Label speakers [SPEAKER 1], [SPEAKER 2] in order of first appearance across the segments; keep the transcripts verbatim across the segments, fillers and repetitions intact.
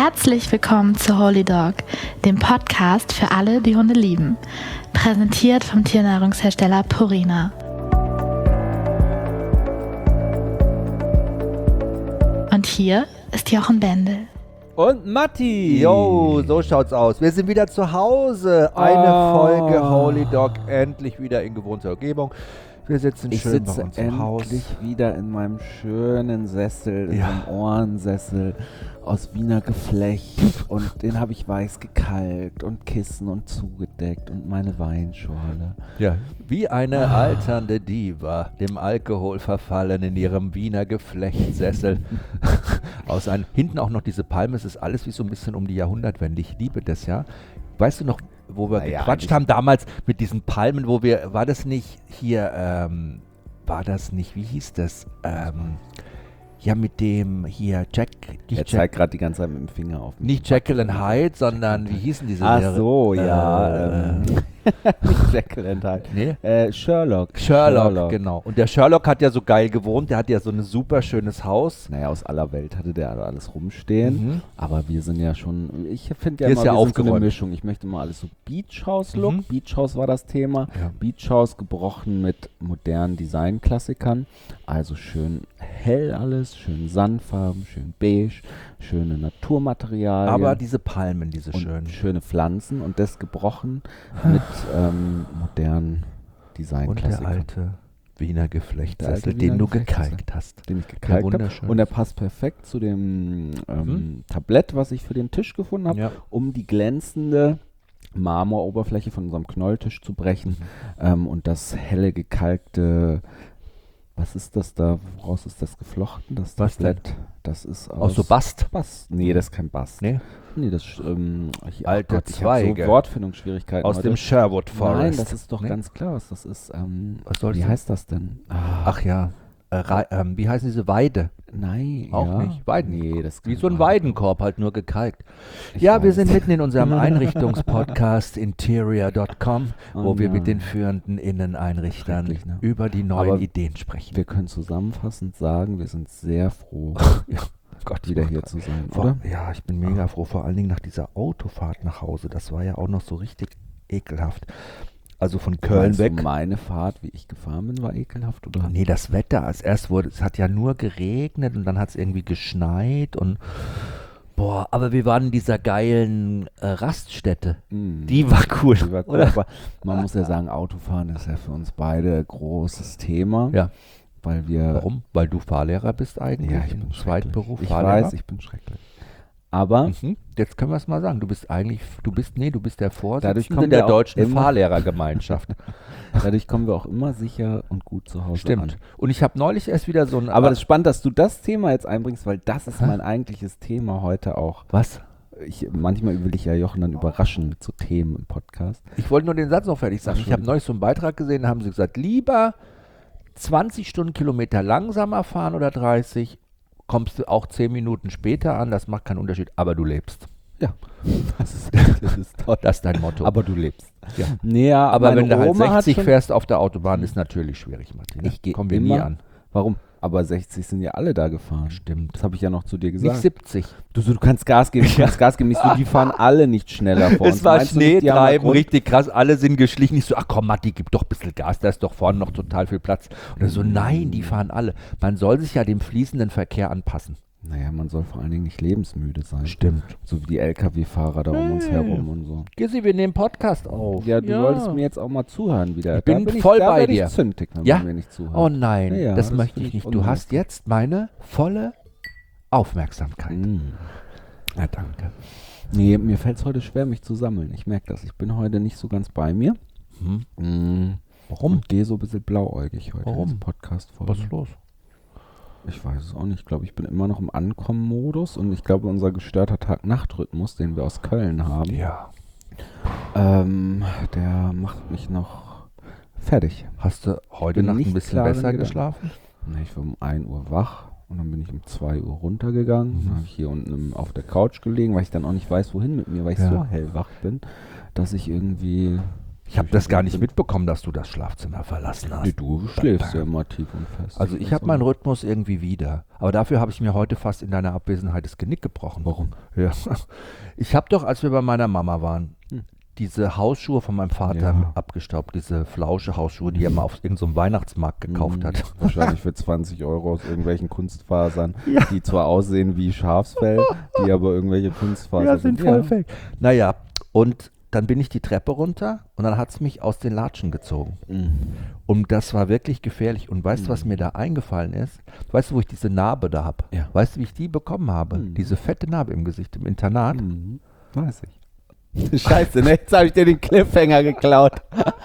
[SPEAKER 1] Herzlich willkommen zu Holy Dog, dem Podcast für alle, die Hunde lieben. Präsentiert vom Tiernahrungshersteller Purina. Und hier ist Jochen Bendel.
[SPEAKER 2] Und Matti.
[SPEAKER 3] Jo, so schaut's aus. Wir sind wieder zu Hause. Eine
[SPEAKER 2] Oh.
[SPEAKER 3] Folge Holy Dog, endlich wieder in gewohnter Umgebung. Wir sitzen
[SPEAKER 2] Ich
[SPEAKER 3] schön bei
[SPEAKER 2] sitze
[SPEAKER 3] uns im Haus.
[SPEAKER 2] endlich wieder in meinem schönen Sessel, in
[SPEAKER 3] Ja.
[SPEAKER 2] einem Ohrensessel aus Wiener Geflecht. Und den habe ich weiß gekalkt und Kissen und zugedeckt und meine Weinschorle.
[SPEAKER 3] Ja, wie eine alternde Diva, dem Alkohol verfallen in ihrem Wiener Geflechtsessel. Aus einem, hinten auch noch diese Palme, es ist alles wie so ein bisschen um die Jahrhundertwende. Ich liebe das, ja. Weißt du noch, wo wir
[SPEAKER 2] Naja,
[SPEAKER 3] gequatscht haben damals mit diesen Palmen, wo wir, war das nicht hier, ähm, war das nicht, wie hieß das? Ähm, ja, mit dem hier Jack,
[SPEAKER 2] Er
[SPEAKER 3] nicht,
[SPEAKER 2] zeigt
[SPEAKER 3] Jack,
[SPEAKER 2] gerade die ganze Zeit mit dem Finger auf mich.
[SPEAKER 3] nicht Jekyll and Hyde, sondern wie hießen diese
[SPEAKER 2] Ach
[SPEAKER 3] Lehrer?
[SPEAKER 2] so, ja.
[SPEAKER 3] Äh,
[SPEAKER 2] ähm, nicht Jekyll and Hyde.
[SPEAKER 3] Nee?
[SPEAKER 2] Äh, Sherlock.
[SPEAKER 3] Sherlock, genau. Und der Sherlock hat ja so geil gewohnt, der hat ja so ein super schönes Haus.
[SPEAKER 2] Naja, aus aller Welt hatte der alles rumstehen.
[SPEAKER 3] Mhm.
[SPEAKER 2] Aber wir sind ja schon, ich finde ja
[SPEAKER 3] Hier
[SPEAKER 2] immer,
[SPEAKER 3] ist ja
[SPEAKER 2] wir sind so eine
[SPEAKER 3] aufgeräumt.
[SPEAKER 2] Mischung. Ich möchte mal alles so Beach House-Look.
[SPEAKER 3] Mhm.
[SPEAKER 2] Beach House war das Thema.
[SPEAKER 3] Ja.
[SPEAKER 2] Beach House gebrochen mit modernen Design-Klassikern. Also schön hell alles, schön Sandfarben, schön beige, schöne Naturmaterialien.
[SPEAKER 3] Aber diese Palmen, diese
[SPEAKER 2] und
[SPEAKER 3] schönen.
[SPEAKER 2] schöne Pflanzen und das gebrochen mit ähm, modernen
[SPEAKER 3] Und der
[SPEAKER 2] Design-Klassikern.
[SPEAKER 3] alte Wiener Geflechtssessel,
[SPEAKER 2] Der alte
[SPEAKER 3] den
[SPEAKER 2] Wiener
[SPEAKER 3] du
[SPEAKER 2] Geflechtssessel.
[SPEAKER 3] gekalkt hast.
[SPEAKER 2] Den ich
[SPEAKER 3] Der
[SPEAKER 2] gekalkt habe.
[SPEAKER 3] wunderschön
[SPEAKER 2] Und er
[SPEAKER 3] ist.
[SPEAKER 2] passt perfekt zu dem ähm,
[SPEAKER 3] Mhm.
[SPEAKER 2] Tablett, was ich für den Tisch gefunden habe,
[SPEAKER 3] Ja.
[SPEAKER 2] um die glänzende Marmoroberfläche von unserem Knolltisch zu brechen ähm, und das helle gekalkte, was ist das da, woraus ist das geflochten? Das
[SPEAKER 3] Was denn?
[SPEAKER 2] Tablett, das ist aus,
[SPEAKER 3] Aus so Bast?
[SPEAKER 2] Bast. Nee, das ist kein Bast.
[SPEAKER 3] Nee?
[SPEAKER 2] Nee, das ähm, ich, oh
[SPEAKER 3] Alte
[SPEAKER 2] Gott, ich hab
[SPEAKER 3] Zweige.
[SPEAKER 2] so Wortfindungsschwierigkeiten
[SPEAKER 3] Aus
[SPEAKER 2] heute.
[SPEAKER 3] dem Sherwood Forest.
[SPEAKER 2] Nein, das ist doch
[SPEAKER 3] Nee?
[SPEAKER 2] ganz klar, was das ist. Ähm,
[SPEAKER 3] Was soll's
[SPEAKER 2] wie
[SPEAKER 3] denn?
[SPEAKER 2] heißt das denn? Ah,
[SPEAKER 3] Ach ja. Äh, Rei- ähm, wie heißen diese Weide?
[SPEAKER 2] nein,
[SPEAKER 3] Auch
[SPEAKER 2] ja.
[SPEAKER 3] nicht. Weiden.
[SPEAKER 2] Nee, das ist
[SPEAKER 3] Wie
[SPEAKER 2] kein
[SPEAKER 3] so ein
[SPEAKER 2] Weiden.
[SPEAKER 3] Weidenkorb, halt nur gekalkt.
[SPEAKER 2] Ich
[SPEAKER 3] Ja, wir
[SPEAKER 2] weiß.
[SPEAKER 3] sind mitten in unserem Einrichtungspodcast Interior Punkt com,
[SPEAKER 2] Oh
[SPEAKER 3] wo wir mit
[SPEAKER 2] nein.
[SPEAKER 3] den führenden Inneneinrichtern
[SPEAKER 2] Schrecklich, ne?
[SPEAKER 3] über die neuen
[SPEAKER 2] Aber
[SPEAKER 3] Ideen sprechen.
[SPEAKER 2] Wir können zusammenfassend sagen, wir sind sehr froh,
[SPEAKER 3] Ja, Gott,
[SPEAKER 2] wieder
[SPEAKER 3] ich
[SPEAKER 2] hier
[SPEAKER 3] mach
[SPEAKER 2] zu sein,
[SPEAKER 3] Vor,
[SPEAKER 2] oder?
[SPEAKER 3] Ja, ich bin mega froh, vor allen Dingen nach dieser Autofahrt nach Hause. Das war ja auch noch so richtig ekelhaft. Also von Köln
[SPEAKER 2] Meinst du,
[SPEAKER 3] weg.
[SPEAKER 2] meine Fahrt, wie ich gefahren bin, war ekelhaft, oder?
[SPEAKER 3] Nee, das Wetter. Als erst wurde, es hat ja nur geregnet und dann hat es irgendwie geschneit und boah, aber wir waren in dieser geilen äh, Raststätte.
[SPEAKER 2] Mm.
[SPEAKER 3] Die war cool.
[SPEAKER 2] Die war cool,
[SPEAKER 3] oder?
[SPEAKER 2] aber man muss ja sagen, Autofahren ist ja für uns beide großes Thema,
[SPEAKER 3] Ja.
[SPEAKER 2] weil wir...
[SPEAKER 3] Warum? Weil du Fahrlehrer bist eigentlich
[SPEAKER 2] Ja, ich
[SPEAKER 3] im
[SPEAKER 2] bin
[SPEAKER 3] zweiten
[SPEAKER 2] schrecklich.
[SPEAKER 3] Beruf.
[SPEAKER 2] Ich
[SPEAKER 3] Fahrlehrer.
[SPEAKER 2] weiß, ich bin schrecklich. Aber
[SPEAKER 3] Mhm. Jetzt können wir es mal sagen. Du bist eigentlich, du bist, nee, du bist der
[SPEAKER 2] Dadurch
[SPEAKER 3] Vorsitzende
[SPEAKER 2] kommen
[SPEAKER 3] der
[SPEAKER 2] wir auch
[SPEAKER 3] deutschen
[SPEAKER 2] immer-
[SPEAKER 3] Fahrlehrergemeinschaft.
[SPEAKER 2] dadurch kommen wir auch immer sicher und gut zu Hause
[SPEAKER 3] Stimmt.
[SPEAKER 2] an.
[SPEAKER 3] Und ich habe neulich erst wieder so ein.
[SPEAKER 2] Aber es ist spannend, dass du das Thema jetzt einbringst, weil das ist
[SPEAKER 3] Hä?
[SPEAKER 2] mein eigentliches Thema heute auch.
[SPEAKER 3] was?
[SPEAKER 2] Ich, manchmal will ich ja Jochen dann überraschen mit so Themen im Podcast.
[SPEAKER 3] Ich wollte nur den Satz noch fertig sagen. Ich habe neulich so einen Beitrag gesehen, da haben sie gesagt, lieber zwanzig Stundenkilometer langsamer fahren oder dreißig, kommst du auch zehn Minuten später an, das macht keinen Unterschied, aber du lebst.
[SPEAKER 2] Ja, das ist, das ist toll.
[SPEAKER 3] Das ist dein Motto.
[SPEAKER 2] Aber du lebst.
[SPEAKER 3] Ja.
[SPEAKER 2] Nee, ja,
[SPEAKER 3] Aber
[SPEAKER 2] meine
[SPEAKER 3] wenn du halt
[SPEAKER 2] Oma hat
[SPEAKER 3] sechzig
[SPEAKER 2] schon-
[SPEAKER 3] fährst auf der Autobahn, ist natürlich schwierig, Martin.
[SPEAKER 2] Ich geh
[SPEAKER 3] Kommen wir nie
[SPEAKER 2] immer-
[SPEAKER 3] an.
[SPEAKER 2] Warum? Aber sechzig sind ja alle da gefahren.
[SPEAKER 3] Stimmt.
[SPEAKER 2] Das habe ich ja noch zu dir
[SPEAKER 3] Nicht
[SPEAKER 2] gesagt.
[SPEAKER 3] siebzig.
[SPEAKER 2] Du, so, du kannst Gas geben, du kannst Gas geben. Nicht so, die fahren alle nicht schneller vor uns.
[SPEAKER 3] Es war
[SPEAKER 2] Meinst du nicht, die haben da
[SPEAKER 3] Schneetreiben,
[SPEAKER 2] Grund-
[SPEAKER 3] richtig krass. Alle sind geschlichen. Ich so, ach komm, Matti, gib doch ein bisschen Gas, da ist doch vorne noch total viel Platz. Und er so, nein, die fahren alle. Man soll sich ja dem fließenden Verkehr anpassen.
[SPEAKER 2] Naja, man soll vor allen Dingen nicht lebensmüde sein.
[SPEAKER 3] Stimmt.
[SPEAKER 2] So wie die L K W-Fahrer da um uns
[SPEAKER 3] Hey.
[SPEAKER 2] herum und so.
[SPEAKER 3] Gissi, wir nehmen Podcast auf.
[SPEAKER 2] Ja, du solltest mir jetzt auch mal zuhören wieder.
[SPEAKER 3] Ich bin voll
[SPEAKER 2] ich, da
[SPEAKER 3] bei
[SPEAKER 2] werd
[SPEAKER 3] dir.
[SPEAKER 2] Ich zündig, wenn
[SPEAKER 3] Ja?
[SPEAKER 2] man mir nicht zuhört.
[SPEAKER 3] Oh nein,
[SPEAKER 2] Ja, ja,
[SPEAKER 3] das,
[SPEAKER 2] das
[SPEAKER 3] möchte
[SPEAKER 2] find
[SPEAKER 3] ich
[SPEAKER 2] ich
[SPEAKER 3] nicht. Du
[SPEAKER 2] unlustig.
[SPEAKER 3] hast jetzt meine volle Aufmerksamkeit.
[SPEAKER 2] Mm.
[SPEAKER 3] Ja, danke.
[SPEAKER 2] Nee, mir fällt es heute schwer, mich zu sammeln. Ich merke das. Ich bin heute nicht so ganz bei mir.
[SPEAKER 3] Hm.
[SPEAKER 2] Mm.
[SPEAKER 3] Warum?
[SPEAKER 2] Und gehe so ein bisschen blauäugig heute
[SPEAKER 3] Warum?
[SPEAKER 2] ins Podcast-Folge.
[SPEAKER 3] Was ist los?
[SPEAKER 2] Ich weiß es auch nicht. Ich glaube, ich bin immer noch im Ankommen-Modus und ich glaube, unser gestörter Tag-Nacht-Rhythmus, den wir aus Köln haben,
[SPEAKER 3] Ja.
[SPEAKER 2] ähm, der macht mich noch fertig.
[SPEAKER 3] Hast du heute
[SPEAKER 2] bin
[SPEAKER 3] Nacht ein
[SPEAKER 2] nicht
[SPEAKER 3] bisschen
[SPEAKER 2] klar in
[SPEAKER 3] besser
[SPEAKER 2] Gedanken.
[SPEAKER 3] geschlafen?
[SPEAKER 2] Nee, ich war um ein Uhr wach und dann bin ich um zwei Uhr runtergegangen.
[SPEAKER 3] Mhm.
[SPEAKER 2] Dann habe ich hier unten im, auf der Couch gelegen, weil ich dann auch nicht weiß, wohin mit mir, weil ich
[SPEAKER 3] Ja.
[SPEAKER 2] so hellwach bin, dass ich irgendwie
[SPEAKER 3] Ich habe das gar nicht mitbekommen, dass du das Schlafzimmer verlassen hast.
[SPEAKER 2] Nee, du schläfst ja immer tief und fest.
[SPEAKER 3] Also ich habe meinen Rhythmus irgendwie wieder. Aber dafür habe ich mir heute fast in deiner Abwesenheit das Genick gebrochen.
[SPEAKER 2] Warum?
[SPEAKER 3] Ja. Ich habe doch, als wir bei meiner Mama waren,
[SPEAKER 2] Hm.
[SPEAKER 3] diese Hausschuhe von meinem Vater
[SPEAKER 2] Ja.
[SPEAKER 3] abgestaubt. Diese flausche Hausschuhe, die er mal auf irgendeinem so Weihnachtsmarkt gekauft
[SPEAKER 2] Mhm.
[SPEAKER 3] hat.
[SPEAKER 2] Wahrscheinlich für zwanzig Euro aus irgendwelchen Kunstfasern,
[SPEAKER 3] Ja.
[SPEAKER 2] die zwar aussehen wie Schafsfell, die aber irgendwelche Kunstfasern
[SPEAKER 3] Ja, sind voll fake. Naja, und dann bin ich die Treppe runter und dann hat es mich aus den Latschen gezogen.
[SPEAKER 2] Mhm.
[SPEAKER 3] Und das war wirklich gefährlich. Und weißt du, was mir da eingefallen ist? Weißt du, wo ich diese Narbe da habe?
[SPEAKER 2] Ja.
[SPEAKER 3] Weißt du, wie ich die bekommen habe?
[SPEAKER 2] Mhm.
[SPEAKER 3] Diese fette Narbe im Gesicht im Internat.
[SPEAKER 2] Mhm. Weiß ich. Scheiße, ne? Jetzt habe ich dir den Cliffhanger geklaut.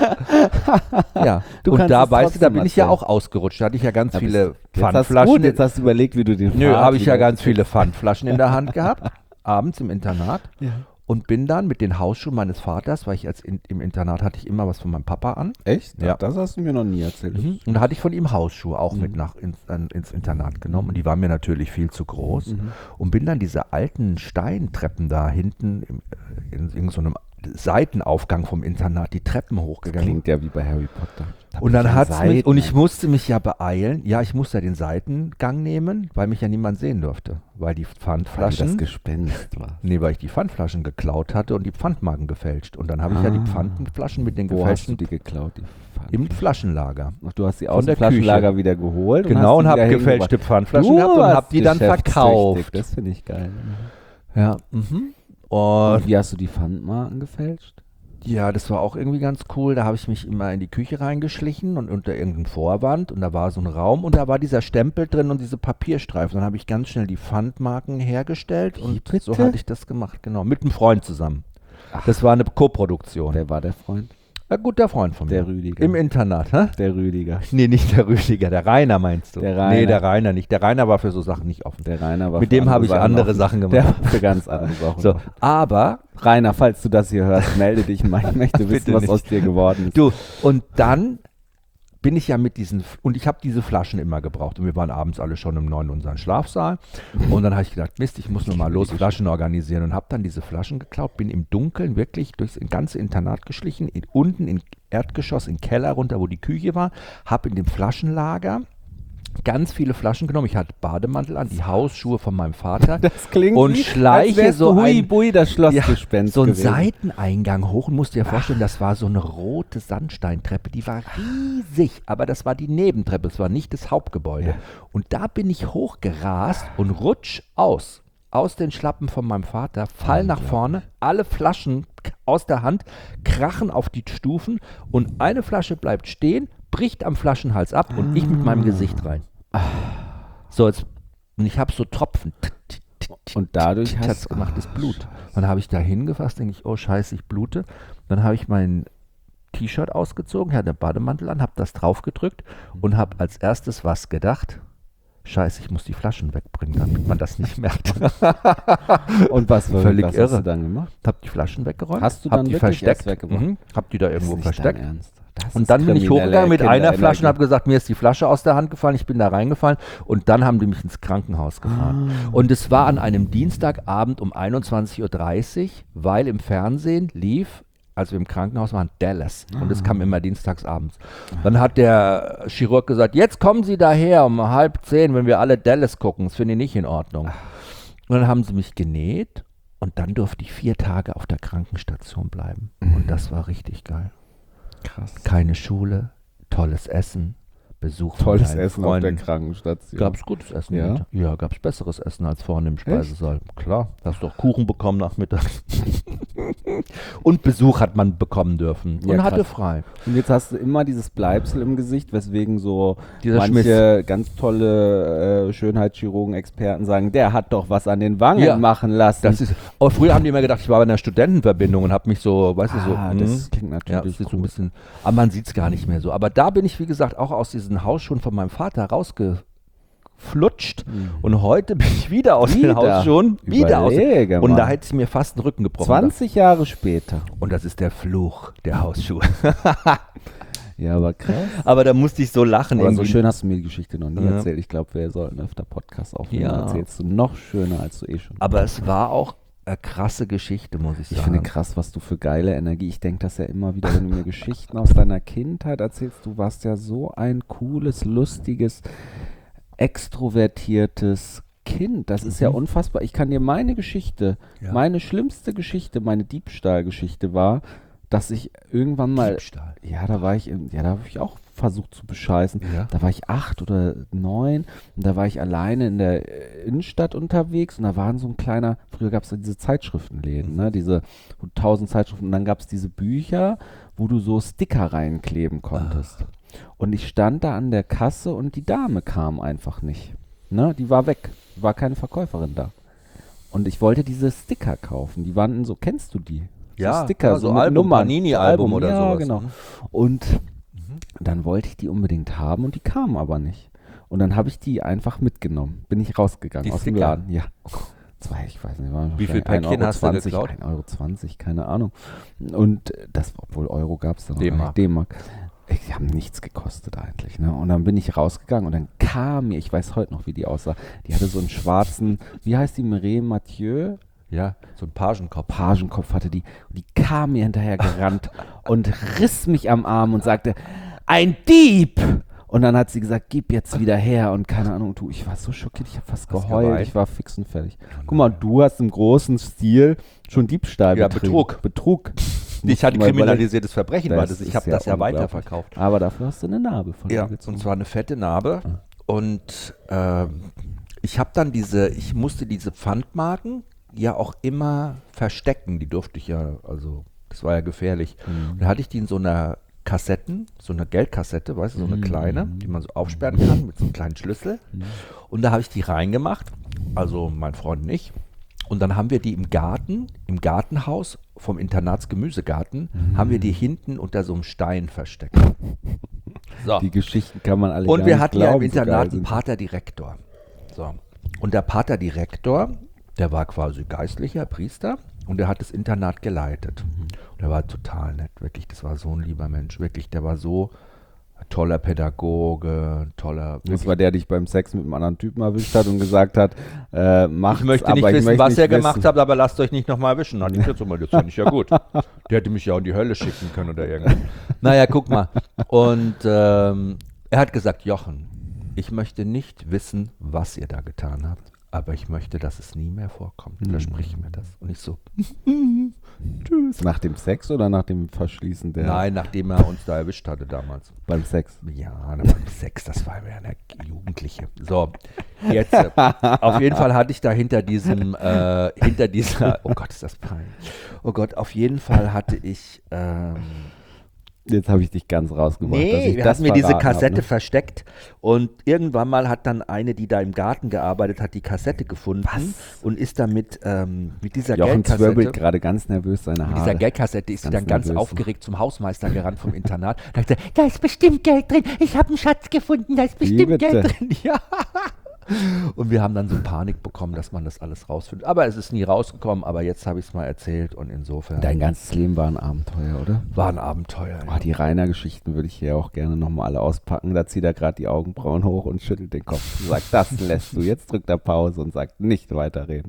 [SPEAKER 3] Ja,
[SPEAKER 2] Du
[SPEAKER 3] und
[SPEAKER 2] kannst
[SPEAKER 3] da
[SPEAKER 2] es
[SPEAKER 3] weißt du, da
[SPEAKER 2] trotzdem
[SPEAKER 3] bin ich ja
[SPEAKER 2] erzählen.
[SPEAKER 3] auch ausgerutscht. Da hatte ich ja ganz
[SPEAKER 2] Da bist
[SPEAKER 3] viele
[SPEAKER 2] du- Jetzt hast,
[SPEAKER 3] Pfandflaschen.
[SPEAKER 2] gut, jetzt hast du überlegt, wie du den
[SPEAKER 3] Nö,
[SPEAKER 2] Pfad
[SPEAKER 3] habe ich ja
[SPEAKER 2] wieder-
[SPEAKER 3] ganz viele Pfandflaschen in der Hand gehabt, abends im Internat.
[SPEAKER 2] Ja.
[SPEAKER 3] Und bin dann mit den Hausschuhen meines Vaters, weil ich als in, im Internat hatte ich immer was von meinem Papa an.
[SPEAKER 2] Echt?
[SPEAKER 3] Ja.
[SPEAKER 2] Das hast du mir noch nie erzählt.
[SPEAKER 3] Mhm. Und da hatte ich von ihm Hausschuhe auch
[SPEAKER 2] Mhm.
[SPEAKER 3] mit nach ins, an, ins Internat genommen. Und die waren mir natürlich viel zu groß.
[SPEAKER 2] Mhm.
[SPEAKER 3] Und bin dann diese alten Steintreppen da hinten im, äh, in irgendeinem so einem Seitenaufgang vom Internat die Treppen hochgegangen.
[SPEAKER 2] Klingt ja wie bei Harry Potter. Da
[SPEAKER 3] Und
[SPEAKER 2] bin
[SPEAKER 3] dann
[SPEAKER 2] ich an
[SPEAKER 3] hat's mich,
[SPEAKER 2] Seiten.
[SPEAKER 3] und ich musste mich ja beeilen. Ja, ich musste ja den Seitengang nehmen, weil mich ja niemand sehen durfte. Weil die
[SPEAKER 2] Weil du das
[SPEAKER 3] Pfandflaschen,
[SPEAKER 2] Gespenst war.
[SPEAKER 3] nee, weil ich die Pfandflaschen geklaut hatte und die Pfandmarken gefälscht. Und dann habe ich ja die
[SPEAKER 2] Ah.
[SPEAKER 3] Pfandflaschen mit den
[SPEAKER 2] Wo hast du
[SPEAKER 3] gefälschten
[SPEAKER 2] die geklaut? Die Pfand-
[SPEAKER 3] im Flaschenlager.
[SPEAKER 2] Ach, du hast die
[SPEAKER 3] Von
[SPEAKER 2] aus
[SPEAKER 3] der
[SPEAKER 2] dem Flaschenlager
[SPEAKER 3] Küche.
[SPEAKER 2] wieder geholt.
[SPEAKER 3] Genau, und
[SPEAKER 2] hast die
[SPEAKER 3] habe
[SPEAKER 2] wieder
[SPEAKER 3] gefälschte
[SPEAKER 2] hingebracht.
[SPEAKER 3] Pfandflaschen
[SPEAKER 2] Du
[SPEAKER 3] gehabt und
[SPEAKER 2] warst
[SPEAKER 3] habe die dann
[SPEAKER 2] geschäftstüchtig.
[SPEAKER 3] verkauft.
[SPEAKER 2] Das finde ich geil.
[SPEAKER 3] Ja. Mhm.
[SPEAKER 2] Und
[SPEAKER 3] Und
[SPEAKER 2] wie hast du die Pfandmarken gefälscht?
[SPEAKER 3] ja, das war auch irgendwie ganz cool. Da habe ich mich immer in die Küche reingeschlichen und unter irgendeinem Vorwand und da war so ein Raum und da war dieser Stempel drin und diese Papierstreifen. Dann habe ich ganz schnell die Pfandmarken hergestellt und
[SPEAKER 2] bitte?
[SPEAKER 3] so hatte ich das gemacht, genau, mit einem Freund zusammen. Das war eine Koproduktion.
[SPEAKER 2] Wer war der Freund?
[SPEAKER 3] Ein guter Freund von mir.
[SPEAKER 2] Der Rüdiger.
[SPEAKER 3] Im Internat, hä?
[SPEAKER 2] Der Rüdiger.
[SPEAKER 3] Nee, nicht der Rüdiger, der Rainer meinst du?
[SPEAKER 2] Der Rainer.
[SPEAKER 3] Nee, der Rainer nicht. Der Rainer war für so Sachen nicht offen.
[SPEAKER 2] Der Rainer war
[SPEAKER 3] Mit
[SPEAKER 2] für
[SPEAKER 3] dem habe ich andere
[SPEAKER 2] offen.
[SPEAKER 3] Sachen
[SPEAKER 2] Der
[SPEAKER 3] gemacht.
[SPEAKER 2] war für ganz andere Sachen.
[SPEAKER 3] So, aber
[SPEAKER 2] Rainer, falls du das hier hörst, melde dich mal. Ich möchte wissen,
[SPEAKER 3] Bitte
[SPEAKER 2] was
[SPEAKER 3] nicht.
[SPEAKER 2] aus dir geworden ist.
[SPEAKER 3] du, und dann bin ich ja mit diesen, und ich habe diese Flaschen immer gebraucht. Und wir waren abends alle schon um neun in unserem Schlafsaal. Und dann habe ich gedacht, Mist, ich muss nur mal los Flaschen organisieren. Und habe dann diese Flaschen geklaut, bin im Dunkeln wirklich durchs ganze Internat geschlichen, in, unten im Erdgeschoss, in den Keller runter, wo die Küche war, habe in dem Flaschenlager ganz viele Flaschen genommen. Ich hatte Bademantel an, die Hausschuhe von meinem Vater.
[SPEAKER 2] Das klingt
[SPEAKER 3] Und
[SPEAKER 2] wie,
[SPEAKER 3] schleiche
[SPEAKER 2] als wärst
[SPEAKER 3] so
[SPEAKER 2] du Hui
[SPEAKER 3] ein-
[SPEAKER 2] Bui, das
[SPEAKER 3] Ja,
[SPEAKER 2] Schlossgespenst
[SPEAKER 3] so ein
[SPEAKER 2] gewesen.
[SPEAKER 3] Seiteneingang hoch und musst dir vorstellen, das war so eine rote Sandsteintreppe, die war riesig, aber das war die Nebentreppe, das war nicht das Hauptgebäude.
[SPEAKER 2] Ja.
[SPEAKER 3] Und da bin ich hochgerast und rutsch aus, aus den Schlappen von meinem Vater, fall nach vorne, alle Flaschen k- aus der Hand, krachen auf die Stufen und eine Flasche bleibt stehen, bricht am Flaschenhals ab und ich mit meinem Gesicht rein. So, jetzt, und ich habe so Tropfen.
[SPEAKER 2] Und dadurch
[SPEAKER 3] hat es
[SPEAKER 2] hast
[SPEAKER 3] gemacht, das Blut. Dann habe ich da hingefasst, denke ich, oh scheiße, ich blute. Dann habe ich mein T-Shirt ausgezogen, hatte den Bademantel an, habe das draufgedrückt und habe als erstes was gedacht. Scheiße, ich muss die Flaschen wegbringen, damit man das nicht merkt.
[SPEAKER 2] Und was, für-
[SPEAKER 3] Völlig
[SPEAKER 2] was hast
[SPEAKER 3] irre.
[SPEAKER 2] du dann gemacht?
[SPEAKER 3] Hab die Flaschen weggeräumt,
[SPEAKER 2] Hast du
[SPEAKER 3] hab
[SPEAKER 2] dann
[SPEAKER 3] die
[SPEAKER 2] wirklich erst
[SPEAKER 3] versteckt,
[SPEAKER 2] weggebracht?
[SPEAKER 3] mhm, hab die da irgendwo
[SPEAKER 2] Das ist nicht
[SPEAKER 3] versteckt.
[SPEAKER 2] dein Ernst. Das
[SPEAKER 3] Und
[SPEAKER 2] ist
[SPEAKER 3] dann bin ich
[SPEAKER 2] kriminelle
[SPEAKER 3] hochgegangen mit einer
[SPEAKER 2] Kinderenergie.
[SPEAKER 3] Flasche und habe gesagt, mir ist die Flasche aus der Hand gefallen, ich bin da reingefallen und dann haben die mich ins Krankenhaus gefahren.
[SPEAKER 2] Ah.
[SPEAKER 3] Und es war an einem Dienstagabend um einundzwanzig Uhr dreißig, weil im Fernsehen lief, als wir im Krankenhaus waren, Dallas. Und es kam immer dienstags abends. Dann hat der Chirurg gesagt, jetzt kommen Sie daher um halb zehn, wenn wir alle Dallas gucken. Das finde ich nicht in Ordnung. Und dann haben sie mich genäht und dann durfte ich vier Tage auf der Krankenstation bleiben. Und das war richtig geil.
[SPEAKER 2] Krass.
[SPEAKER 3] Keine Schule, tolles Essen, Besuch von
[SPEAKER 2] Tolles
[SPEAKER 3] deinen
[SPEAKER 2] Essen auf der
[SPEAKER 3] Freunden.
[SPEAKER 2] Krankenstation.
[SPEAKER 3] Gab es gutes Essen?
[SPEAKER 2] Ja?
[SPEAKER 3] mit? Ja, gab es besseres Essen als vorne im Speisesaal. Klar, hast doch Kuchen bekommen nachmittags. Und Besuch hat man bekommen dürfen
[SPEAKER 2] Ja,
[SPEAKER 3] und hatte
[SPEAKER 2] krass.
[SPEAKER 3] frei.
[SPEAKER 2] Und jetzt hast du immer dieses Bleibsel im Gesicht, weswegen so
[SPEAKER 3] Dieser
[SPEAKER 2] manche ganz tolle äh, Schönheitschirurgen-Experten sagen, der hat doch was an den Wangen
[SPEAKER 3] Ja.
[SPEAKER 2] machen lassen.
[SPEAKER 3] Das ist, aber früher haben die immer gedacht, ich war bei einer Studentenverbindung und habe mich so, weißt du, so,
[SPEAKER 2] ah,
[SPEAKER 3] mh.
[SPEAKER 2] das klingt
[SPEAKER 3] Ja,
[SPEAKER 2] natürlich
[SPEAKER 3] das ist so
[SPEAKER 2] cool.
[SPEAKER 3] ein bisschen, aber man sieht es gar nicht mehr so. Aber da bin ich, wie gesagt, auch aus diesen Hausschuhen von meinem Vater rausgeflutscht und heute bin ich wieder aus den
[SPEAKER 2] Wieder?
[SPEAKER 3] Hausschuhen, wieder aus.
[SPEAKER 2] Überlege
[SPEAKER 3] Und
[SPEAKER 2] mal.
[SPEAKER 3] da hätte ich mir fast den Rücken gebrochen.
[SPEAKER 2] zwanzig Jahre später.
[SPEAKER 3] Und das ist der Fluch der Hausschuhe.
[SPEAKER 2] Ja, aber krass.
[SPEAKER 3] Aber da musste ich so lachen.
[SPEAKER 2] Aber so
[SPEAKER 3] irgendwie.
[SPEAKER 2] schön hast du mir die Geschichte noch nie
[SPEAKER 3] Ja.
[SPEAKER 2] erzählt. Ich glaube, wir sollten öfter Podcasts aufnehmen.
[SPEAKER 3] Ja.
[SPEAKER 2] Erzählst du noch schöner, als du eh schon.
[SPEAKER 3] Aber es war auch äh, krasse Geschichte, muss ich
[SPEAKER 2] Ich
[SPEAKER 3] sagen.
[SPEAKER 2] finde krass, was du für geile Energie. Ich denke das ja immer wieder, wenn du mir Geschichten aus deiner Kindheit erzählst. Du warst ja so ein cooles, lustiges, extrovertiertes Kind. Das ist ja
[SPEAKER 3] Mhm.
[SPEAKER 2] unfassbar. Ich kann dir meine Geschichte,
[SPEAKER 3] Ja.
[SPEAKER 2] meine schlimmste Geschichte, meine Diebstahlgeschichte war, dass ich irgendwann mal,
[SPEAKER 3] Diebstahl.
[SPEAKER 2] ja, da war ich, in, ja, da habe ich auch versucht zu bescheißen.
[SPEAKER 3] Ja.
[SPEAKER 2] Da war ich acht oder neun und da war ich alleine in der äh, Innenstadt unterwegs und da waren so ein kleiner, früher gab es ja diese Zeitschriftenläden, ne, diese tausend Zeitschriften und dann gab es diese Bücher, wo du so Sticker reinkleben konntest. Und ich stand da an der Kasse und die Dame kam einfach nicht. Ne, die war weg, war keine Verkäuferin da. Und ich wollte diese Sticker kaufen, die waren in so, kennst du die?
[SPEAKER 3] Ja,
[SPEAKER 2] Sticker,
[SPEAKER 3] ja,
[SPEAKER 2] so,
[SPEAKER 3] so
[SPEAKER 2] mit
[SPEAKER 3] Album,
[SPEAKER 2] Nummern,
[SPEAKER 3] Panini-Album
[SPEAKER 2] so
[SPEAKER 3] oder
[SPEAKER 2] ja,
[SPEAKER 3] sowas.
[SPEAKER 2] genau.
[SPEAKER 3] Mhm.
[SPEAKER 2] Und dann wollte ich die unbedingt haben und die kamen aber nicht. Und dann habe ich die einfach mitgenommen. Bin ich rausgegangen
[SPEAKER 3] Die
[SPEAKER 2] aus dem
[SPEAKER 3] Sticker?
[SPEAKER 2] Laden. Ja. Zwei, ich weiß nicht, waren
[SPEAKER 3] Wie viel
[SPEAKER 2] wahrscheinlich
[SPEAKER 3] Päckchen hast du
[SPEAKER 2] ein Euro zwanzig,
[SPEAKER 3] geklaut?
[SPEAKER 2] ein Euro zwanzig, keine Ahnung. Und äh, das, obwohl Euro gab es dann noch gar
[SPEAKER 3] D-Mark.
[SPEAKER 2] nicht. D-Mark. Ey, Die haben nichts gekostet eigentlich. Ne? Und dann bin ich rausgegangen und dann kam mir, ich weiß heute noch, wie die aussah, die hatte so einen schwarzen, wie heißt die, Mireille Mathieu?
[SPEAKER 3] Ja, so ein Pagenkopf.
[SPEAKER 2] Pagenkopf hatte die. Und die kam mir hinterher gerannt und riss mich am Arm und sagte, ein Dieb! Und dann hat sie gesagt, gib jetzt wieder her. Und keine Ahnung, du, ich war so schockiert, ich habe fast
[SPEAKER 3] Hast
[SPEAKER 2] geheult,
[SPEAKER 3] geweint?
[SPEAKER 2] ich war fix und fertig. Guck mal, du hast im großen Stil schon Diebstahl
[SPEAKER 3] Ja,
[SPEAKER 2] betrieben.
[SPEAKER 3] Betrug.
[SPEAKER 2] Betrug.
[SPEAKER 3] Ich hatte
[SPEAKER 2] Mal
[SPEAKER 3] kriminalisiertes Verbrechen, weil
[SPEAKER 2] Das
[SPEAKER 3] das, ich
[SPEAKER 2] ist
[SPEAKER 3] habe
[SPEAKER 2] ja
[SPEAKER 3] das ja
[SPEAKER 2] unglaublich.
[SPEAKER 3] weiterverkauft.
[SPEAKER 2] Aber dafür hast du eine Narbe von
[SPEAKER 3] Ja,
[SPEAKER 2] mir gezogen.
[SPEAKER 3] und zwar eine fette Narbe. Und ähm, ich habe dann diese, ich musste diese Pfandmarken ja auch immer verstecken. Die durfte ich ja, also das war ja gefährlich. Und da hatte ich die in so einer Kassetten, so eine Geldkassette, weißt du, so eine kleine, die man so aufsperren kann mit so einem kleinen Schlüssel. Und da habe ich die reingemacht, also mein Freund und ich. Und dann haben wir die im Garten, im Gartenhaus vom Internatsgemüsegarten, haben wir die hinten unter so einem Stein versteckt. So.
[SPEAKER 2] Die Geschichten kann man alle
[SPEAKER 3] Und
[SPEAKER 2] gar
[SPEAKER 3] wir
[SPEAKER 2] nicht
[SPEAKER 3] hatten ja im
[SPEAKER 2] glauben, so geil
[SPEAKER 3] Internat einen
[SPEAKER 2] sind die.
[SPEAKER 3] Paterdirektor. So. Und der Paterdirektor, der war quasi geistlicher Priester und der hat das Internat geleitet.
[SPEAKER 2] Mhm.
[SPEAKER 3] Und der war total nett, wirklich. Das war so ein lieber Mensch, wirklich. Der war so ein toller Pädagoge, toller.
[SPEAKER 2] Das war der, der dich beim Sex mit einem anderen Typen erwischt hat und gesagt hat, äh, macht's,
[SPEAKER 3] Ich möchte
[SPEAKER 2] aber
[SPEAKER 3] nicht
[SPEAKER 2] ich
[SPEAKER 3] wissen,
[SPEAKER 2] möchte
[SPEAKER 3] was
[SPEAKER 2] nicht
[SPEAKER 3] er gemacht
[SPEAKER 2] wissen.
[SPEAKER 3] hat, aber lasst euch nicht nochmal erwischen. Hat ich jetzt mal, das fand ich ja gut. Der hätte mich ja auch in die Hölle schicken können oder irgendwas. Naja, guck mal. Und ähm, er hat gesagt, Jochen, ich möchte nicht wissen, was ihr da getan habt, aber ich möchte, dass es nie mehr vorkommt. Versprich mir das. Und ich so, tschüss.
[SPEAKER 2] Nach dem Sex oder nach dem Verschließen der
[SPEAKER 3] Nein, nachdem er uns da erwischt hatte damals.
[SPEAKER 2] beim Sex?
[SPEAKER 3] Ja, da war Sex, das war ja eine Jugendliche. So, jetzt, äh, auf jeden Fall hatte ich da hinter diesem, äh, hinter dieser, oh Gott, ist das peinlich. Oh Gott, auf jeden Fall hatte ich, ähm,
[SPEAKER 2] Jetzt habe ich dich ganz rausgebracht. dass
[SPEAKER 3] nee,
[SPEAKER 2] ich
[SPEAKER 3] wir
[SPEAKER 2] das
[SPEAKER 3] hatten mir diese
[SPEAKER 2] verraten
[SPEAKER 3] Kassette
[SPEAKER 2] hab, ne?
[SPEAKER 3] versteckt und irgendwann mal hat dann eine, die da im Garten gearbeitet hat, die Kassette gefunden und ist damit ähm, mit dieser
[SPEAKER 2] Jochen zwirbelt
[SPEAKER 3] Geldkassette,
[SPEAKER 2] gerade ganz nervös seine
[SPEAKER 3] mit dieser
[SPEAKER 2] Haare.
[SPEAKER 3] Geldkassette ist sie
[SPEAKER 2] Ganz
[SPEAKER 3] dann ganz
[SPEAKER 2] nervös.
[SPEAKER 3] aufgeregt zum Hausmeister gerannt vom Internat. Da hat sie gesagt, da ist bestimmt Geld drin, ich habe einen Schatz gefunden, da ist
[SPEAKER 2] Wie
[SPEAKER 3] bestimmt
[SPEAKER 2] bitte?
[SPEAKER 3] Geld drin. Ja. Und wir haben dann so Panik bekommen, dass man das alles rausfindet. Aber es ist nie rausgekommen, aber jetzt habe ich es mal erzählt und insofern
[SPEAKER 2] Dein ganzes Leben war ein Abenteuer, oder?
[SPEAKER 3] war ein Abenteuer.
[SPEAKER 2] Oh, die Rainer-Geschichten würde ich hier auch gerne nochmal alle auspacken. Da zieht er gerade die Augenbrauen hoch und schüttelt den Kopf und sagt, das lässt du. Jetzt drückt er Pause und sagt, nicht weiterreden.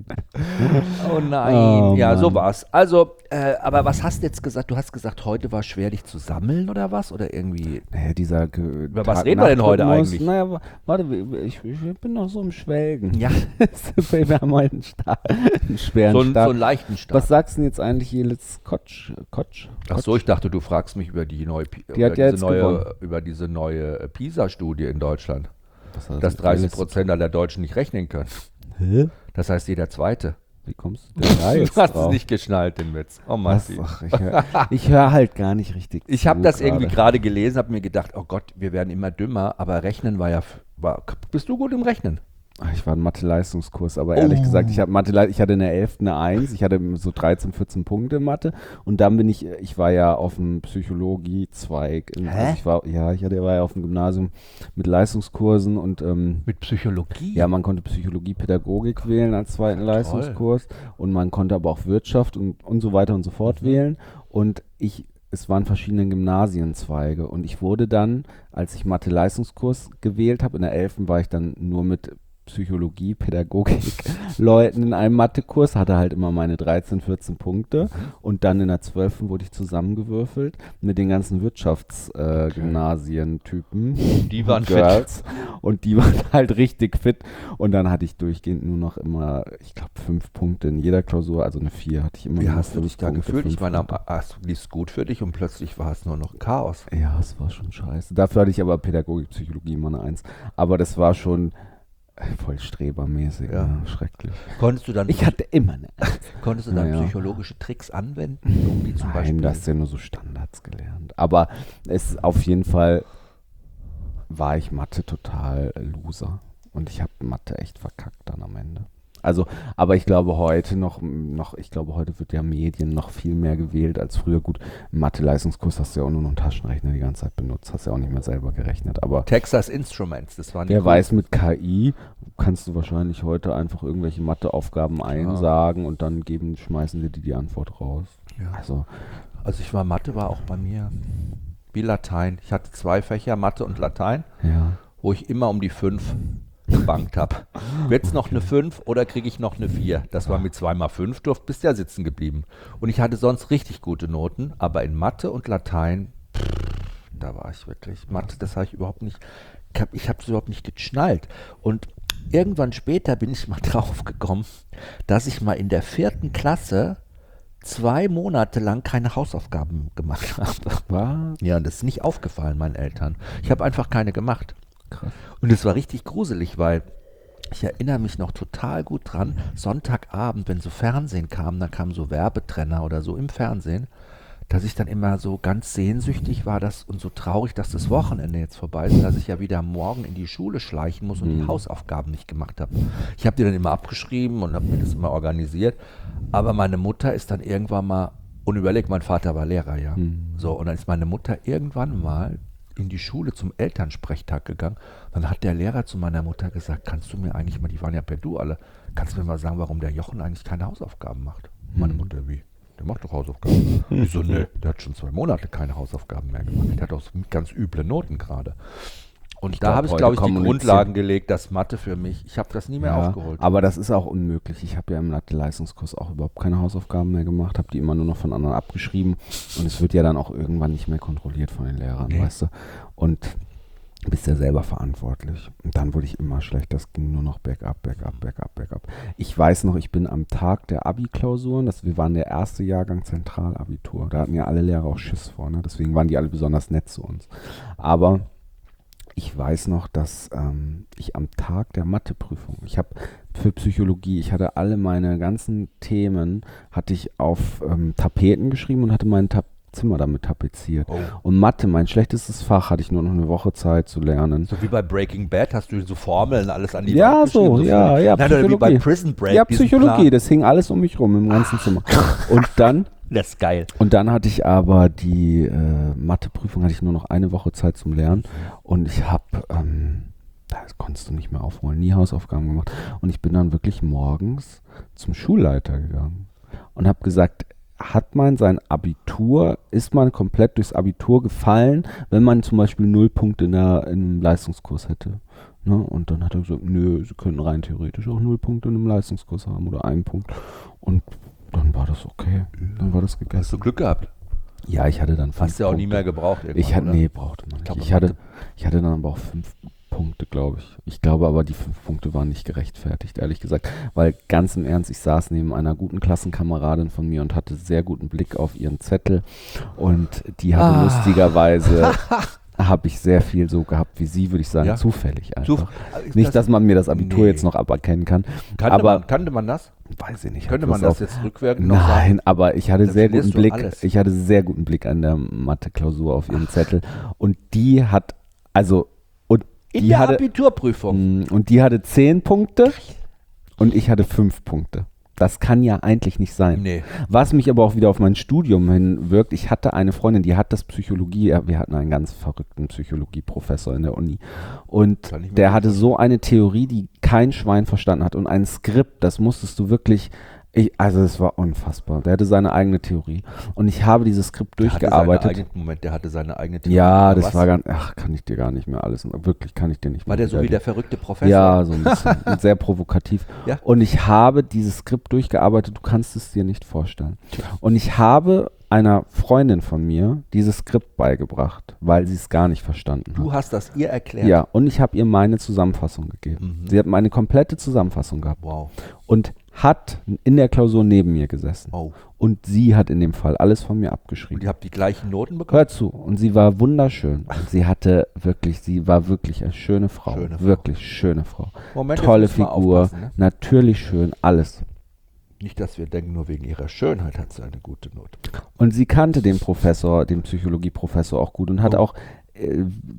[SPEAKER 3] Oh nein,
[SPEAKER 2] Oh
[SPEAKER 3] ja, so
[SPEAKER 2] Mann.
[SPEAKER 3] war's. Also, äh, aber was hast du jetzt gesagt? Du hast gesagt, heute war schwer, dich zu sammeln oder was? Oder irgendwie.
[SPEAKER 2] Naja, dieser Ge-
[SPEAKER 3] Über was
[SPEAKER 2] Tag-
[SPEAKER 3] reden wir denn heute
[SPEAKER 2] Nacht-Rhythmus,
[SPEAKER 3] eigentlich?
[SPEAKER 2] Naja, wa- warte, ich, ich bin noch so im Schwelgen.
[SPEAKER 3] Ja,
[SPEAKER 2] Wir haben heute einen, Sta- einen schweren
[SPEAKER 3] so, ein, so
[SPEAKER 2] Start.
[SPEAKER 3] einen leichten Start.
[SPEAKER 2] Was sagst du denn jetzt eigentlich, Jelitz Kotsch? Kotsch?
[SPEAKER 3] Ach so, ich dachte, du fragst mich über die neue, Pi-
[SPEAKER 2] Die
[SPEAKER 3] über
[SPEAKER 2] hat ja
[SPEAKER 3] diese
[SPEAKER 2] jetzt gewonnen.
[SPEAKER 3] neue, über diese neue äh, PISA-Studie in Deutschland,
[SPEAKER 2] Was hat
[SPEAKER 3] dass
[SPEAKER 2] mit
[SPEAKER 3] dreißig
[SPEAKER 2] Jelitz zu
[SPEAKER 3] Prozent aller Deutschen nicht rechnen können.
[SPEAKER 2] tun? Hä?
[SPEAKER 3] Das heißt, jeder Zweite.
[SPEAKER 2] Wie kommst du denn da jetzt
[SPEAKER 3] Du hast es
[SPEAKER 2] drauf?
[SPEAKER 3] nicht geschnallt, den Witz. Oh
[SPEAKER 2] Was?
[SPEAKER 3] Matti.
[SPEAKER 2] Ach, ich höre hör halt gar nicht richtig
[SPEAKER 3] Ich
[SPEAKER 2] zu
[SPEAKER 3] habe das irgendwie
[SPEAKER 2] gerade.
[SPEAKER 3] gerade gelesen, habe mir gedacht, oh Gott, wir werden immer dümmer, aber Rechnen war ja, f- war, bist du gut im Rechnen?
[SPEAKER 2] Ach, ich war ein Mathe-Leistungskurs, aber ehrlich
[SPEAKER 3] Oh.
[SPEAKER 2] gesagt, ich, hab Mathe, ich hatte in der elften eine eins, ich hatte so dreizehn, vierzehn Punkte in Mathe und dann bin ich, ich war ja auf dem Psychologie-Zweig. in-
[SPEAKER 3] Hä?
[SPEAKER 2] Also ich war, ja, ich hatte, war ja auf dem Gymnasium mit Leistungskursen und ähm,
[SPEAKER 3] Mit Psychologie?
[SPEAKER 2] ja, man konnte Psychologie-Pädagogik wählen als zweiten Leistungskurs und man konnte aber auch Wirtschaft und, und so weiter und so fort
[SPEAKER 3] Mhm.
[SPEAKER 2] wählen und ich, es waren verschiedene Gymnasienzweige und ich wurde dann, als ich Mathe-Leistungskurs gewählt habe, in der elften war ich dann nur mit Psychologie, Pädagogik Leuten in einem Mathekurs, hatte halt immer meine dreizehn, vierzehn Punkte und dann in der zwölften wurde ich zusammengewürfelt mit den ganzen Wirtschaftsgymnasien-Typen.
[SPEAKER 3] Äh, die waren
[SPEAKER 2] Girls fit. Und die waren halt richtig fit und dann hatte ich durchgehend nur noch immer, ich glaube, fünf Punkte in jeder Klausur, also eine vier hatte ich immer.
[SPEAKER 3] Wie
[SPEAKER 2] nur
[SPEAKER 3] hast du dich da
[SPEAKER 2] Punkte,
[SPEAKER 3] gefühlt? Ich meine,
[SPEAKER 2] Punkte.
[SPEAKER 3] es lief gut für dich und plötzlich war es nur noch Chaos.
[SPEAKER 2] Ja, es war schon scheiße. Dafür hatte ich aber Pädagogik, Psychologie immer eine Eins. Aber das war schon voll strebermäßig,
[SPEAKER 3] Ja.
[SPEAKER 2] ja. Schrecklich.
[SPEAKER 3] Konntest du dann,
[SPEAKER 2] Ich hatte immer eine
[SPEAKER 3] konntest du dann
[SPEAKER 2] Ja, ja.
[SPEAKER 3] psychologische Tricks anwenden, um die zum
[SPEAKER 2] Nein,
[SPEAKER 3] Beispiel...
[SPEAKER 2] du hast ja nur so Standards gelernt. Aber es auf jeden Fall war ich Mathe total Loser. Und ich habe Mathe echt verkackt dann am Ende. Also, aber ich glaube heute noch, noch, ich glaube heute wird ja Medien noch viel mehr gewählt als früher. Gut, im Mathe-Leistungskurs hast du ja auch nur noch einen Taschenrechner die ganze Zeit benutzt, hast ja auch nicht mehr selber gerechnet. Aber
[SPEAKER 3] Texas Instruments, das waren die
[SPEAKER 2] wer
[SPEAKER 3] coolen-
[SPEAKER 2] weiß, mit K I kannst du wahrscheinlich heute einfach irgendwelche Matheaufgaben einsagen und dann geben, schmeißen sie dir die Antwort raus.
[SPEAKER 3] Ja.
[SPEAKER 2] Also,
[SPEAKER 3] Also ich war, Mathe war auch bei mir wie Latein. Ich hatte zwei Fächer, Mathe und Latein,
[SPEAKER 2] ja.
[SPEAKER 3] wo ich immer um die fünf gebankt habe. Wird es noch eine fünf oder kriege ich noch eine vier? Das war mit zwei mal fünf, durfte bist ja sitzen geblieben. Und ich hatte sonst richtig gute Noten, aber in Mathe und Latein, pff, da war ich wirklich, Mathe, das habe ich überhaupt nicht, ich habe ich es überhaupt nicht geschnallt. Und irgendwann später bin ich mal drauf gekommen, dass ich mal in der vierten Klasse zwei Monate lang keine Hausaufgaben gemacht habe.
[SPEAKER 2] Was?
[SPEAKER 3] Ja, und das ist nicht aufgefallen meinen Eltern. Ich habe einfach keine gemacht.
[SPEAKER 2] Krass.
[SPEAKER 3] Und es war richtig gruselig, weil ich erinnere mich noch total gut dran, Sonntagabend, wenn so Fernsehen kam, da kamen so Werbetrenner oder so im Fernsehen, dass ich dann immer so ganz sehnsüchtig war dass, und so traurig, dass das Wochenende jetzt vorbei ist, dass ich ja wieder morgen in die Schule schleichen muss und die
[SPEAKER 2] Mhm.
[SPEAKER 3] Hausaufgaben nicht gemacht habe. Ich habe die dann immer abgeschrieben und habe mir das immer organisiert, aber meine Mutter ist dann irgendwann mal, und überlegt, mein Vater war Lehrer, ja.
[SPEAKER 2] Mhm.
[SPEAKER 3] So, und dann ist meine Mutter irgendwann mal in die Schule zum Elternsprechtag gegangen. Dann hat der Lehrer zu meiner Mutter gesagt, kannst du mir eigentlich mal, die waren ja per Du alle, kannst du mir mal sagen, warum der Jochen eigentlich keine Hausaufgaben macht? Meine Mutter, wie? Der macht doch Hausaufgaben. Ich so, ne, der hat schon zwei Monate keine Hausaufgaben mehr gemacht. Der hat auch ganz üble Noten gerade. Und da
[SPEAKER 2] glaub,
[SPEAKER 3] habe ich,
[SPEAKER 2] heute
[SPEAKER 3] glaube ich, die
[SPEAKER 2] kommunizieren-
[SPEAKER 3] Grundlagen gelegt, dass Mathe für mich, ich habe das nie mehr
[SPEAKER 2] Ja,
[SPEAKER 3] aufgeholt.
[SPEAKER 2] aber das ist auch unmöglich. Ich habe ja im Mathe-Leistungskurs auch überhaupt keine Hausaufgaben mehr gemacht, habe die immer nur noch von anderen abgeschrieben und es wird ja dann auch irgendwann nicht mehr kontrolliert von den Lehrern,
[SPEAKER 3] Nee.
[SPEAKER 2] weißt du? Und bist ja selber verantwortlich. Und dann wurde ich immer schlecht. Das ging nur noch bergab, bergab, bergab, bergab. Ich weiß noch, ich bin am Tag der Abi-Klausuren, das, wir waren der erste Jahrgang Zentralabitur. Da hatten ja alle Lehrer auch Schiss vor, ne? Deswegen waren die alle besonders nett zu uns. Aber ich weiß noch, dass ähm, ich am Tag der Matheprüfung, ich habe für Psychologie, ich hatte alle meine ganzen Themen, hatte ich auf ähm, Tapeten geschrieben und hatte mein Ta- Zimmer damit tapeziert.
[SPEAKER 3] Oh.
[SPEAKER 2] Und Mathe, mein schlechtestes Fach, hatte ich nur noch eine Woche Zeit zu lernen.
[SPEAKER 3] So wie bei Breaking Bad hast du so Formeln, alles an die
[SPEAKER 2] Ja,
[SPEAKER 3] Wand geschrieben,
[SPEAKER 2] so, ja, ja,
[SPEAKER 3] Nein, oder wie bei
[SPEAKER 2] Psychologie.
[SPEAKER 3] Prison Break.
[SPEAKER 2] Ja,
[SPEAKER 3] diesen
[SPEAKER 2] Psychologie,
[SPEAKER 3] Plan.
[SPEAKER 2] das hing alles um mich rum im ganzen Zimmer. Und dann,
[SPEAKER 3] Das ist geil.
[SPEAKER 2] und dann hatte ich aber die äh, Matheprüfung, hatte ich nur noch eine Woche Zeit zum Lernen. Und ich habe, ähm, das konntest du nicht mehr aufholen, nie Hausaufgaben gemacht. Und ich bin dann wirklich morgens zum Schulleiter gegangen und habe gesagt, hat man sein Abitur, ist man komplett durchs Abitur gefallen, wenn man zum Beispiel null Punkte in der, im Leistungskurs hätte. Ne? Und dann hat er gesagt, nö, Sie können rein theoretisch auch null Punkte in einem Leistungskurs haben oder einen Punkt. Und dann war das okay. Dann war das
[SPEAKER 3] Hast
[SPEAKER 2] gegessen.
[SPEAKER 3] du Glück gehabt?
[SPEAKER 2] Ja, ich hatte dann fünf
[SPEAKER 3] Hast du ja auch nie
[SPEAKER 2] Punkte.
[SPEAKER 3] mehr gebraucht irgendwann,
[SPEAKER 2] Ich hatte,
[SPEAKER 3] oder?
[SPEAKER 2] nee, brauchte man nicht.
[SPEAKER 3] glaube,
[SPEAKER 2] Ich hatte, ich hatte dann aber auch fünf Punkte, glaube ich. Ich glaube aber, die fünf Punkte waren nicht gerechtfertigt, ehrlich gesagt. Weil ganz im Ernst, ich saß neben einer guten Klassenkameradin von mir und hatte sehr guten Blick auf ihren Zettel. Und die hatte
[SPEAKER 3] Ah.
[SPEAKER 2] lustigerweise, habe ich sehr viel so gehabt wie sie, würde ich sagen,
[SPEAKER 3] Ja.
[SPEAKER 2] zufällig einfach.
[SPEAKER 3] Zuf-
[SPEAKER 2] Nicht, dass man mir das Abitur
[SPEAKER 3] Nee.
[SPEAKER 2] jetzt noch aberkennen kann.
[SPEAKER 3] Kannte,
[SPEAKER 2] aber
[SPEAKER 3] man, kannte man das?
[SPEAKER 2] weiß ich nicht.
[SPEAKER 3] Könnte
[SPEAKER 2] ob
[SPEAKER 3] man das
[SPEAKER 2] auch-
[SPEAKER 3] jetzt rückwirkend noch sagen?
[SPEAKER 2] Nein, aber ich hatte
[SPEAKER 3] Dann
[SPEAKER 2] sehr
[SPEAKER 3] verlierst
[SPEAKER 2] guten
[SPEAKER 3] du
[SPEAKER 2] Blick.
[SPEAKER 3] alles.
[SPEAKER 2] Ich hatte sehr guten Blick an der Mathe-Klausur auf ihrem Zettel. Und die hat, also, und
[SPEAKER 3] In
[SPEAKER 2] die
[SPEAKER 3] der
[SPEAKER 2] hatte,
[SPEAKER 3] Abiturprüfung.
[SPEAKER 2] mh, und die hatte zehn Punkte und ich hatte fünf Punkte. Das kann ja eigentlich nicht sein.
[SPEAKER 3] Nee.
[SPEAKER 2] Was mich aber auch wieder auf mein Studium hinwirkt, ich hatte eine Freundin, die hat das Psychologie, ja, wir hatten einen ganz verrückten Psychologieprofessor in der Uni und
[SPEAKER 3] Kann ich mir
[SPEAKER 2] der
[SPEAKER 3] gut
[SPEAKER 2] hatte so eine Theorie, die kein Schwein verstanden hat und ein Skript, das musstest du wirklich Ich, also es war unfassbar. Der hatte seine eigene Theorie. Und ich habe dieses Skript
[SPEAKER 3] Der hatte
[SPEAKER 2] durchgearbeitet.
[SPEAKER 3] seine eigene, Moment, der hatte seine eigene Theorie.
[SPEAKER 2] Ja,
[SPEAKER 3] oder
[SPEAKER 2] das
[SPEAKER 3] was?
[SPEAKER 2] war ganz, ach, kann ich dir gar nicht mehr alles, wirklich kann ich dir nicht mehr.
[SPEAKER 3] War der so wie
[SPEAKER 2] wieder-
[SPEAKER 3] der verrückte Professor?
[SPEAKER 2] Ja, so ein bisschen. Und sehr provokativ.
[SPEAKER 3] Ja.
[SPEAKER 2] Und ich habe dieses Skript durchgearbeitet, du kannst es dir nicht vorstellen. Und ich habe einer Freundin von mir dieses Skript beigebracht, weil sie es gar nicht verstanden hat.
[SPEAKER 3] Du hast das ihr erklärt?
[SPEAKER 2] Ja, und ich habe ihr meine Zusammenfassung gegeben.
[SPEAKER 3] Mhm.
[SPEAKER 2] Sie hat meine komplette Zusammenfassung gehabt
[SPEAKER 3] Wow.
[SPEAKER 2] und hat in der Klausur neben mir gesessen.
[SPEAKER 3] Oh.
[SPEAKER 2] Und sie hat in dem Fall alles von mir
[SPEAKER 3] Und
[SPEAKER 2] abgeschrieben.
[SPEAKER 3] ihr habt die gleichen Noten bekommen?
[SPEAKER 2] Hör zu. Und sie war wunderschön. Und sie hatte wirklich, sie war wirklich eine schöne Frau.
[SPEAKER 3] Schöne Frau.
[SPEAKER 2] Wirklich schöne Frau.
[SPEAKER 3] Moment, jetzt
[SPEAKER 2] Tolle
[SPEAKER 3] müssen wir
[SPEAKER 2] Figur,
[SPEAKER 3] aufpassen, ne?
[SPEAKER 2] natürlich schön, alles.
[SPEAKER 3] Nicht, dass wir denken, nur wegen ihrer Schönheit hat sie eine gute Note bekommen.
[SPEAKER 2] Und sie kannte den Professor, den Psychologieprofessor auch gut und hat
[SPEAKER 3] Oh.
[SPEAKER 2] auch äh,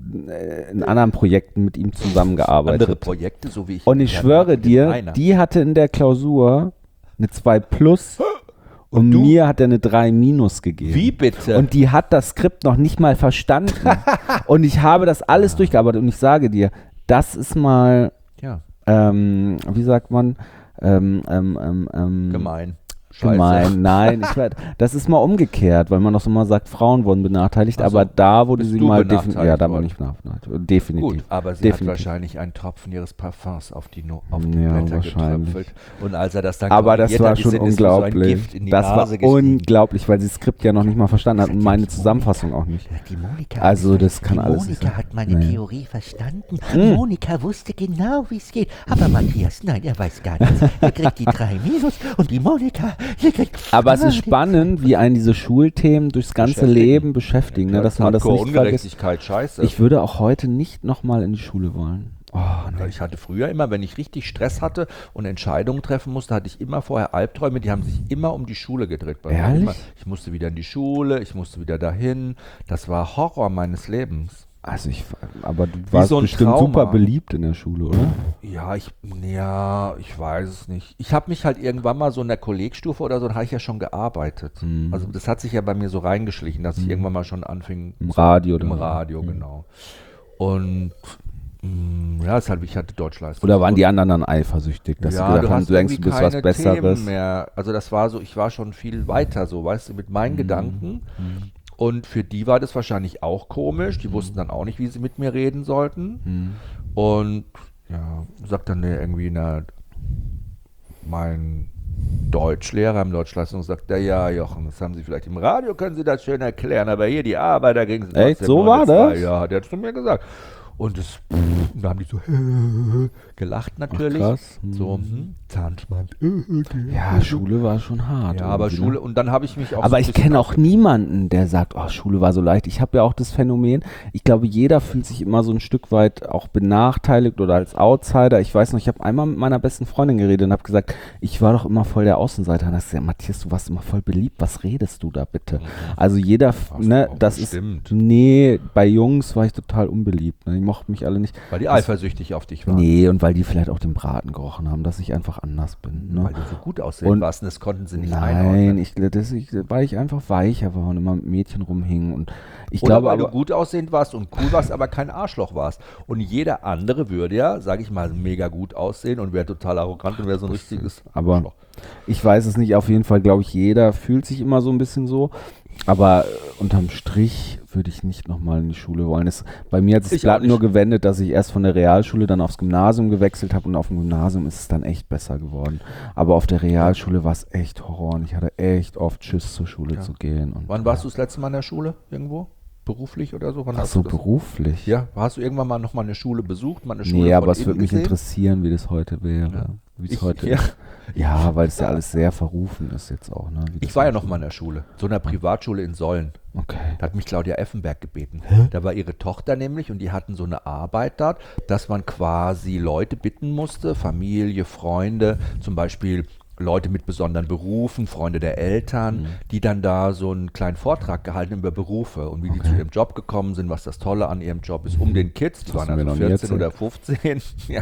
[SPEAKER 2] in anderen Projekten mit ihm zusammengearbeitet.
[SPEAKER 3] Andere Projekte, so wie ich.
[SPEAKER 2] Und ich
[SPEAKER 3] ja,
[SPEAKER 2] schwöre
[SPEAKER 3] mit dem
[SPEAKER 2] dir,
[SPEAKER 3] Rainer.
[SPEAKER 2] die hatte in der Klausur eine zwei plus und,
[SPEAKER 3] Und du?
[SPEAKER 2] mir hat er eine drei minus gegeben.
[SPEAKER 3] Wie bitte?
[SPEAKER 2] Und die hat das Skript noch nicht mal verstanden. Und ich habe das alles durchgearbeitet und ich sage dir, das ist mal,
[SPEAKER 3] ja,
[SPEAKER 2] ähm, wie sagt man, ähm, ähm, ähm, ähm,
[SPEAKER 3] gemein. Scheiße.
[SPEAKER 2] Gemein, nein, ich werd, das ist mal umgekehrt, weil man doch so mal sagt, Frauen wurden benachteiligt,
[SPEAKER 3] Ach so.
[SPEAKER 2] aber da wurde
[SPEAKER 3] Bist
[SPEAKER 2] sie
[SPEAKER 3] du
[SPEAKER 2] mal
[SPEAKER 3] benachteiligt
[SPEAKER 2] definitiv, ja, da war
[SPEAKER 3] worden?
[SPEAKER 2] nicht benachteiligt, definitiv.
[SPEAKER 3] Gut, aber sie
[SPEAKER 2] definitiv.
[SPEAKER 3] hat wahrscheinlich einen Tropfen ihres Parfums auf die, no auf die
[SPEAKER 2] Ja,
[SPEAKER 3] Blätter
[SPEAKER 2] wahrscheinlich.
[SPEAKER 3] getröpfelt. Und als er das dann
[SPEAKER 2] Aber das
[SPEAKER 3] korrigiert
[SPEAKER 2] war
[SPEAKER 3] hat,
[SPEAKER 2] schon
[SPEAKER 3] ist es wie so ein
[SPEAKER 2] unglaublich.
[SPEAKER 3] Gift in die
[SPEAKER 2] Das war
[SPEAKER 3] Nase gestiegen.
[SPEAKER 2] unglaublich, weil sie das Skript ja noch nicht mal verstanden hat und meine Zusammenfassung auch nicht.
[SPEAKER 4] Die Monika,
[SPEAKER 2] Also,
[SPEAKER 4] hat-
[SPEAKER 2] das kann
[SPEAKER 4] die
[SPEAKER 2] alles
[SPEAKER 4] Monika
[SPEAKER 2] nicht sein.
[SPEAKER 4] hat meine
[SPEAKER 2] Nee.
[SPEAKER 4] Theorie verstanden. Monika wusste genau, wie es geht. Aber Matthias, nein, er weiß gar nichts. Er kriegt die drei Minus und die Monika, die kriegt...
[SPEAKER 2] Aber es ist
[SPEAKER 4] die-
[SPEAKER 2] spannend, wie einen diese Schulthemen durchs ganze
[SPEAKER 3] Beschäftigen.
[SPEAKER 2] Leben beschäftigen, ne, dass man das nicht vergisst.
[SPEAKER 3] Ungerechtigkeit, scheiße.
[SPEAKER 2] Ich würde auch heute nicht nochmal in die Schule wollen. Oh, nee.
[SPEAKER 3] Ich hatte früher immer, wenn ich richtig Stress hatte und Entscheidungen treffen musste, hatte ich immer vorher Albträume, die haben sich immer um die Schule gedreht. bei mir.
[SPEAKER 2] Ehrlich?
[SPEAKER 3] Immer, ich musste wieder in die Schule, ich musste wieder dahin. Das war Horror meines Lebens.
[SPEAKER 2] Also ich, aber du warst
[SPEAKER 3] so ein
[SPEAKER 2] bestimmt
[SPEAKER 3] Trauma.
[SPEAKER 2] super beliebt in der Schule, oder?
[SPEAKER 3] Ja, ich, ja, ich weiß es nicht. Ich habe mich halt irgendwann mal so in der Kollegstufe oder so, da habe ich ja schon gearbeitet.
[SPEAKER 2] Mhm.
[SPEAKER 3] Also das hat sich ja bei mir so reingeschlichen, dass ich irgendwann mal schon anfing.
[SPEAKER 2] Im Radio
[SPEAKER 3] Im
[SPEAKER 2] oder?
[SPEAKER 3] Radio, genau. Und mh, ja, deshalb, ich hatte Deutschleistung.
[SPEAKER 2] Oder waren die anderen dann eifersüchtig, dass sie gesagt haben, du denkst, du bist was
[SPEAKER 3] keine
[SPEAKER 2] Besseres?
[SPEAKER 3] Themen mehr. Also das war so, ich war schon viel weiter so, weißt du, mit meinen
[SPEAKER 2] Mhm.
[SPEAKER 3] Gedanken. Und für die war das wahrscheinlich auch komisch. Die wussten dann auch nicht, wie sie mit mir reden sollten.
[SPEAKER 2] Mhm.
[SPEAKER 3] Und ja, sagt dann der irgendwie, na, mein Deutschlehrer im Deutschleistung sagt, ja, ja, Jochen, das haben Sie vielleicht im Radio, können Sie das schön erklären, aber hier die Arbeiter kriegen Sie
[SPEAKER 2] Echt?
[SPEAKER 3] trotzdem
[SPEAKER 2] So
[SPEAKER 3] nur eine
[SPEAKER 2] war
[SPEAKER 3] zwei.
[SPEAKER 2] das?
[SPEAKER 3] Ja, hat er zu mir gesagt. Und das, da haben die so gelacht natürlich.
[SPEAKER 2] Ach, krass.
[SPEAKER 3] So, hm, Zahnschwein.
[SPEAKER 2] Ja, Schule war schon hart.
[SPEAKER 3] Ja, aber
[SPEAKER 2] irgendwie,
[SPEAKER 3] Schule,
[SPEAKER 2] ne?
[SPEAKER 3] und dann habe ich mich auch
[SPEAKER 2] Aber
[SPEAKER 3] so ein
[SPEAKER 2] ich
[SPEAKER 3] bisschen
[SPEAKER 2] kenne auch niemanden, der sagt, oh, Schule war so leicht. Ich habe ja auch das Phänomen, ich glaube, jeder fühlt sich immer so ein Stück weit auch benachteiligt oder als Outsider. Ich weiß noch, ich habe einmal mit meiner besten Freundin geredet und habe gesagt, ich war doch immer voll der Außenseiter. Und dann hat sie gesagt, Matthias, du warst immer voll beliebt. Was redest du da bitte? Also jeder, f-
[SPEAKER 3] Warst
[SPEAKER 2] ne,
[SPEAKER 3] du auch
[SPEAKER 2] das
[SPEAKER 3] bestimmt.
[SPEAKER 2] ist, nee, bei Jungs war ich total unbeliebt. Ne? Die mochten mich alle nicht.
[SPEAKER 3] weil die eifersüchtig auf dich waren.
[SPEAKER 2] Nee, und weil die vielleicht auch den Braten gerochen haben, dass ich einfach anders bin. Ne?
[SPEAKER 3] Weil du so gut aussehen
[SPEAKER 2] Und-
[SPEAKER 3] warst und das konnten sie nicht
[SPEAKER 2] Nein,
[SPEAKER 3] einordnen.
[SPEAKER 2] ich, das, ich, weil ich einfach weicher war und immer mit Mädchen rumhing. Und ich
[SPEAKER 3] Oder
[SPEAKER 2] glaube
[SPEAKER 3] weil
[SPEAKER 2] aber,
[SPEAKER 3] du gut aussehend warst und cool warst, aber kein Arschloch warst. Und jeder andere würde ja, sage ich mal, mega gut aussehen und wäre total arrogant und wäre so ein richtiges
[SPEAKER 2] aber
[SPEAKER 3] Arschloch.
[SPEAKER 2] ich weiß es nicht, auf jeden Fall glaube ich, jeder fühlt sich immer so ein bisschen so. Aber äh, unterm Strich würde ich nicht nochmal in die Schule wollen. Es, bei mir hat sich das
[SPEAKER 3] Ich
[SPEAKER 2] Blatt
[SPEAKER 3] auch nicht.
[SPEAKER 2] nur gewendet, dass ich erst von der Realschule dann aufs Gymnasium gewechselt habe und auf dem Gymnasium ist es dann echt besser geworden. Aber auf der Realschule war es echt Horror und ich hatte echt oft Schiss zur Schule
[SPEAKER 3] Ja.
[SPEAKER 2] zu gehen. Und,
[SPEAKER 3] Wann warst du das letzte Mal in der Schule irgendwo? Beruflich oder so? Wann
[SPEAKER 2] Ach
[SPEAKER 3] hast
[SPEAKER 2] so,
[SPEAKER 3] du das?
[SPEAKER 2] beruflich?
[SPEAKER 3] Ja, hast du irgendwann mal nochmal eine Schule besucht? Mal eine Schule
[SPEAKER 2] Nee,
[SPEAKER 3] von
[SPEAKER 2] aber es
[SPEAKER 3] innen
[SPEAKER 2] würde mich
[SPEAKER 3] gesehen?
[SPEAKER 2] interessieren, wie das heute wäre.
[SPEAKER 3] Ja.
[SPEAKER 2] Wie es
[SPEAKER 3] Ich,
[SPEAKER 2] heute
[SPEAKER 3] ja,
[SPEAKER 2] Ja, weil es ja alles sehr verrufen ist jetzt auch. Ne? Wie das
[SPEAKER 3] ich war ja
[SPEAKER 2] aussieht.
[SPEAKER 3] noch mal in der Schule, so einer Privatschule in Sollen.
[SPEAKER 2] Okay.
[SPEAKER 3] Da hat mich Claudia Effenberg gebeten. Da war ihre Tochter nämlich und die hatten so eine Arbeit dort, dass man quasi Leute bitten musste, Familie, Freunde, zum Beispiel Leute mit besonderen Berufen, Freunde der Eltern,
[SPEAKER 2] Mhm.
[SPEAKER 3] die dann da so einen kleinen Vortrag gehalten über Berufe und wie die
[SPEAKER 2] Okay.
[SPEAKER 3] zu ihrem Job gekommen sind, was das Tolle an ihrem Job ist, um den Kids, die
[SPEAKER 2] Hast
[SPEAKER 3] waren
[SPEAKER 2] du mir
[SPEAKER 3] also
[SPEAKER 2] noch nie
[SPEAKER 3] vierzehn
[SPEAKER 2] erzählt.
[SPEAKER 3] oder fünfzehn, ja,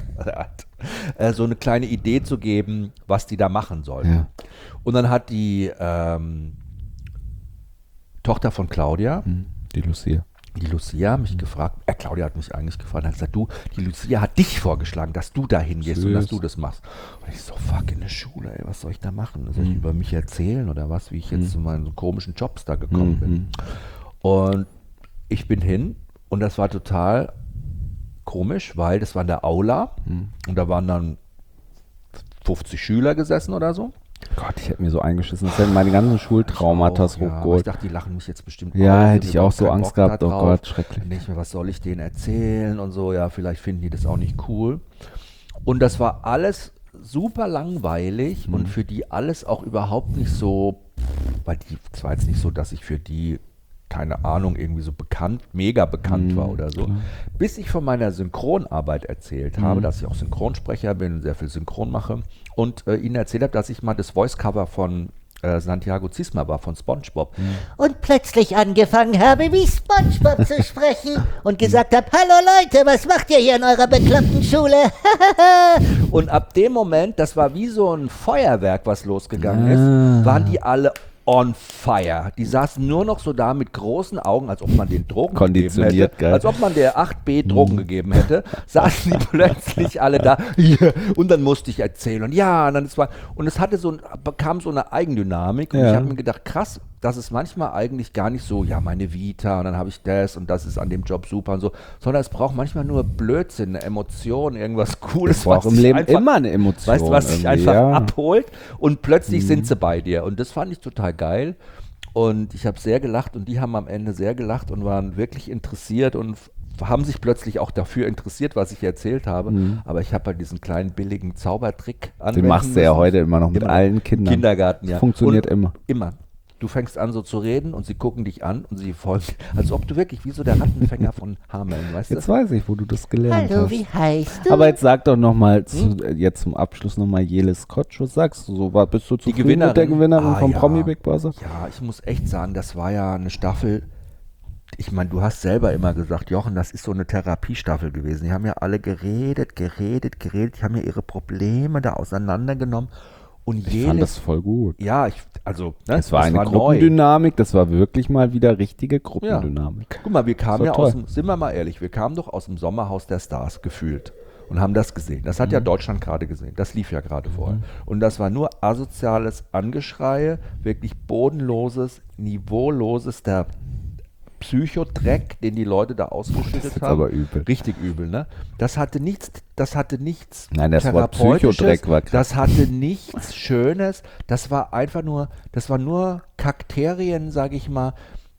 [SPEAKER 3] äh, so eine kleine Idee zu geben, was die da machen sollen.
[SPEAKER 2] Ja.
[SPEAKER 3] Und dann hat die ähm, Tochter von Claudia,
[SPEAKER 2] Hm, die Lucia.
[SPEAKER 3] die Lucia hat mich gefragt, äh, Claudia hat mich eigentlich gefragt, hat gesagt, du, die Lucia hat dich vorgeschlagen, dass du da hingehst
[SPEAKER 2] Süß.
[SPEAKER 3] und dass du das machst. Und ich so, fuck, in der Schule, ey, was soll ich da machen? Soll ich
[SPEAKER 2] Mhm.
[SPEAKER 3] über mich erzählen oder was, wie ich jetzt
[SPEAKER 2] Mhm.
[SPEAKER 3] zu meinen komischen Jobs da gekommen
[SPEAKER 2] Mhm.
[SPEAKER 3] bin? Und ich bin hin und das war total komisch, weil das war in der Aula
[SPEAKER 2] Mhm.
[SPEAKER 3] und da waren dann fünfzig Schüler gesessen oder so.
[SPEAKER 2] Gott, ich hätte mir so eingeschissen. Das hätten meine ganzen Schultraumata
[SPEAKER 3] Ich auch, ja, aber ich
[SPEAKER 2] hochgeholt.
[SPEAKER 3] dachte, die lachen mich jetzt bestimmt
[SPEAKER 2] Ja,
[SPEAKER 3] aus.
[SPEAKER 2] hätte
[SPEAKER 3] Die
[SPEAKER 2] ich
[SPEAKER 3] haben
[SPEAKER 2] auch so
[SPEAKER 3] keinen
[SPEAKER 2] Angst
[SPEAKER 3] Bock da
[SPEAKER 2] gehabt. Oh
[SPEAKER 3] drauf.
[SPEAKER 2] Gott, schrecklich.
[SPEAKER 3] Dann denke ich mir, was soll ich denen erzählen und so, ja, vielleicht finden die das auch nicht cool. Und das war alles super langweilig
[SPEAKER 2] Mhm.
[SPEAKER 3] und für die alles auch überhaupt nicht so, weil die, es war jetzt nicht so, dass ich für die, keine Ahnung, irgendwie so bekannt, mega bekannt
[SPEAKER 2] Mhm,
[SPEAKER 3] war oder so.
[SPEAKER 2] klar.
[SPEAKER 3] Bis ich von meiner Synchronarbeit erzählt habe,
[SPEAKER 2] Mhm.
[SPEAKER 3] dass ich auch Synchronsprecher bin, sehr viel Synchron mache und äh, ihnen erzählt habe, dass ich mal das Voice-Cover von äh, Santiago Ziesmer war, von SpongeBob.
[SPEAKER 4] Und plötzlich angefangen habe, wie SpongeBob zu sprechen und gesagt habe, hallo Leute, was macht ihr hier in eurer bekloppten Schule?
[SPEAKER 3] Und ab dem Moment, das war wie so ein Feuerwerk, was losgegangen
[SPEAKER 2] Ah.
[SPEAKER 3] ist, waren die alle on fire. Die saßen nur noch so da mit großen Augen, als ob man den Drogen gegeben
[SPEAKER 2] Konditioniert,
[SPEAKER 3] hätte.
[SPEAKER 2] geil.
[SPEAKER 3] Als ob man der acht B Drogen gegeben hätte. Saßen die plötzlich alle da. Yeah. Und dann musste ich erzählen. Und ja, und dann es war, und es hatte so ein, bekam so eine Eigendynamik. Und
[SPEAKER 2] Ja.
[SPEAKER 3] ich habe mir gedacht, krass, das ist manchmal eigentlich gar nicht so, ja, meine Vita, und dann habe ich das und das ist an dem Job super und so, sondern es braucht manchmal nur Blödsinn, eine Emotion, irgendwas Cooles.
[SPEAKER 2] Es braucht
[SPEAKER 3] was
[SPEAKER 2] im
[SPEAKER 3] dich
[SPEAKER 2] Leben
[SPEAKER 3] einfach-
[SPEAKER 2] immer eine Emotion.
[SPEAKER 3] Weißt du, was dich
[SPEAKER 2] irgendwie,
[SPEAKER 3] einfach
[SPEAKER 2] ja.
[SPEAKER 3] abholt und plötzlich sind sie bei dir. Und das fand ich total geil. Und ich habe sehr gelacht und die haben am Ende sehr gelacht und waren wirklich interessiert und f- haben sich plötzlich auch dafür interessiert, was ich erzählt habe.
[SPEAKER 2] Mhm.
[SPEAKER 3] Aber ich habe halt diesen kleinen billigen Zaubertrick
[SPEAKER 2] Den
[SPEAKER 3] anwenden
[SPEAKER 2] machst du ja
[SPEAKER 3] müssen.
[SPEAKER 2] heute immer noch mit
[SPEAKER 3] Immer.
[SPEAKER 2] allen Kindern.
[SPEAKER 3] Im Kindergarten, ja.
[SPEAKER 2] Das funktioniert
[SPEAKER 3] und
[SPEAKER 2] immer.
[SPEAKER 3] Immer. Du fängst an so zu reden und sie gucken dich an und sie folgen, als ob du wirklich wie so der Rattenfänger von Hameln, weißt du?
[SPEAKER 2] Jetzt weiß ich, wo du das gelernt
[SPEAKER 4] Hallo,
[SPEAKER 2] hast.
[SPEAKER 4] wie heißt du?
[SPEAKER 2] Aber jetzt sag doch nochmal,
[SPEAKER 3] Hm?
[SPEAKER 2] zu, jetzt zum Abschluss nochmal Jelis Kotsch, was sagst du so? War, bist du zufrieden
[SPEAKER 3] Gewinnerin?
[SPEAKER 2] mit der Gewinnerin
[SPEAKER 3] Ah,
[SPEAKER 2] vom
[SPEAKER 3] ja.
[SPEAKER 2] Promi Big Brother?
[SPEAKER 3] Ja, ich muss echt sagen, das war ja eine Staffel. Ich meine, du hast selber immer gesagt, Jochen, das ist so eine Therapiestaffel gewesen. Die haben ja alle geredet, geredet, geredet. Die haben ja ihre Probleme da auseinandergenommen. Und
[SPEAKER 2] Ich
[SPEAKER 3] jedes,
[SPEAKER 2] fand das voll gut.
[SPEAKER 3] ja, ich, also, ne,
[SPEAKER 2] Es war
[SPEAKER 3] das
[SPEAKER 2] eine
[SPEAKER 3] war neu.
[SPEAKER 2] Gruppendynamik, das war wirklich mal wieder richtige Gruppendynamik.
[SPEAKER 3] Guck mal, wir kamen
[SPEAKER 2] war
[SPEAKER 3] ja
[SPEAKER 2] toll.
[SPEAKER 3] aus dem, sind wir mal ehrlich, wir kamen doch aus dem Sommerhaus der Stars gefühlt und haben das gesehen. Das hat ja
[SPEAKER 2] Mhm.
[SPEAKER 3] Deutschland gerade gesehen. Das lief ja gerade vorher. Und das war nur asoziales Angeschreie, wirklich bodenloses, niveauloses, der Psychodreck, den die Leute da ausgeschüttet
[SPEAKER 2] ist jetzt
[SPEAKER 3] haben.
[SPEAKER 2] aber übel.
[SPEAKER 3] Richtig übel, ne? Das hatte nichts, das hatte nichts
[SPEAKER 2] Nein, das Wort
[SPEAKER 3] Therapeutisches,
[SPEAKER 2] Psychodreck war krass.
[SPEAKER 3] das hatte nichts Schönes, das war einfach nur, das war nur Kakterien, sag ich mal,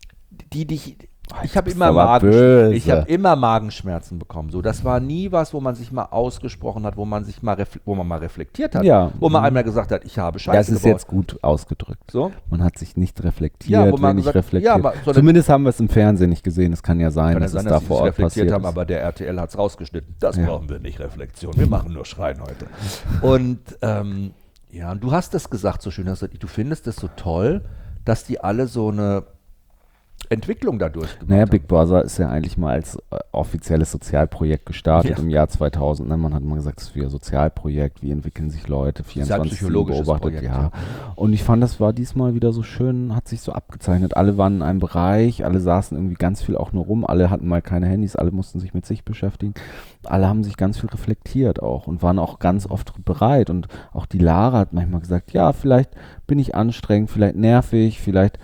[SPEAKER 3] die dich, ich habe
[SPEAKER 2] bist
[SPEAKER 3] immer,
[SPEAKER 2] aber
[SPEAKER 3] Magen,
[SPEAKER 2] böse.
[SPEAKER 3] ich hab immer Magenschmerzen bekommen. So, das war nie was, wo man sich mal ausgesprochen hat, wo man sich mal, refle- wo man mal reflektiert hat,
[SPEAKER 2] Ja.
[SPEAKER 3] wo man
[SPEAKER 2] Mhm.
[SPEAKER 3] einmal gesagt hat, ich habe Scheiße
[SPEAKER 2] Das ist
[SPEAKER 3] gebaut.
[SPEAKER 2] jetzt gut ausgedrückt.
[SPEAKER 3] So.
[SPEAKER 2] Man hat sich nicht reflektiert,
[SPEAKER 3] Ja, wo man
[SPEAKER 2] wenig
[SPEAKER 3] gesagt-
[SPEAKER 2] reflektiert.
[SPEAKER 3] ja, aber so eine-
[SPEAKER 2] Zumindest haben wir es im Fernsehen nicht gesehen. Es kann ja sein,
[SPEAKER 3] Kann ja
[SPEAKER 2] dass
[SPEAKER 3] sein,
[SPEAKER 2] es
[SPEAKER 3] dass
[SPEAKER 2] da
[SPEAKER 3] sie
[SPEAKER 2] vor
[SPEAKER 3] es
[SPEAKER 2] Ort
[SPEAKER 3] reflektiert
[SPEAKER 2] passiert
[SPEAKER 3] haben,
[SPEAKER 2] ist.
[SPEAKER 3] aber der R T L hat es rausgeschnitten. Das
[SPEAKER 2] Ja.
[SPEAKER 3] brauchen wir nicht, Reflexion. Wir machen nur Schreien heute. Und ähm, ja, und du hast das gesagt so schön, hast gesagt, du findest es so toll, dass die alle so eine Entwicklung dadurch gemacht
[SPEAKER 2] Naja,
[SPEAKER 3] haben.
[SPEAKER 2] Big Brother ist ja eigentlich mal als äh, offizielles Sozialprojekt gestartet
[SPEAKER 3] Ja.
[SPEAKER 2] im Jahr zweitausend. Ne? Man hat mal gesagt, es ist wieder Sozialprojekt, wie entwickeln sich Leute, vierundzwanzig sieben
[SPEAKER 3] Sozialpsychologisches
[SPEAKER 2] beobachtet.
[SPEAKER 3] Projekt,
[SPEAKER 2] Ja.
[SPEAKER 3] ja.
[SPEAKER 2] Und ich fand, das war diesmal wieder so schön, hat sich so abgezeichnet. Alle waren in einem Bereich, alle saßen irgendwie ganz viel auch nur rum, alle hatten mal keine Handys, alle mussten sich mit sich beschäftigen. Alle haben sich ganz viel reflektiert auch und waren auch ganz oft bereit. Und auch die Lara hat manchmal gesagt, ja, vielleicht bin ich anstrengend, vielleicht nervig, vielleicht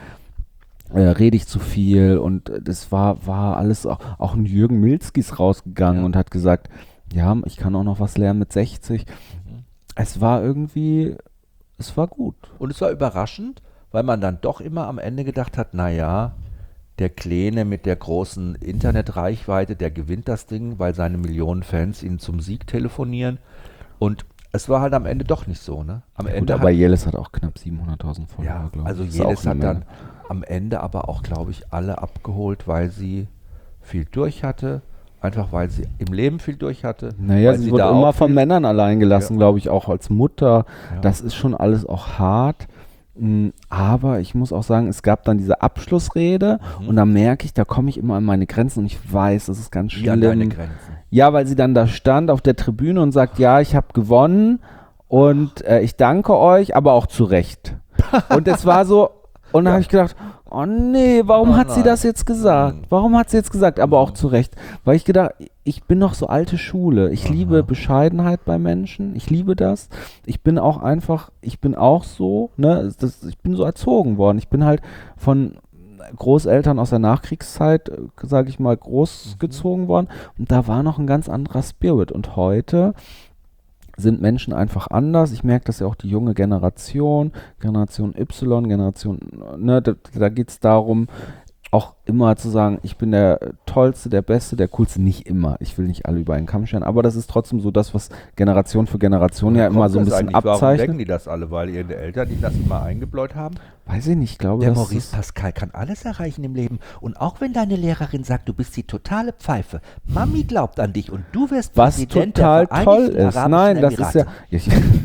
[SPEAKER 2] äh, rede ich zu viel, und äh, das war, war alles, auch, auch ein Jürgen Milzki ist rausgegangen
[SPEAKER 3] Ja.
[SPEAKER 2] und hat gesagt, ja, ich kann auch noch was lernen mit sechzig.
[SPEAKER 3] Mhm.
[SPEAKER 2] Es war irgendwie, es war gut.
[SPEAKER 3] Und es war überraschend, weil man dann doch immer am Ende gedacht hat, naja, der Kleine mit der großen Internetreichweite, der gewinnt das Ding, weil seine Millionen Fans ihn zum Sieg telefonieren. Und es war halt am Ende doch nicht so, ne? Am
[SPEAKER 2] Gut,
[SPEAKER 3] Ende
[SPEAKER 2] aber
[SPEAKER 3] hat,
[SPEAKER 2] Jelis hat auch knapp siebenhunderttausend Follower,
[SPEAKER 3] ja,
[SPEAKER 2] glaube ich.
[SPEAKER 3] also
[SPEAKER 2] Das ist auch
[SPEAKER 3] jedes
[SPEAKER 2] eine
[SPEAKER 3] hat dann
[SPEAKER 2] Menge.
[SPEAKER 3] am Ende aber auch, glaube ich, alle abgeholt, weil sie viel durch hatte, einfach weil sie im Leben viel durch hatte.
[SPEAKER 2] Naja,
[SPEAKER 3] weil
[SPEAKER 2] sie, wird
[SPEAKER 3] da
[SPEAKER 2] immer
[SPEAKER 3] auch
[SPEAKER 2] von
[SPEAKER 3] viel-
[SPEAKER 2] Männern allein gelassen,
[SPEAKER 3] Ja.
[SPEAKER 2] glaube ich, auch als Mutter.
[SPEAKER 3] Ja.
[SPEAKER 2] Das ist schon alles auch hart. Mm, Aber ich muss auch sagen, es gab dann diese Abschlussrede,
[SPEAKER 3] Mhm.
[SPEAKER 2] und da merke ich, da komme ich immer an meine Grenzen, und ich weiß, das ist ganz
[SPEAKER 3] Wie an deine
[SPEAKER 2] schlimm.
[SPEAKER 3] Grenzen.
[SPEAKER 2] Ja, weil sie dann da stand auf der Tribüne und sagt, ja, ich habe gewonnen und äh, ich danke euch, aber auch zu Recht. Und es war so, und da habe ich gedacht, oh nee, warum
[SPEAKER 3] Oh
[SPEAKER 2] hat sie
[SPEAKER 3] nein.
[SPEAKER 2] das jetzt gesagt?
[SPEAKER 3] Mhm.
[SPEAKER 2] Warum hat sie jetzt gesagt? Aber auch
[SPEAKER 3] Mhm.
[SPEAKER 2] zu Recht. Weil ich gedacht, ich bin noch so alte Schule. Ich
[SPEAKER 3] Aha.
[SPEAKER 2] liebe Bescheidenheit bei Menschen. Ich liebe das. Ich bin auch einfach, ich bin auch so, ne, das, ich bin so erzogen worden. Ich bin halt von Großeltern aus der Nachkriegszeit, sage ich mal, großgezogen worden. Und da war noch ein ganz anderer Spirit. Und heute sind Menschen einfach anders. Ich merke das ja auch die junge Generation, Generation Y, Generation, ne, da, da geht es darum, auch immer zu sagen, ich bin der Tollste, der Beste, der Coolste, nicht immer. Ich will nicht alle über einen Kamm scheren, aber das ist trotzdem so das, was Generation für Generation ja
[SPEAKER 3] Woher
[SPEAKER 2] immer
[SPEAKER 3] kommt
[SPEAKER 2] so ein
[SPEAKER 3] das
[SPEAKER 2] bisschen
[SPEAKER 3] eigentlich? Warum denken
[SPEAKER 2] abzeichnet.
[SPEAKER 3] die das alle? Weil ihre Eltern die das immer eingebläut haben?
[SPEAKER 2] Weiß ich nicht, ich glaube,
[SPEAKER 4] Der
[SPEAKER 2] das
[SPEAKER 4] Maurice
[SPEAKER 2] ist,
[SPEAKER 4] Pascal kann alles erreichen im Leben. Und auch wenn deine Lehrerin sagt, du bist die totale Pfeife, Mami glaubt an dich und du wirst
[SPEAKER 2] was
[SPEAKER 4] Präsident
[SPEAKER 2] total
[SPEAKER 4] der
[SPEAKER 2] toll
[SPEAKER 4] Vereinigten
[SPEAKER 2] ist.
[SPEAKER 4] Arabischen
[SPEAKER 2] Nein, das ist ja,
[SPEAKER 4] Emirate.
[SPEAKER 2] ich,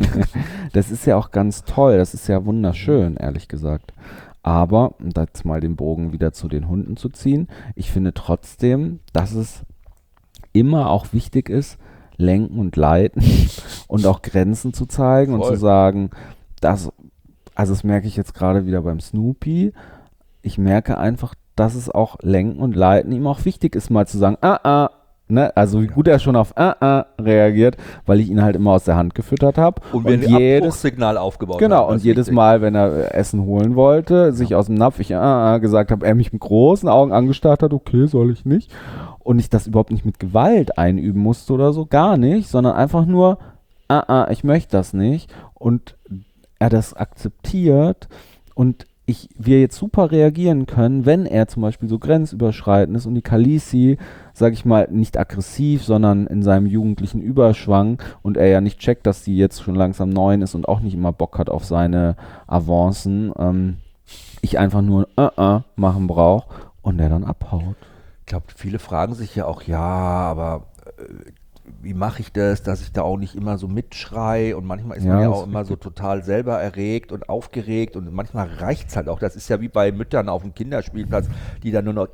[SPEAKER 2] das ist ja auch ganz toll. Das ist ja wunderschön, ehrlich gesagt. Aber, um jetzt mal den Bogen wieder zu den Hunden zu ziehen, ich finde trotzdem, dass es immer auch wichtig ist, lenken und leiten und auch Grenzen zu zeigen und
[SPEAKER 3] Voll.
[SPEAKER 2] zu sagen, dass, also das merke ich jetzt gerade wieder beim Snoopy, ich merke einfach, dass es auch lenken und leiten ihm auch wichtig ist, mal zu sagen, ah, ah, ne, also wie gut er schon auf ah, ah reagiert, weil ich ihn halt immer aus der Hand gefüttert habe
[SPEAKER 3] Und wir ein
[SPEAKER 2] jedes
[SPEAKER 3] Abbruchssignal aufgebaut
[SPEAKER 2] Genau,
[SPEAKER 3] haben. das
[SPEAKER 2] und
[SPEAKER 3] ist
[SPEAKER 2] jedes
[SPEAKER 3] wichtig.
[SPEAKER 2] Mal, wenn er äh, Essen holen wollte, sich aus dem Napf, ich ah, ah, gesagt habe, er mich mit großen Augen angestarrt hat, okay, soll ich nicht. Und ich das überhaupt nicht mit Gewalt einüben musste oder so, gar nicht, sondern einfach nur, ah, ah, ich möchte das nicht. Und er das akzeptiert und ich, wir jetzt super reagieren können, wenn er zum Beispiel so grenzüberschreitend ist und die Khaleesi, sag ich mal, nicht aggressiv, sondern in seinem jugendlichen Überschwang und er ja nicht checkt, dass die jetzt schon langsam neun ist und auch nicht immer Bock hat auf seine Avancen, ähm, ich einfach nur uh -uh machen brauche und er dann abhaut.
[SPEAKER 3] Ich glaube, viele fragen sich ja auch, ja, aber äh, wie mache ich das, dass ich da auch nicht immer so mitschrei und manchmal ist
[SPEAKER 2] Ja,
[SPEAKER 3] man ja
[SPEAKER 2] das
[SPEAKER 3] auch
[SPEAKER 2] ist
[SPEAKER 3] immer so total selber erregt und aufgeregt und manchmal reicht es halt auch. Das ist ja wie bei Müttern auf dem Kinderspielplatz, die dann nur noch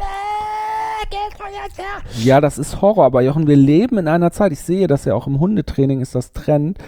[SPEAKER 2] Ja, das ist Horror, aber Jochen, wir leben in einer Zeit, ich sehe das ja auch im Hundetraining, ist das Trend,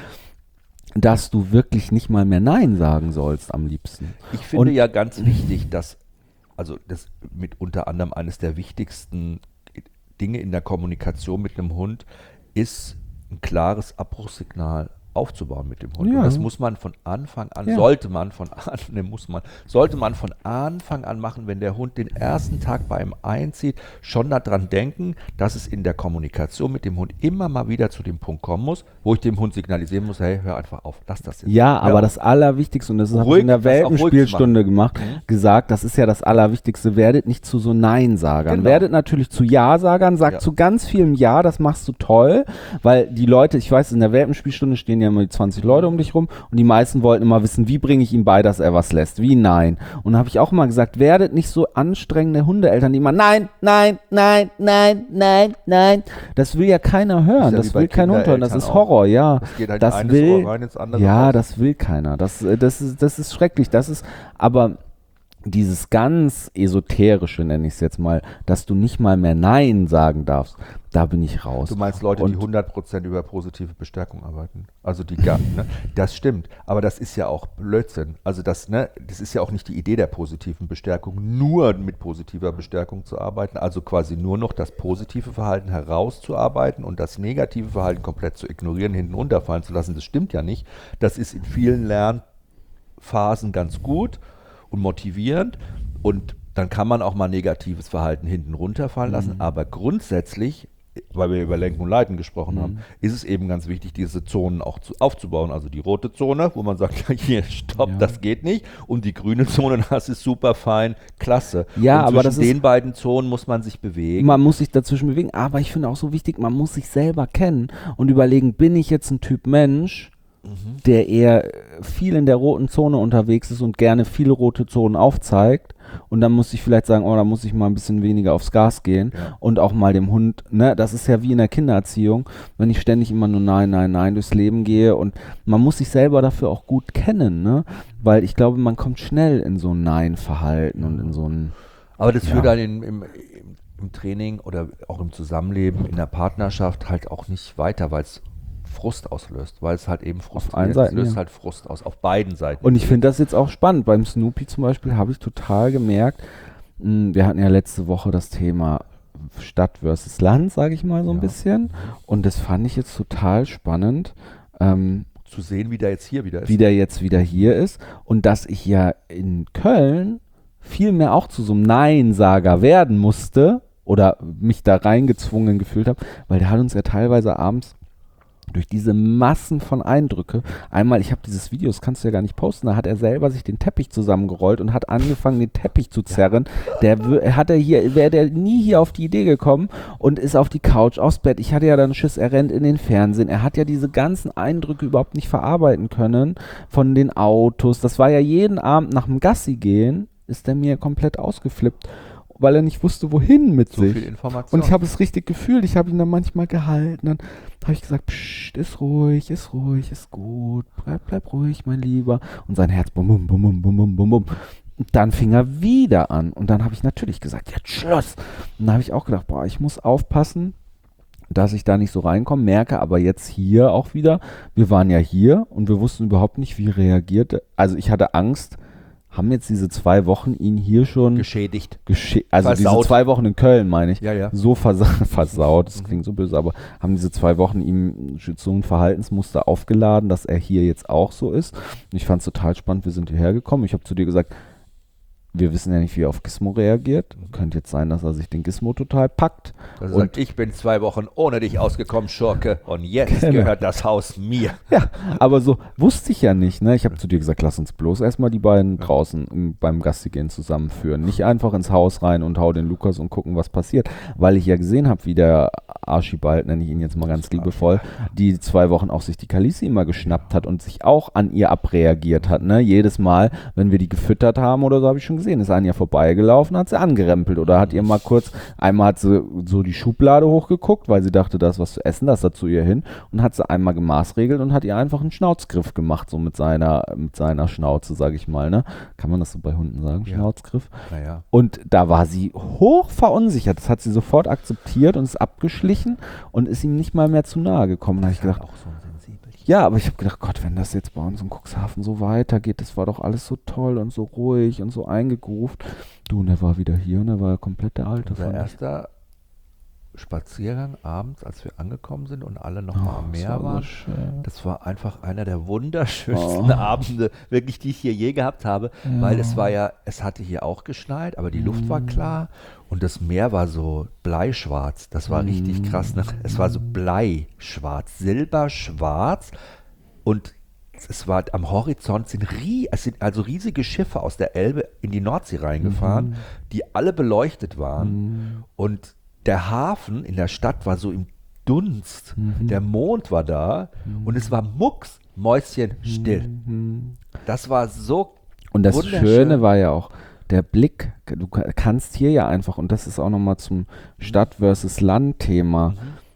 [SPEAKER 2] dass du wirklich nicht mal mehr Nein sagen sollst am liebsten.
[SPEAKER 3] Ich finde
[SPEAKER 2] Und-
[SPEAKER 3] ja ganz wichtig, dass, also das mit unter anderem eines der wichtigsten Dinge in der Kommunikation mit einem Hund ist, ein klares Abbruchssignal aufzubauen mit dem Hund.
[SPEAKER 2] Ja.
[SPEAKER 3] Und das muss man von Anfang an,
[SPEAKER 2] Ja.
[SPEAKER 3] sollte man von an, ne, muss man, sollte man von Anfang an machen, wenn der Hund den ersten Tag bei ihm einzieht, schon daran denken, dass es in der Kommunikation mit dem Hund immer mal wieder zu dem Punkt kommen muss, wo ich dem Hund signalisieren muss, hey, hör einfach auf, lass das jetzt.
[SPEAKER 2] Ja,
[SPEAKER 3] Hör
[SPEAKER 2] aber
[SPEAKER 3] auf.
[SPEAKER 2] das Allerwichtigste, und das habe ich
[SPEAKER 3] Ruhig,
[SPEAKER 2] in der
[SPEAKER 3] das auch ruhig zu
[SPEAKER 2] Welpenspielstunde gemacht,
[SPEAKER 3] Mhm.
[SPEAKER 2] gesagt, das ist ja das Allerwichtigste, werdet nicht zu so Nein-Sagern.
[SPEAKER 3] Genau.
[SPEAKER 2] Werdet natürlich zu Ja-Sagern, sagt
[SPEAKER 3] Ja.
[SPEAKER 2] zu ganz vielem Ja, das machst du toll, weil die Leute, ich weiß, in der Welpenspielstunde stehen ja immer die zwanzig Leute um dich rum und die meisten wollten immer wissen, wie bringe ich ihm bei, dass er was lässt, wie Nein. Und da habe ich auch immer gesagt, werdet nicht so anstrengende Hundeeltern, die immer Nein, Nein, Nein, Nein, Nein, Nein. Das will ja keiner hören,
[SPEAKER 3] ja
[SPEAKER 2] das
[SPEAKER 3] wie bei
[SPEAKER 2] will kein Hund hören, das
[SPEAKER 3] Kindereltern
[SPEAKER 2] ist
[SPEAKER 3] auch.
[SPEAKER 2] Horror, ja.
[SPEAKER 3] Das geht halt
[SPEAKER 2] das
[SPEAKER 3] eines
[SPEAKER 2] will,
[SPEAKER 3] Ohr rein ins andere
[SPEAKER 2] ja,
[SPEAKER 3] raus.
[SPEAKER 2] das will keiner. Das, äh, das, ist, das ist schrecklich. Das ist, aber dieses ganz Esoterische, nenne ich es jetzt mal, dass du nicht mal mehr Nein sagen darfst, da bin ich raus.
[SPEAKER 3] Du meinst Leute, die
[SPEAKER 2] Und-
[SPEAKER 3] hundert Prozent über positive Bestärkung arbeiten. Also die gar, ne? Das stimmt. Aber das ist ja auch Blödsinn. Also das, ne, das ist ja auch nicht die Idee der positiven Bestärkung, nur mit positiver Bestärkung zu arbeiten, also quasi nur noch das positive Verhalten herauszuarbeiten und das negative Verhalten komplett zu ignorieren, hinten runterfallen zu lassen. Das stimmt ja nicht. Das ist in vielen Lernphasen ganz gut und motivierend und dann kann man auch mal negatives Verhalten hinten runterfallen lassen, aber grundsätzlich, weil wir über Lenken und Leiten gesprochen haben, ist es eben ganz wichtig, diese Zonen auch zu, aufzubauen. Also die rote Zone, wo man sagt, hier, stopp,
[SPEAKER 2] Ja.
[SPEAKER 3] das geht nicht. Und die grüne Zone, das ist super fein, klasse.
[SPEAKER 2] Ja,
[SPEAKER 3] und
[SPEAKER 2] aber
[SPEAKER 3] zwischen
[SPEAKER 2] das ist-
[SPEAKER 3] den beiden Zonen muss man sich bewegen.
[SPEAKER 2] Man muss sich dazwischen bewegen, aber ich finde auch so wichtig, man muss sich selber kennen und überlegen, bin ich jetzt ein Typ Mensch,
[SPEAKER 3] Mhm.
[SPEAKER 2] der eher viel in der roten Zone unterwegs ist und gerne viele rote Zonen aufzeigt und dann muss ich vielleicht sagen, oh, da muss ich mal ein bisschen weniger aufs Gas gehen
[SPEAKER 3] Ja.
[SPEAKER 2] und auch mal dem Hund, ne, das ist ja wie in der Kindererziehung, wenn ich ständig immer nur Nein, Nein, Nein durchs Leben gehe und man muss sich selber dafür auch gut kennen, ne, weil ich glaube, man kommt schnell in so ein Nein-Verhalten und in so ein,
[SPEAKER 3] Aber das
[SPEAKER 2] Ja.
[SPEAKER 3] führt dann im, im, im Training oder auch im Zusammenleben, in der Partnerschaft halt auch nicht weiter, weil es Frust auslöst, weil es halt eben Frust
[SPEAKER 2] allen Seiten,
[SPEAKER 3] löst
[SPEAKER 2] ja.
[SPEAKER 3] halt Frust aus, auf beiden Seiten.
[SPEAKER 2] Und ich finde das jetzt auch spannend. Beim Snoopy zum Beispiel habe ich total gemerkt, mh, wir hatten ja letzte Woche das Thema Stadt versus Land, sage ich mal so ein
[SPEAKER 3] Ja.
[SPEAKER 2] bisschen. Und das fand ich jetzt total spannend, ähm,
[SPEAKER 3] zu sehen, wie der jetzt hier wieder ist.
[SPEAKER 2] wie der jetzt wieder hier ist. Und dass ich ja in Köln viel mehr auch zu so einem Nein-Sager werden musste oder mich da reingezwungen gefühlt habe, weil der hat uns ja teilweise abends durch diese Massen von Eindrücke, einmal, ich habe dieses Video, das kannst du ja gar nicht posten, da hat er selber sich den Teppich zusammengerollt und hat angefangen, den Teppich zu zerren. Der wür- hat er hier, wäre der nie hier auf die Idee gekommen und ist auf die Couch, aufs Bett. Ich hatte ja dann Schiss, er rennt in den Fernsehen. Er hat ja diese ganzen Eindrücke überhaupt nicht verarbeiten können von den Autos. Das war ja jeden Abend nach dem Gassi gehen, ist der mir komplett ausgeflippt, weil er nicht wusste, wohin mit
[SPEAKER 3] so
[SPEAKER 2] sich.
[SPEAKER 3] viel Information.
[SPEAKER 2] Und ich habe es richtig gefühlt. Ich habe ihn dann manchmal gehalten. Dann habe ich gesagt, Psst, ist ruhig, ist ruhig, ist gut. Bleib, bleib ruhig, mein Lieber. Und sein Herz, bum, bum, bum, bum, bum, bum, bum, bum. Und dann fing er wieder an. Und dann habe ich natürlich gesagt, jetzt Schluss. Und dann habe ich auch gedacht, boah, ich muss aufpassen, dass ich da nicht so reinkomme. Merke aber jetzt hier auch wieder, wir waren ja hier und wir wussten überhaupt nicht, wie reagiert. Also ich hatte Angst, haben jetzt diese zwei Wochen ihn hier schon
[SPEAKER 3] geschädigt.
[SPEAKER 2] Gesche also
[SPEAKER 3] Versaut.
[SPEAKER 2] diese zwei Wochen in Köln, meine ich,
[SPEAKER 3] Ja, ja.
[SPEAKER 2] so versa versaut, das klingt so böse, aber haben diese zwei Wochen ihm so ein Verhaltensmuster aufgeladen, dass er hier jetzt auch so ist. Und ich fand es total spannend, wir sind hierher gekommen. Ich habe zu dir gesagt, wir wissen ja nicht, wie er auf Gizmo reagiert. Könnte jetzt sein, dass er sich den Gizmo total packt.
[SPEAKER 3] Also
[SPEAKER 2] Und-
[SPEAKER 3] sagt, ich bin zwei Wochen ohne dich ausgekommen, Schurke, und jetzt
[SPEAKER 2] Genau.
[SPEAKER 3] gehört das Haus mir.
[SPEAKER 2] Ja, aber so wusste ich ja nicht. Ne? Ich habe zu dir gesagt, lass uns bloß erstmal die beiden draußen im, beim Gassi gehen zusammenführen. Nicht einfach ins Haus rein und hau den Lukas und gucken, was passiert. Weil ich ja gesehen habe, wie der Archibald, nenne ich ihn jetzt mal ganz liebevoll, die zwei Wochen auch sich die Kalisi immer geschnappt hat und sich auch an ihr abreagiert hat. Ne? Jedes Mal, wenn wir die gefüttert haben oder so, habe ich schon gesehen, ist an ihr vorbeigelaufen, hat sie angerempelt oder hat ihr mal kurz, einmal hat sie so die Schublade hochgeguckt, weil sie dachte, da ist was zu essen, das hat zu ihr hin und hat sie einmal gemaßregelt und hat ihr einfach einen Schnauzgriff gemacht, so mit seiner, mit seiner Schnauze, sage ich mal. Ne? Kann man das so bei Hunden sagen,
[SPEAKER 3] Ja.
[SPEAKER 2] Schnauzgriff?
[SPEAKER 3] Naja.
[SPEAKER 2] Und da war sie hoch verunsichert, das hat sie sofort akzeptiert und ist abgeschlichen und ist ihm nicht mal mehr zu nahe gekommen. Da habe ich gedacht,
[SPEAKER 3] auch so ein Sensibelchen.
[SPEAKER 2] ja, aber ich habe gedacht, Gott, wenn das jetzt bei uns in Cuxhaven so weitergeht, das war doch alles so toll und so ruhig und so eingegroovt. Du, und er war wieder hier und er war komplett der Alte.
[SPEAKER 3] Unser
[SPEAKER 2] fand ich.
[SPEAKER 3] erster Spaziergang abends, als wir angekommen sind und alle noch mal
[SPEAKER 2] Oh,
[SPEAKER 3] am
[SPEAKER 2] das
[SPEAKER 3] Meer
[SPEAKER 2] war so
[SPEAKER 3] waren,
[SPEAKER 2] schön.
[SPEAKER 3] das war einfach einer der wunderschönsten
[SPEAKER 2] Oh.
[SPEAKER 3] Abende, wirklich, die ich hier je gehabt habe,
[SPEAKER 2] Ja.
[SPEAKER 3] weil es war ja, es hatte hier auch geschneit, aber die Luft war klar und das Meer war so bleischwarz, das war richtig krass, ne? Es war so bleischwarz, silberschwarz und es war am Horizont sind, rie es sind also riesige Schiffe aus der Elbe in die Nordsee reingefahren, die alle beleuchtet waren und der Hafen in der Stadt war so im Dunst, der Mond war da und es war mucks, Mäuschen still. Das war so
[SPEAKER 2] Und das
[SPEAKER 3] wunderschön.
[SPEAKER 2] Schöne war ja auch, der Blick, du ka- kannst hier ja einfach, und das ist auch nochmal zum Stadt versus Land Thema,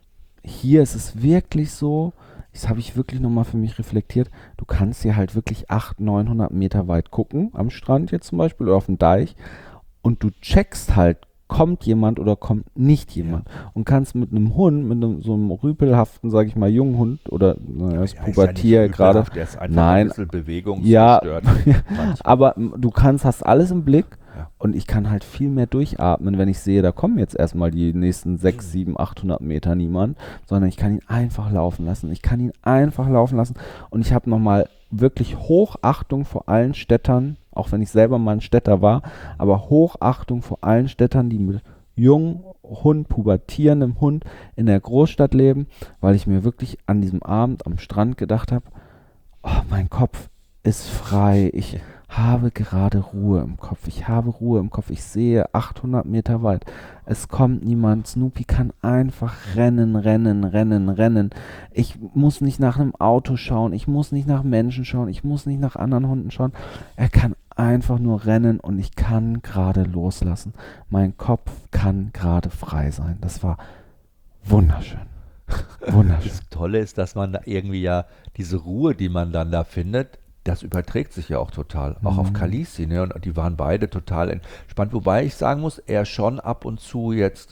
[SPEAKER 2] hier ist es wirklich so, das habe ich wirklich nochmal für mich reflektiert, du kannst hier halt wirklich achthundert, neunhundert Meter weit gucken, am Strand jetzt zum Beispiel oder auf dem Deich, und du checkst halt, kommt jemand oder kommt nicht jemand, und kannst mit einem Hund, mit einem, so einem rüpelhaften, sage ich mal, jungen Hund oder naja, das
[SPEAKER 3] Ja, ist ja
[SPEAKER 2] Pubertier
[SPEAKER 3] nicht
[SPEAKER 2] gerade,
[SPEAKER 3] übelhaft, der ist einfach
[SPEAKER 2] Nein.
[SPEAKER 3] ein bisschen bewegungsgestört.
[SPEAKER 2] Ja.
[SPEAKER 3] Manchmal.
[SPEAKER 2] aber m, du kannst, hast alles im Blick,
[SPEAKER 3] Ja.
[SPEAKER 2] und ich kann halt viel mehr durchatmen, wenn ich sehe, da kommen jetzt erstmal die nächsten sechshundert, siebenhundert, achthundert Meter niemand, sondern ich kann ihn einfach laufen lassen. Ich kann ihn einfach laufen lassen, und ich habe nochmal wirklich Hochachtung vor allen Städtern, auch wenn ich selber mal ein Städter war, aber Hochachtung vor allen Städtern, die mit jungen Hund, pubertierendem Hund in der Großstadt leben, weil ich mir wirklich an diesem Abend am Strand gedacht habe, oh, mein Kopf ist frei, ich habe gerade Ruhe im Kopf, ich habe Ruhe im Kopf, ich sehe achthundert Meter weit, es kommt niemand, Snoopy kann einfach rennen, rennen, rennen, rennen, ich muss nicht nach einem Auto schauen, ich muss nicht nach Menschen schauen, ich muss nicht nach anderen Hunden schauen, er kann einfach nur rennen und ich kann gerade loslassen, mein Kopf kann gerade frei sein, das war wunderschön, wunderschön.
[SPEAKER 3] Das Tolle ist, dass man da irgendwie ja diese Ruhe, die man dann da findet, das überträgt sich ja auch total, auch auf Kalisi, ne? Und die waren beide total entspannt, wobei ich sagen muss, er schon ab und zu jetzt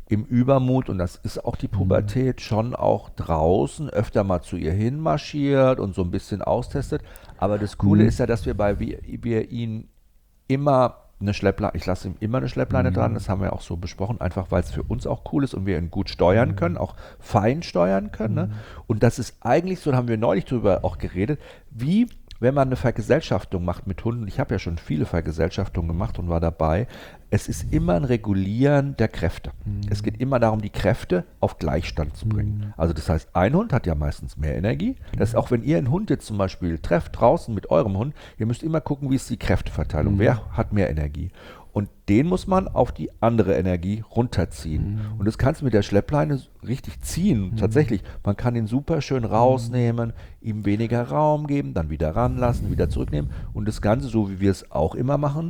[SPEAKER 3] im Übermut, und das ist auch die Pubertät, schon auch draußen öfter mal zu ihr hinmarschiert und so ein bisschen austestet. Aber das Coole
[SPEAKER 2] Mhm.
[SPEAKER 3] ist ja, dass wir bei wir, wir ihn immer eine Schleppleine, ich lasse ihm immer eine Schleppleine dran, das haben wir auch so besprochen, einfach weil es für uns auch cool ist und wir ihn gut steuern können, auch fein steuern können. Ne? Und das ist eigentlich so, da haben wir neulich drüber auch geredet, wie wenn man eine Vergesellschaftung macht mit Hunden, ich habe ja schon viele Vergesellschaftungen gemacht und war dabei, es ist immer ein Regulieren der Kräfte. Mhm. Es geht immer darum, die Kräfte auf Gleichstand zu bringen. Mhm. Also das heißt, ein Hund hat ja meistens mehr Energie. Das ist auch, wenn ihr einen Hund jetzt zum Beispiel trefft draußen mit eurem Hund, ihr müsst immer gucken, wie ist die Kräfteverteilung. Mhm. Wer hat mehr Energie? Und den muss man auf die andere Energie runterziehen. Mhm. Und das kannst du mit der Schleppleine richtig ziehen. Mhm. Tatsächlich, man kann ihn super schön rausnehmen, ihm weniger Raum geben, dann wieder ranlassen, wieder zurücknehmen. Und das Ganze, so wie wir es auch immer machen,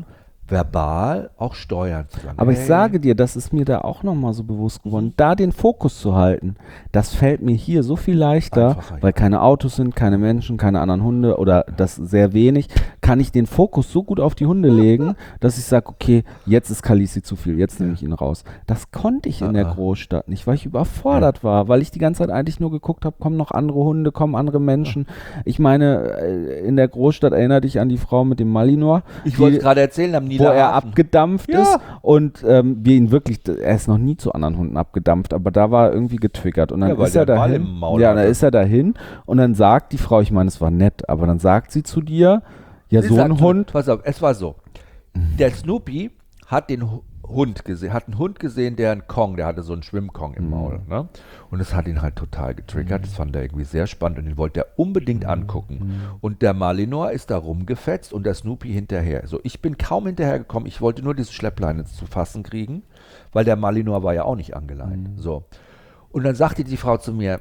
[SPEAKER 3] verbal auch steuern. Zu sagen,
[SPEAKER 2] Aber
[SPEAKER 3] hey,
[SPEAKER 2] ich sage dir, das ist mir da auch nochmal so bewusst geworden, da den Fokus zu halten, das fällt mir hier so viel leichter,
[SPEAKER 3] Einfacher,
[SPEAKER 2] weil
[SPEAKER 3] ja.
[SPEAKER 2] keine Autos sind, keine Menschen, keine anderen Hunde oder das sehr wenig, kann ich den Fokus so gut auf die Hunde legen, dass ich sage, okay, jetzt ist Khaleesi zu viel, jetzt nehme ich ihn raus. Das konnte ich in der
[SPEAKER 3] Ah, ah.
[SPEAKER 2] Großstadt nicht, weil ich überfordert war, weil ich die ganze Zeit eigentlich nur geguckt habe, kommen noch andere Hunde, kommen andere Menschen. Ich meine, äh, in der Großstadt erinnere dich an die Frau mit dem Malinois.
[SPEAKER 3] Ich
[SPEAKER 2] die-
[SPEAKER 3] wollte es gerade erzählen, am
[SPEAKER 2] wo er
[SPEAKER 3] Niederhafen.
[SPEAKER 2] abgedampft
[SPEAKER 3] Ja.
[SPEAKER 2] ist und ähm, wir ihn wirklich, er ist noch nie zu anderen Hunden abgedampft, aber da war er irgendwie getriggert und dann
[SPEAKER 3] Ja, weil
[SPEAKER 2] ist er
[SPEAKER 3] der einen Ball
[SPEAKER 2] dahin,
[SPEAKER 3] im Maul
[SPEAKER 2] ja, dann
[SPEAKER 3] hatte.
[SPEAKER 2] ist er dahin und dann sagt die Frau, ich meine, es war nett, aber dann sagt sie zu dir, ja,
[SPEAKER 3] Sie
[SPEAKER 2] so ein
[SPEAKER 3] sagte,
[SPEAKER 2] Hund,
[SPEAKER 3] Pass auf, es war so. Der Snoopy hat den Hu- Hund gesehen, hat einen Hund gesehen, der einen Kong, der hatte so einen Schwimmkong im Maul. Ne? Und das hat ihn halt total getriggert. Das fand er irgendwie sehr spannend und den wollte er unbedingt angucken. Und der Malinois ist da rumgefetzt und der Snoopy hinterher. So, ich bin kaum hinterhergekommen. Ich wollte nur diese Schleppleine zu fassen kriegen, weil der Malinois war ja auch nicht angeleint. So. Und dann sagte die Frau zu mir,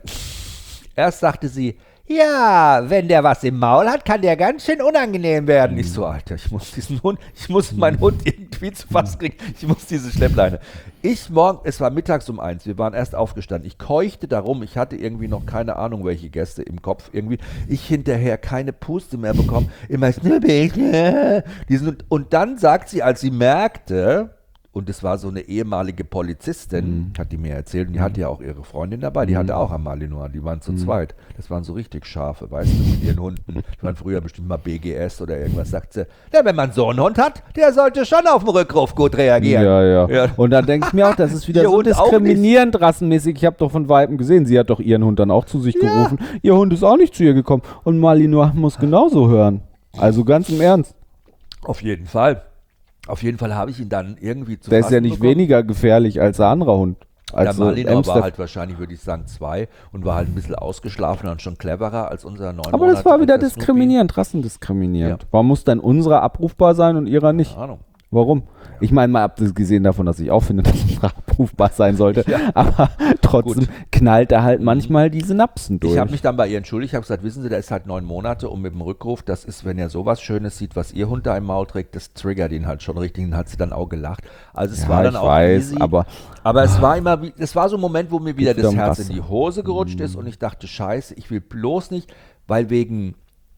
[SPEAKER 3] erst sagte sie, ja, wenn der was im Maul hat, kann der ganz schön unangenehm werden. Ich so, Alter, ich muss diesen Hund, ich muss meinen Hund irgendwie zu fassen kriegen. Ich muss diese Schleppleine. Ich morgen, es war mittags um eins, wir waren erst aufgestanden. Ich keuchte darum, ich hatte irgendwie noch keine Ahnung, welche Gäste im Kopf irgendwie. Ich hinterher keine Puste mehr bekommen. Immer Snoopy, diesen, und dann sagt sie, als sie merkte, und es war so eine ehemalige Polizistin, hat die mir erzählt, und die hatte ja auch ihre Freundin dabei, die hatte auch am Malinois, die waren zu zweit. Das waren so richtig scharfe, weißt du, mit ihren Hunden. Die waren früher bestimmt mal B G S oder irgendwas, sagt sie. Ja, wenn man so einen Hund hat, der sollte schon auf den Rückruf gut reagieren.
[SPEAKER 2] ja, ja,
[SPEAKER 3] Ja.
[SPEAKER 2] Und dann denke ich mir auch, das ist wieder
[SPEAKER 3] Ihr
[SPEAKER 2] so
[SPEAKER 3] Hund auch
[SPEAKER 2] diskriminierend rassenmäßig. Ich habe doch von Weitem gesehen, sie hat doch ihren Hund dann auch zu sich gerufen. Ihr Hund ist auch nicht zu ihr gekommen und Malinois muss genauso hören. Also ganz im Ernst.
[SPEAKER 3] Auf jeden Fall. Auf jeden Fall habe ich ihn dann irgendwie zu
[SPEAKER 2] Der ist ja
[SPEAKER 3] fassen
[SPEAKER 2] nicht
[SPEAKER 3] bekommen.
[SPEAKER 2] weniger gefährlich als der andere Hund.
[SPEAKER 3] Der
[SPEAKER 2] Also
[SPEAKER 3] Malinois war
[SPEAKER 2] Amstaff-
[SPEAKER 3] halt wahrscheinlich, würde ich sagen, zwei und war halt ein bisschen ausgeschlafen und schon cleverer als unser neun
[SPEAKER 2] Aber das war
[SPEAKER 3] Monate
[SPEAKER 2] wieder
[SPEAKER 3] alter Snoopy.
[SPEAKER 2] diskriminierend, rassendiskriminierend.
[SPEAKER 3] Ja.
[SPEAKER 2] Warum muss dann unserer abrufbar sein und ihrer nicht?
[SPEAKER 3] Keine Ahnung.
[SPEAKER 2] Warum? Ich meine, mal abgesehen davon, dass ich auch finde, dass es abrufbar sein sollte, aber trotzdem
[SPEAKER 3] Gut.
[SPEAKER 2] knallt er halt manchmal die Synapsen durch.
[SPEAKER 3] Ich habe mich dann bei ihr entschuldigt, ich habe gesagt, wissen Sie, der ist halt neun Monate und mit dem Rückruf, das ist, wenn er sowas Schönes sieht, was Ihr Hund da im Maul trägt, das triggert ihn halt schon richtig, dann hat sie dann auch gelacht. Also es
[SPEAKER 2] Ja,
[SPEAKER 3] war dann
[SPEAKER 2] ich
[SPEAKER 3] auch
[SPEAKER 2] weiß,
[SPEAKER 3] easy,
[SPEAKER 2] aber-
[SPEAKER 3] aber es war immer, wie- es war so ein Moment, wo mir wieder
[SPEAKER 2] Geht wieder
[SPEAKER 3] das
[SPEAKER 2] um
[SPEAKER 3] Herz
[SPEAKER 2] Rasse.
[SPEAKER 3] in die Hose gerutscht ist und ich dachte, scheiße, ich will bloß nicht, weil wegen,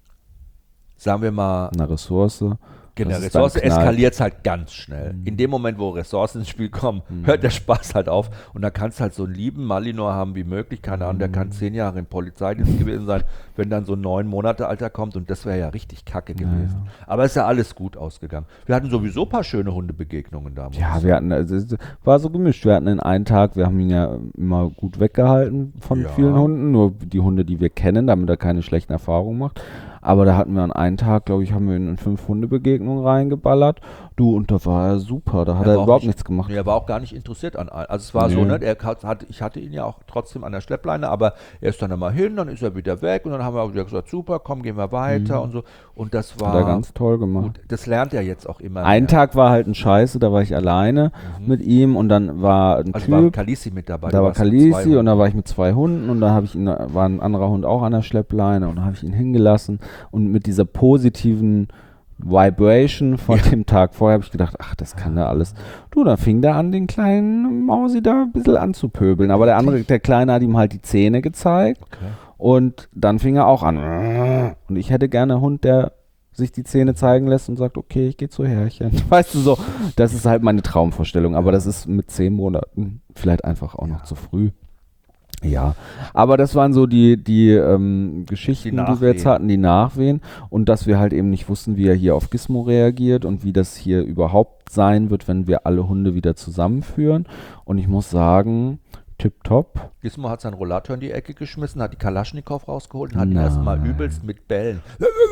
[SPEAKER 3] sagen wir mal,
[SPEAKER 2] Eine Ressource.
[SPEAKER 3] in der
[SPEAKER 2] dass es dann
[SPEAKER 3] Ressource
[SPEAKER 2] knallt.
[SPEAKER 3] eskaliert es halt ganz schnell. In dem Moment, wo Ressourcen ins Spiel kommen, hört der Spaß halt auf. Und dann kannst du halt so einen lieben Malinois haben wie möglich. Keine Ahnung, der kann zehn Jahre im Polizeidienst gewesen sein, wenn dann so ein neun Monate Alter kommt. Und das wäre ja richtig kacke gewesen. Aber es ist ja alles gut ausgegangen. Wir hatten sowieso ein paar schöne Hundebegegnungen da. muss ich
[SPEAKER 2] Ja,
[SPEAKER 3] sagen.
[SPEAKER 2] wir hatten, also es war so gemischt. Wir hatten in einen Tag, wir haben ihn ja immer gut weggehalten von
[SPEAKER 3] Ja.
[SPEAKER 2] vielen Hunden, nur die Hunde, die wir kennen, damit er keine schlechten Erfahrungen macht. Aber da hatten wir an einen Tag, glaube ich, haben wir ihn in fünf Hundebegegnungen reingeballert. Du, und da war er super, da hat er,
[SPEAKER 3] war auch
[SPEAKER 2] überhaupt
[SPEAKER 3] nicht-
[SPEAKER 2] nichts gemacht.
[SPEAKER 3] Nee, er war auch gar nicht interessiert an allen. Also es war
[SPEAKER 2] Nee.
[SPEAKER 3] so, ne, er hat, hat, ich hatte ihn ja auch trotzdem an der Schleppleine, aber er ist dann einmal hin, dann ist er wieder weg und dann haben wir wieder gesagt, super, komm, gehen wir weiter und so. Und das war
[SPEAKER 2] Hat er ganz toll gemacht.
[SPEAKER 3] gut. Das lernt er jetzt auch immer
[SPEAKER 2] Ein
[SPEAKER 3] mehr.
[SPEAKER 2] Tag war halt ein Scheiße, da war ich alleine mit ihm und dann war ein
[SPEAKER 3] Also war
[SPEAKER 2] Typ,
[SPEAKER 3] Khaleesi mit dabei.
[SPEAKER 2] da
[SPEAKER 3] du
[SPEAKER 2] war
[SPEAKER 3] warst mit zwei
[SPEAKER 2] Khaleesi und
[SPEAKER 3] Hunden.
[SPEAKER 2] da war ich mit zwei Hunden und da habe ich ihn, war ein anderer Hund auch an der Schleppleine und da habe ich ihn hingelassen und mit dieser positiven Vibration von dem Tag vorher habe ich gedacht, ach, das kann da alles. Du, da fing der an, den kleinen Mausi da ein bisschen anzupöbeln, aber der andere, der Kleine hat ihm halt die Zähne gezeigt
[SPEAKER 3] Okay.
[SPEAKER 2] und dann fing er auch an und ich hätte gerne einen Hund, der sich die Zähne zeigen lässt und sagt, okay, ich gehe zu Herrchen. Weißt du so, das ist halt meine Traumvorstellung, aber das ist mit zehn Monaten vielleicht einfach auch noch zu früh. Ja, aber das waren so die, die ähm, Geschichten, die, die wir jetzt hatten, die Nachwehen und dass wir halt eben nicht wussten, wie er hier auf Gizmo reagiert und wie das hier überhaupt sein wird, wenn wir alle Hunde wieder zusammenführen. Und ich muss sagen, tipptopp.
[SPEAKER 3] Gizmo hat seinen Rollator in die Ecke geschmissen, hat die Kalaschnikow rausgeholt und hat ihn
[SPEAKER 2] Nein.
[SPEAKER 3] erstmal übelst mit Bällen.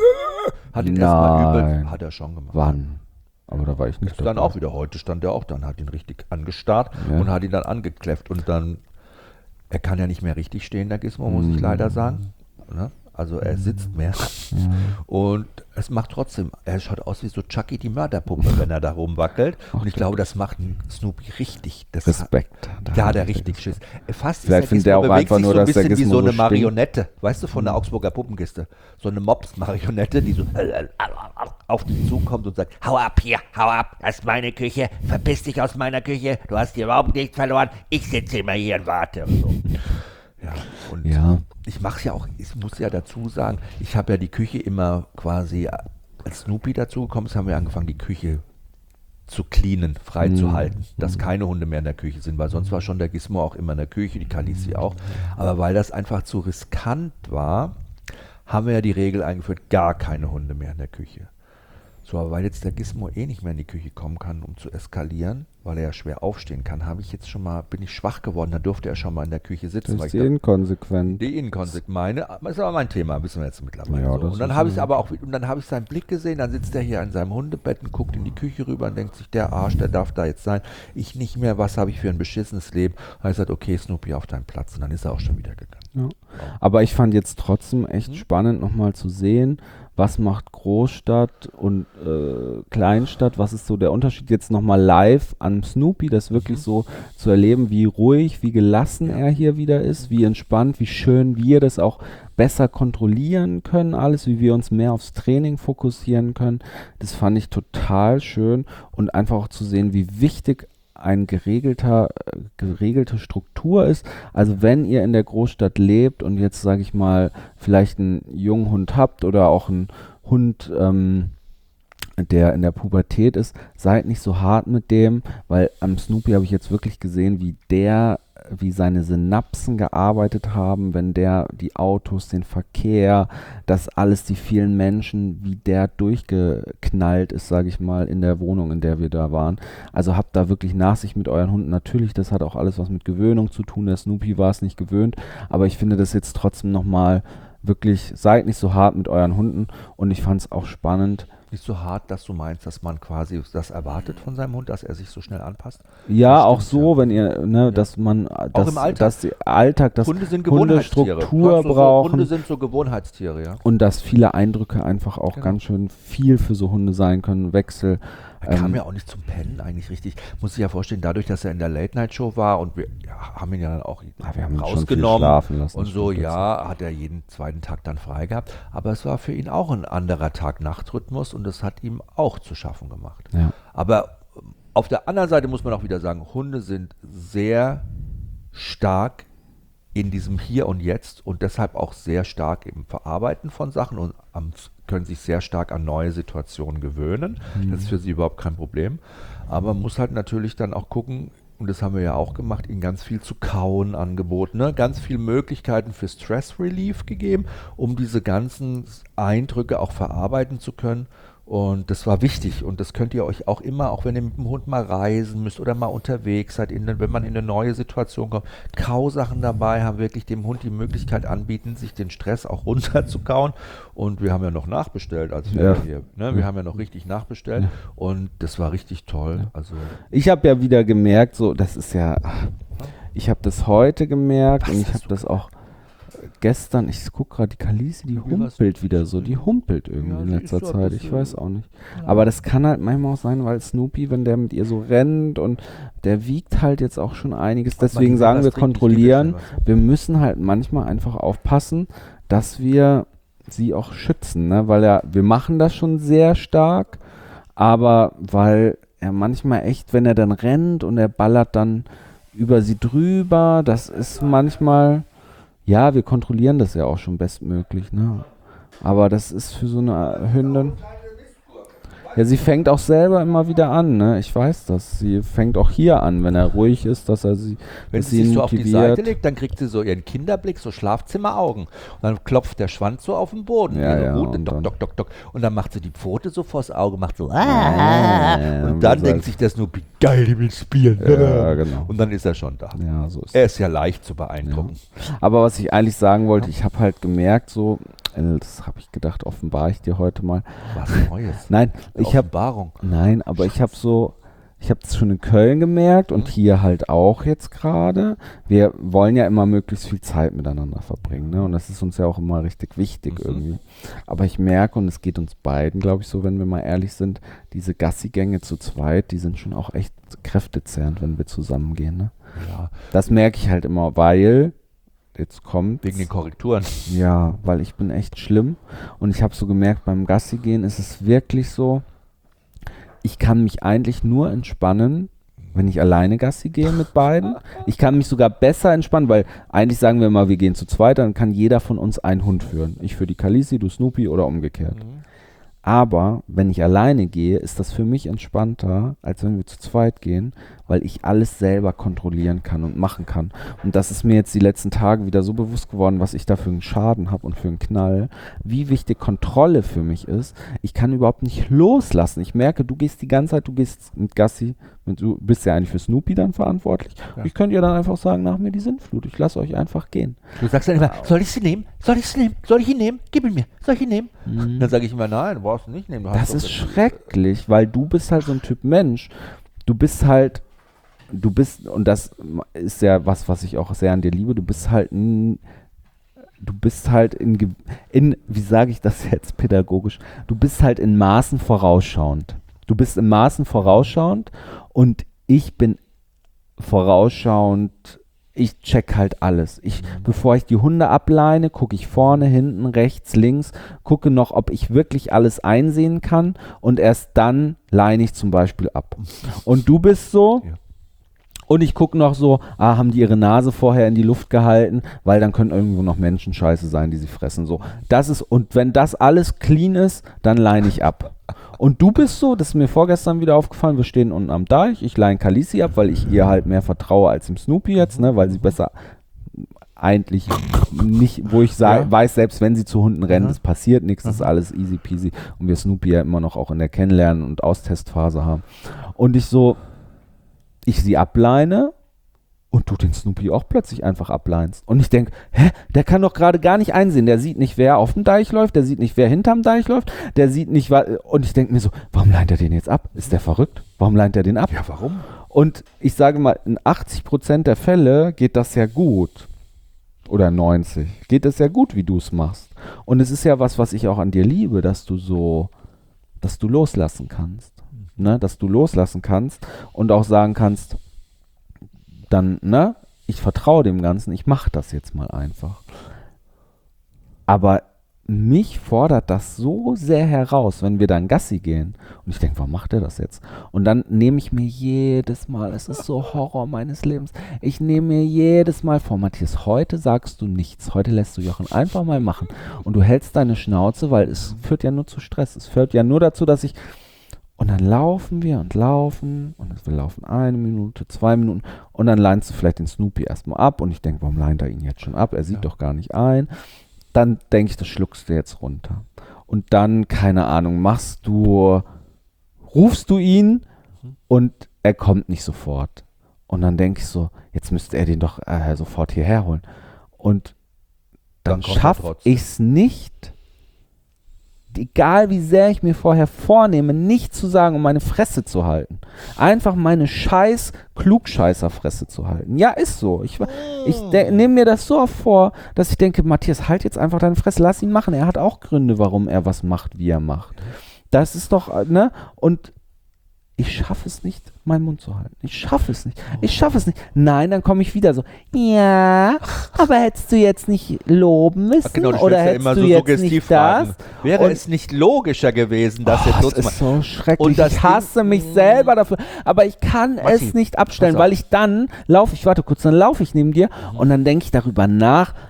[SPEAKER 3] Hat ihn
[SPEAKER 2] Nein.
[SPEAKER 3] erstmal übelst, hat er schon gemacht.
[SPEAKER 2] Wann? Aber da war ich nicht
[SPEAKER 3] Ist dann auch wieder, heute stand er auch dann, hat ihn richtig angestarrt
[SPEAKER 2] Ja.
[SPEAKER 3] und hat ihn dann angekläfft und dann, er kann ja nicht mehr richtig stehen, der Gizmo, muss ich leider sagen. Ne? Also er sitzt mehr und es macht trotzdem, er schaut aus wie so Chucky die Mörderpuppe, wenn er da rumwackelt und ich glaube, das macht einen Snoopy richtig. Das
[SPEAKER 2] Respekt.
[SPEAKER 3] Hat, da hat er richtig Schiss. Fast
[SPEAKER 2] Vielleicht
[SPEAKER 3] ist
[SPEAKER 2] findet
[SPEAKER 3] der
[SPEAKER 2] er
[SPEAKER 3] Gizmo
[SPEAKER 2] auch
[SPEAKER 3] bewegt
[SPEAKER 2] einfach
[SPEAKER 3] sich
[SPEAKER 2] nur,
[SPEAKER 3] so ein
[SPEAKER 2] dass der
[SPEAKER 3] bisschen wie
[SPEAKER 2] Gizmo
[SPEAKER 3] so
[SPEAKER 2] so
[SPEAKER 3] eine
[SPEAKER 2] stinkt.
[SPEAKER 3] Marionette, weißt du, von der Augsburger Puppenkiste. So eine Mops-Marionette, die so auf dich zukommt und sagt,
[SPEAKER 4] Hau ab hier, hau ab, das ist meine Küche, verpiss dich aus meiner Küche, du hast hier überhaupt nichts verloren, ich sitze immer hier und warte und so.
[SPEAKER 3] ja, und
[SPEAKER 2] Ja.
[SPEAKER 3] ich mache es ja auch, ich muss ja dazu sagen, ich habe ja die Küche immer quasi, als Snoopy dazugekommen ist, haben wir angefangen, die Küche zu cleanen, frei zu halten, dass keine Hunde mehr in der Küche sind, weil sonst war schon der Gizmo auch immer in der Küche, die Kalisi auch, aber weil das einfach zu riskant war, haben wir ja die Regel eingeführt, gar keine Hunde mehr in der Küche. So, aber weil jetzt der Gizmo eh nicht mehr in die Küche kommen kann, um zu eskalieren, weil er ja schwer aufstehen kann, habe ich jetzt schon mal, bin ich schwach geworden, da durfte er schon mal in der Küche sitzen.
[SPEAKER 2] Das
[SPEAKER 3] weil
[SPEAKER 2] ist
[SPEAKER 3] ich da-
[SPEAKER 2] inkonsequent.
[SPEAKER 3] die Inkonsequenz, meine, das ist aber mein Thema, wissen wir jetzt mittlerweile.
[SPEAKER 2] Ja,
[SPEAKER 3] so.
[SPEAKER 2] das
[SPEAKER 3] Und dann
[SPEAKER 2] ist
[SPEAKER 3] habe ich
[SPEAKER 2] ja-
[SPEAKER 3] aber auch, und dann habe ich seinen Blick gesehen, dann sitzt er hier in seinem Hundebett und guckt in die Küche rüber und denkt sich, der Arsch, der darf da jetzt sein. Ich nicht mehr, was habe ich für ein beschissenes Leben? Und er sagt, okay, Snoopy, auf deinen Platz. Und dann ist er auch schon wieder gegangen.
[SPEAKER 2] Ja. Aber ich fand jetzt trotzdem echt spannend, nochmal zu sehen, was macht Großstadt und äh, Kleinstadt, was ist so der Unterschied jetzt nochmal live an Snoopy, das wirklich so zu erleben, wie ruhig, wie gelassen er hier wieder ist, wie entspannt, wie schön wir das auch besser kontrollieren können, alles, wie wir uns mehr aufs Training fokussieren können. Das fand ich total schön und einfach auch zu sehen, wie wichtig ein geregelter, äh, geregelte Struktur ist. Also wenn ihr in der Großstadt lebt und jetzt, sage ich mal, vielleicht einen jungen Hund habt oder auch einen Hund, ähm, der in der Pubertät ist, seid nicht so hart mit dem, weil am Snoopy habe ich jetzt wirklich gesehen, wie der, wie seine Synapsen gearbeitet haben, wenn der die Autos, den Verkehr, das alles, die vielen Menschen, wie der durchgeknallt ist, sage ich mal, in der Wohnung, in der wir da waren. Also habt da wirklich Nachsicht mit euren Hunden. Natürlich, das hat auch alles was mit Gewöhnung zu tun. Der Snoopy war es nicht gewöhnt, aber ich finde das jetzt trotzdem nochmal wirklich, seid nicht so hart mit euren Hunden und ich fand es auch spannend.
[SPEAKER 3] Nicht so hart, dass du meinst, dass man quasi das erwartet von seinem Hund, dass er sich so schnell anpasst.
[SPEAKER 2] Ja,
[SPEAKER 3] Das
[SPEAKER 2] auch
[SPEAKER 3] stimmt,
[SPEAKER 2] so,
[SPEAKER 3] ja.
[SPEAKER 2] wenn ihr, ne, dass man, dass,
[SPEAKER 3] im Alltag.
[SPEAKER 2] dass die Alltag, dass
[SPEAKER 3] Hunde sind
[SPEAKER 2] Hunde
[SPEAKER 3] Gewohnheitstiere.
[SPEAKER 2] Struktur
[SPEAKER 3] Hörst du so,
[SPEAKER 2] brauchen
[SPEAKER 3] Hunde sind so Gewohnheitstiere, ja.
[SPEAKER 2] und dass viele Eindrücke einfach auch
[SPEAKER 3] Genau.
[SPEAKER 2] ganz schön viel für so Hunde sein können, Wechsel.
[SPEAKER 3] Er kam
[SPEAKER 2] Ähm,
[SPEAKER 3] ja auch nicht zum Pennen eigentlich richtig. Muss sich ja vorstellen, dadurch, dass er in der Late-Night-Show war und wir ja, haben ihn ja dann auch
[SPEAKER 2] Ah, wir haben ihn schon viel
[SPEAKER 3] rausgenommen
[SPEAKER 2] schlafen lassen,
[SPEAKER 3] und so,
[SPEAKER 2] stimmt,
[SPEAKER 3] ja, hat er jeden zweiten Tag dann frei gehabt. Aber es war für ihn auch ein anderer Tag-Nacht-Rhythmus und das hat ihm auch zu schaffen gemacht.
[SPEAKER 2] Ja.
[SPEAKER 3] Aber ähm, auf der anderen Seite muss man auch wieder sagen, Hunde sind sehr stark in diesem Hier und Jetzt und deshalb auch sehr stark im Verarbeiten von Sachen und am, können sich sehr stark an neue Situationen gewöhnen. Das ist für sie überhaupt kein Problem. Aber man muss halt natürlich dann auch gucken, und das haben wir ja auch gemacht, ihnen ganz viel zu kauen angeboten, ne? Ganz viele Möglichkeiten für Stress Relief gegeben, um diese ganzen Eindrücke auch verarbeiten zu können. Und das war wichtig und das könnt ihr euch auch immer, auch wenn ihr mit dem Hund mal reisen müsst oder mal unterwegs seid, in, wenn man in eine neue Situation kommt, Kausachen dabei haben, wirklich dem Hund die Möglichkeit anbieten, sich den Stress auch runterzukauen. Und wir haben ja noch nachbestellt, als wir
[SPEAKER 2] Ja.
[SPEAKER 3] hier, ne? Wir haben ja noch richtig nachbestellt und das war richtig toll. Also
[SPEAKER 2] Ich habe ja wieder gemerkt, so, das ist ja, ich habe das heute gemerkt
[SPEAKER 3] Was
[SPEAKER 2] und ich
[SPEAKER 3] hast
[SPEAKER 2] habe
[SPEAKER 3] du
[SPEAKER 2] das auch gestern, ich gucke gerade, die Kalisi, die
[SPEAKER 3] Wie was?
[SPEAKER 2] humpelt wieder so, die humpelt irgendwie
[SPEAKER 3] Ja,
[SPEAKER 2] in
[SPEAKER 3] die
[SPEAKER 2] letzter
[SPEAKER 3] ist so ein
[SPEAKER 2] Zeit, ich
[SPEAKER 3] bisschen-
[SPEAKER 2] weiß auch nicht. Aber das kann halt manchmal auch sein, weil Snoopy, wenn der mit ihr so rennt und der wiegt halt jetzt auch schon einiges, deswegen
[SPEAKER 3] die
[SPEAKER 2] sagen wir
[SPEAKER 3] das trinkt, ich gebe
[SPEAKER 2] kontrollieren,
[SPEAKER 3] dir schnell was.
[SPEAKER 2] wir müssen halt manchmal einfach aufpassen, dass wir sie auch schützen, ne? Weil ja, wir machen das schon sehr stark, aber weil er manchmal echt, wenn er dann rennt und er ballert dann über sie drüber, das ist manchmal, ja, wir kontrollieren das ja auch schon bestmöglich, ne? Aber das ist für so eine Hündin. Ja, sie fängt auch selber immer wieder an, ne? Ich weiß das. Sie fängt auch hier an, wenn er ruhig ist, dass er sie,
[SPEAKER 3] Wenn
[SPEAKER 2] dass
[SPEAKER 3] sie
[SPEAKER 2] sie
[SPEAKER 3] sich
[SPEAKER 2] ihn
[SPEAKER 3] so auf die
[SPEAKER 2] motiviert.
[SPEAKER 3] Seite legt, dann kriegt sie so ihren Kinderblick, so Schlafzimmeraugen. Und dann klopft der Schwanz so auf den Boden.
[SPEAKER 2] Ja,
[SPEAKER 3] ihre
[SPEAKER 2] ja,
[SPEAKER 3] Rute,
[SPEAKER 2] und
[SPEAKER 3] dock,
[SPEAKER 2] dann-
[SPEAKER 3] dock, dock, dock. Und dann macht sie die Pfote so vors Auge, macht so.
[SPEAKER 4] Ah.
[SPEAKER 3] Und dann denkt sich der Snoopy, geil, die will spielen.
[SPEAKER 2] Ja, genau.
[SPEAKER 3] Und dann ist er schon da.
[SPEAKER 2] Ja, so ist
[SPEAKER 3] Er
[SPEAKER 2] es.
[SPEAKER 3] ist ja leicht zu beeindrucken.
[SPEAKER 2] Aber was ich eigentlich sagen wollte, ich habe halt gemerkt, so, äh, das habe ich gedacht, offenbare ich dir heute mal.
[SPEAKER 3] Was Neues.
[SPEAKER 2] Nein,
[SPEAKER 3] Eine
[SPEAKER 2] ich habe
[SPEAKER 3] Offenbarung.
[SPEAKER 2] Nein, aber ich habe so, ich habe es schon in Köln gemerkt und
[SPEAKER 3] Mhm.
[SPEAKER 2] hier halt auch jetzt gerade. Wir wollen ja immer möglichst viel Zeit miteinander verbringen, ne? Und das ist uns ja auch immer richtig wichtig
[SPEAKER 3] Mhm.
[SPEAKER 2] irgendwie. Aber ich merke, und es geht uns beiden, glaube ich, so, wenn wir mal ehrlich sind, diese Gassigänge zu zweit, die sind schon auch echt kräftezehrend, wenn wir zusammengehen, ne?
[SPEAKER 3] Ja,
[SPEAKER 2] Das merke ich halt immer, weil, jetzt kommt
[SPEAKER 3] wegen den Korrekturen.
[SPEAKER 2] ja, weil ich bin echt schlimm und ich habe so gemerkt, beim Gassi gehen ist es wirklich so, ich kann mich eigentlich nur entspannen, wenn ich alleine Gassi gehe mit beiden. Ich kann mich sogar besser entspannen, weil eigentlich sagen wir mal, wir gehen zu zweit, dann kann jeder von uns einen Hund führen. Ich für die Khaleesi, du Snoopy oder umgekehrt. Aber wenn ich alleine gehe, ist das für mich entspannter, als wenn wir zu zweit gehen, weil ich alles selber kontrollieren kann und machen kann. Und das ist mir jetzt die letzten Tage wieder so bewusst geworden, was ich da für einen Schaden habe und für einen Knall, wie wichtig Kontrolle für mich ist. Ich kann überhaupt nicht loslassen. Ich merke, du gehst die ganze Zeit, du gehst mit Gassi, mit, du bist ja eigentlich für Snoopy dann verantwortlich.
[SPEAKER 3] Ja.
[SPEAKER 2] Ich könnte ja dann einfach sagen, nach mir die Sintflut, ich lasse euch einfach gehen.
[SPEAKER 3] Du sagst dann immer, soll ich sie nehmen? Soll ich sie nehmen? Soll ich ihn nehmen? Gib ihn mir. Soll ich ihn nehmen?
[SPEAKER 2] Mhm.
[SPEAKER 3] Dann sage ich immer, nein, du brauchst ihn nicht nehmen. Du hast
[SPEAKER 2] Das
[SPEAKER 3] doch
[SPEAKER 2] ist schrecklich, weil du bist halt so ein Typ Mensch. Du bist halt, du bist, und das ist ja was, was ich auch sehr an dir liebe, du bist halt ein, du bist halt in, ge- in wie sage ich das jetzt pädagogisch, du bist halt in Maßen vorausschauend. Du bist in Maßen vorausschauend und ich bin vorausschauend, ich check halt alles. Ich, bevor ich die Hunde ableine, gucke ich vorne, hinten, rechts, links, gucke noch, ob ich wirklich alles einsehen kann und erst dann leine ich zum Beispiel ab. Und du bist so,
[SPEAKER 3] Ja.
[SPEAKER 2] und ich gucke noch so, ah, haben die ihre Nase vorher in die Luft gehalten, weil dann können irgendwo noch Menschenscheiße sein, die sie fressen. So, das ist, und wenn das alles clean ist, dann leine ich ab. Und du bist so, das ist mir vorgestern wieder aufgefallen, wir stehen unten am Deich, ich leine Khaleesi ab, weil ich ihr halt mehr vertraue als dem Snoopy jetzt, ne, weil sie besser eigentlich nicht, wo ich sage,
[SPEAKER 3] Ja.
[SPEAKER 2] weiß, selbst wenn sie zu Hunden rennt,
[SPEAKER 3] Aha.
[SPEAKER 2] es passiert nichts, das ist alles easy peasy und wir Snoopy ja immer noch auch in der Kennenlernen- und Austestphase haben. Und ich so, ich sie ableine und du den Snoopy auch plötzlich einfach ableinst. Und ich denke, hä, der kann doch gerade gar nicht einsehen. Der sieht nicht, wer auf dem Deich läuft, der sieht nicht, wer hinterm Deich läuft, der sieht nicht, wa- und ich denke mir so, warum leint er den jetzt ab? Ist der verrückt? Warum leint er den ab?
[SPEAKER 3] Ja, warum?
[SPEAKER 2] Und ich sage mal, in achtzig Prozent der Fälle geht das ja gut. Oder neunzig. Geht es ja gut, wie du es machst. Und es ist ja was, was ich auch an dir liebe, dass du so, dass du loslassen kannst. Ne? Dass du loslassen kannst und auch sagen kannst, dann, ne, ich vertraue dem Ganzen, ich mache das jetzt mal einfach. Aber mich fordert das so sehr heraus, wenn wir dann Gassi gehen. Und ich denke, warum macht er das jetzt? Und dann nehme ich mir jedes Mal, es ist so Horror meines Lebens, ich nehme mir jedes Mal vor, Matthias, heute sagst du nichts, heute lässt du Jochen einfach mal machen. Und du hältst deine Schnauze, weil es führt ja nur zu Stress. Es führt ja nur dazu, dass ich... Und dann laufen wir und laufen und wir laufen eine Minute, zwei Minuten und dann leinst du vielleicht den Snoopy erstmal ab und ich denke, warum leint er ihn jetzt schon ab? Er sieht
[SPEAKER 3] Ja.
[SPEAKER 2] doch gar nicht ein. Dann denke ich, das schluckst du jetzt runter. Und dann, keine Ahnung, machst du, rufst du ihn und er kommt nicht sofort. Und dann denke ich so, jetzt müsste er den doch äh, sofort hierher holen. Und dann,
[SPEAKER 3] Dann kommt er
[SPEAKER 2] schaffe
[SPEAKER 3] trotzdem.
[SPEAKER 2] ich es nicht, egal wie sehr ich mir vorher vornehme, nicht zu sagen, um meine Fresse zu halten. Einfach meine scheiß Klugscheißerfresse zu halten. Ja, ist so. Ich, ich nehme mir das so oft vor, dass ich denke, Matthias, halt jetzt einfach deine Fresse, lass ihn machen. Er hat auch Gründe, warum er was macht, wie er macht. Das ist doch, äh, ne? Und ich schaffe es nicht, meinen Mund zu halten. Ich schaffe es nicht. Ich schaffe es nicht. Nein, dann komme ich wieder so, ja, aber hättest du jetzt nicht loben müssen?
[SPEAKER 3] Genau, du
[SPEAKER 2] oder
[SPEAKER 3] stellst ja
[SPEAKER 2] hättest
[SPEAKER 3] immer
[SPEAKER 2] du
[SPEAKER 3] so
[SPEAKER 2] jetzt
[SPEAKER 3] suggestiv
[SPEAKER 2] nicht
[SPEAKER 3] Fragen.
[SPEAKER 2] das?
[SPEAKER 3] Wäre
[SPEAKER 2] Und-
[SPEAKER 3] es nicht logischer gewesen, das
[SPEAKER 2] Oh,
[SPEAKER 3] jetzt so
[SPEAKER 2] das
[SPEAKER 3] zu machen?
[SPEAKER 2] ist so schrecklich.
[SPEAKER 3] Und das
[SPEAKER 2] ich hasse
[SPEAKER 3] Ding-
[SPEAKER 2] mich selber dafür. Aber ich kann
[SPEAKER 3] Matti,
[SPEAKER 2] es nicht abstellen,
[SPEAKER 3] pass auf.
[SPEAKER 2] weil ich dann laufe, ich warte kurz, dann laufe ich neben dir und dann denke ich darüber nach,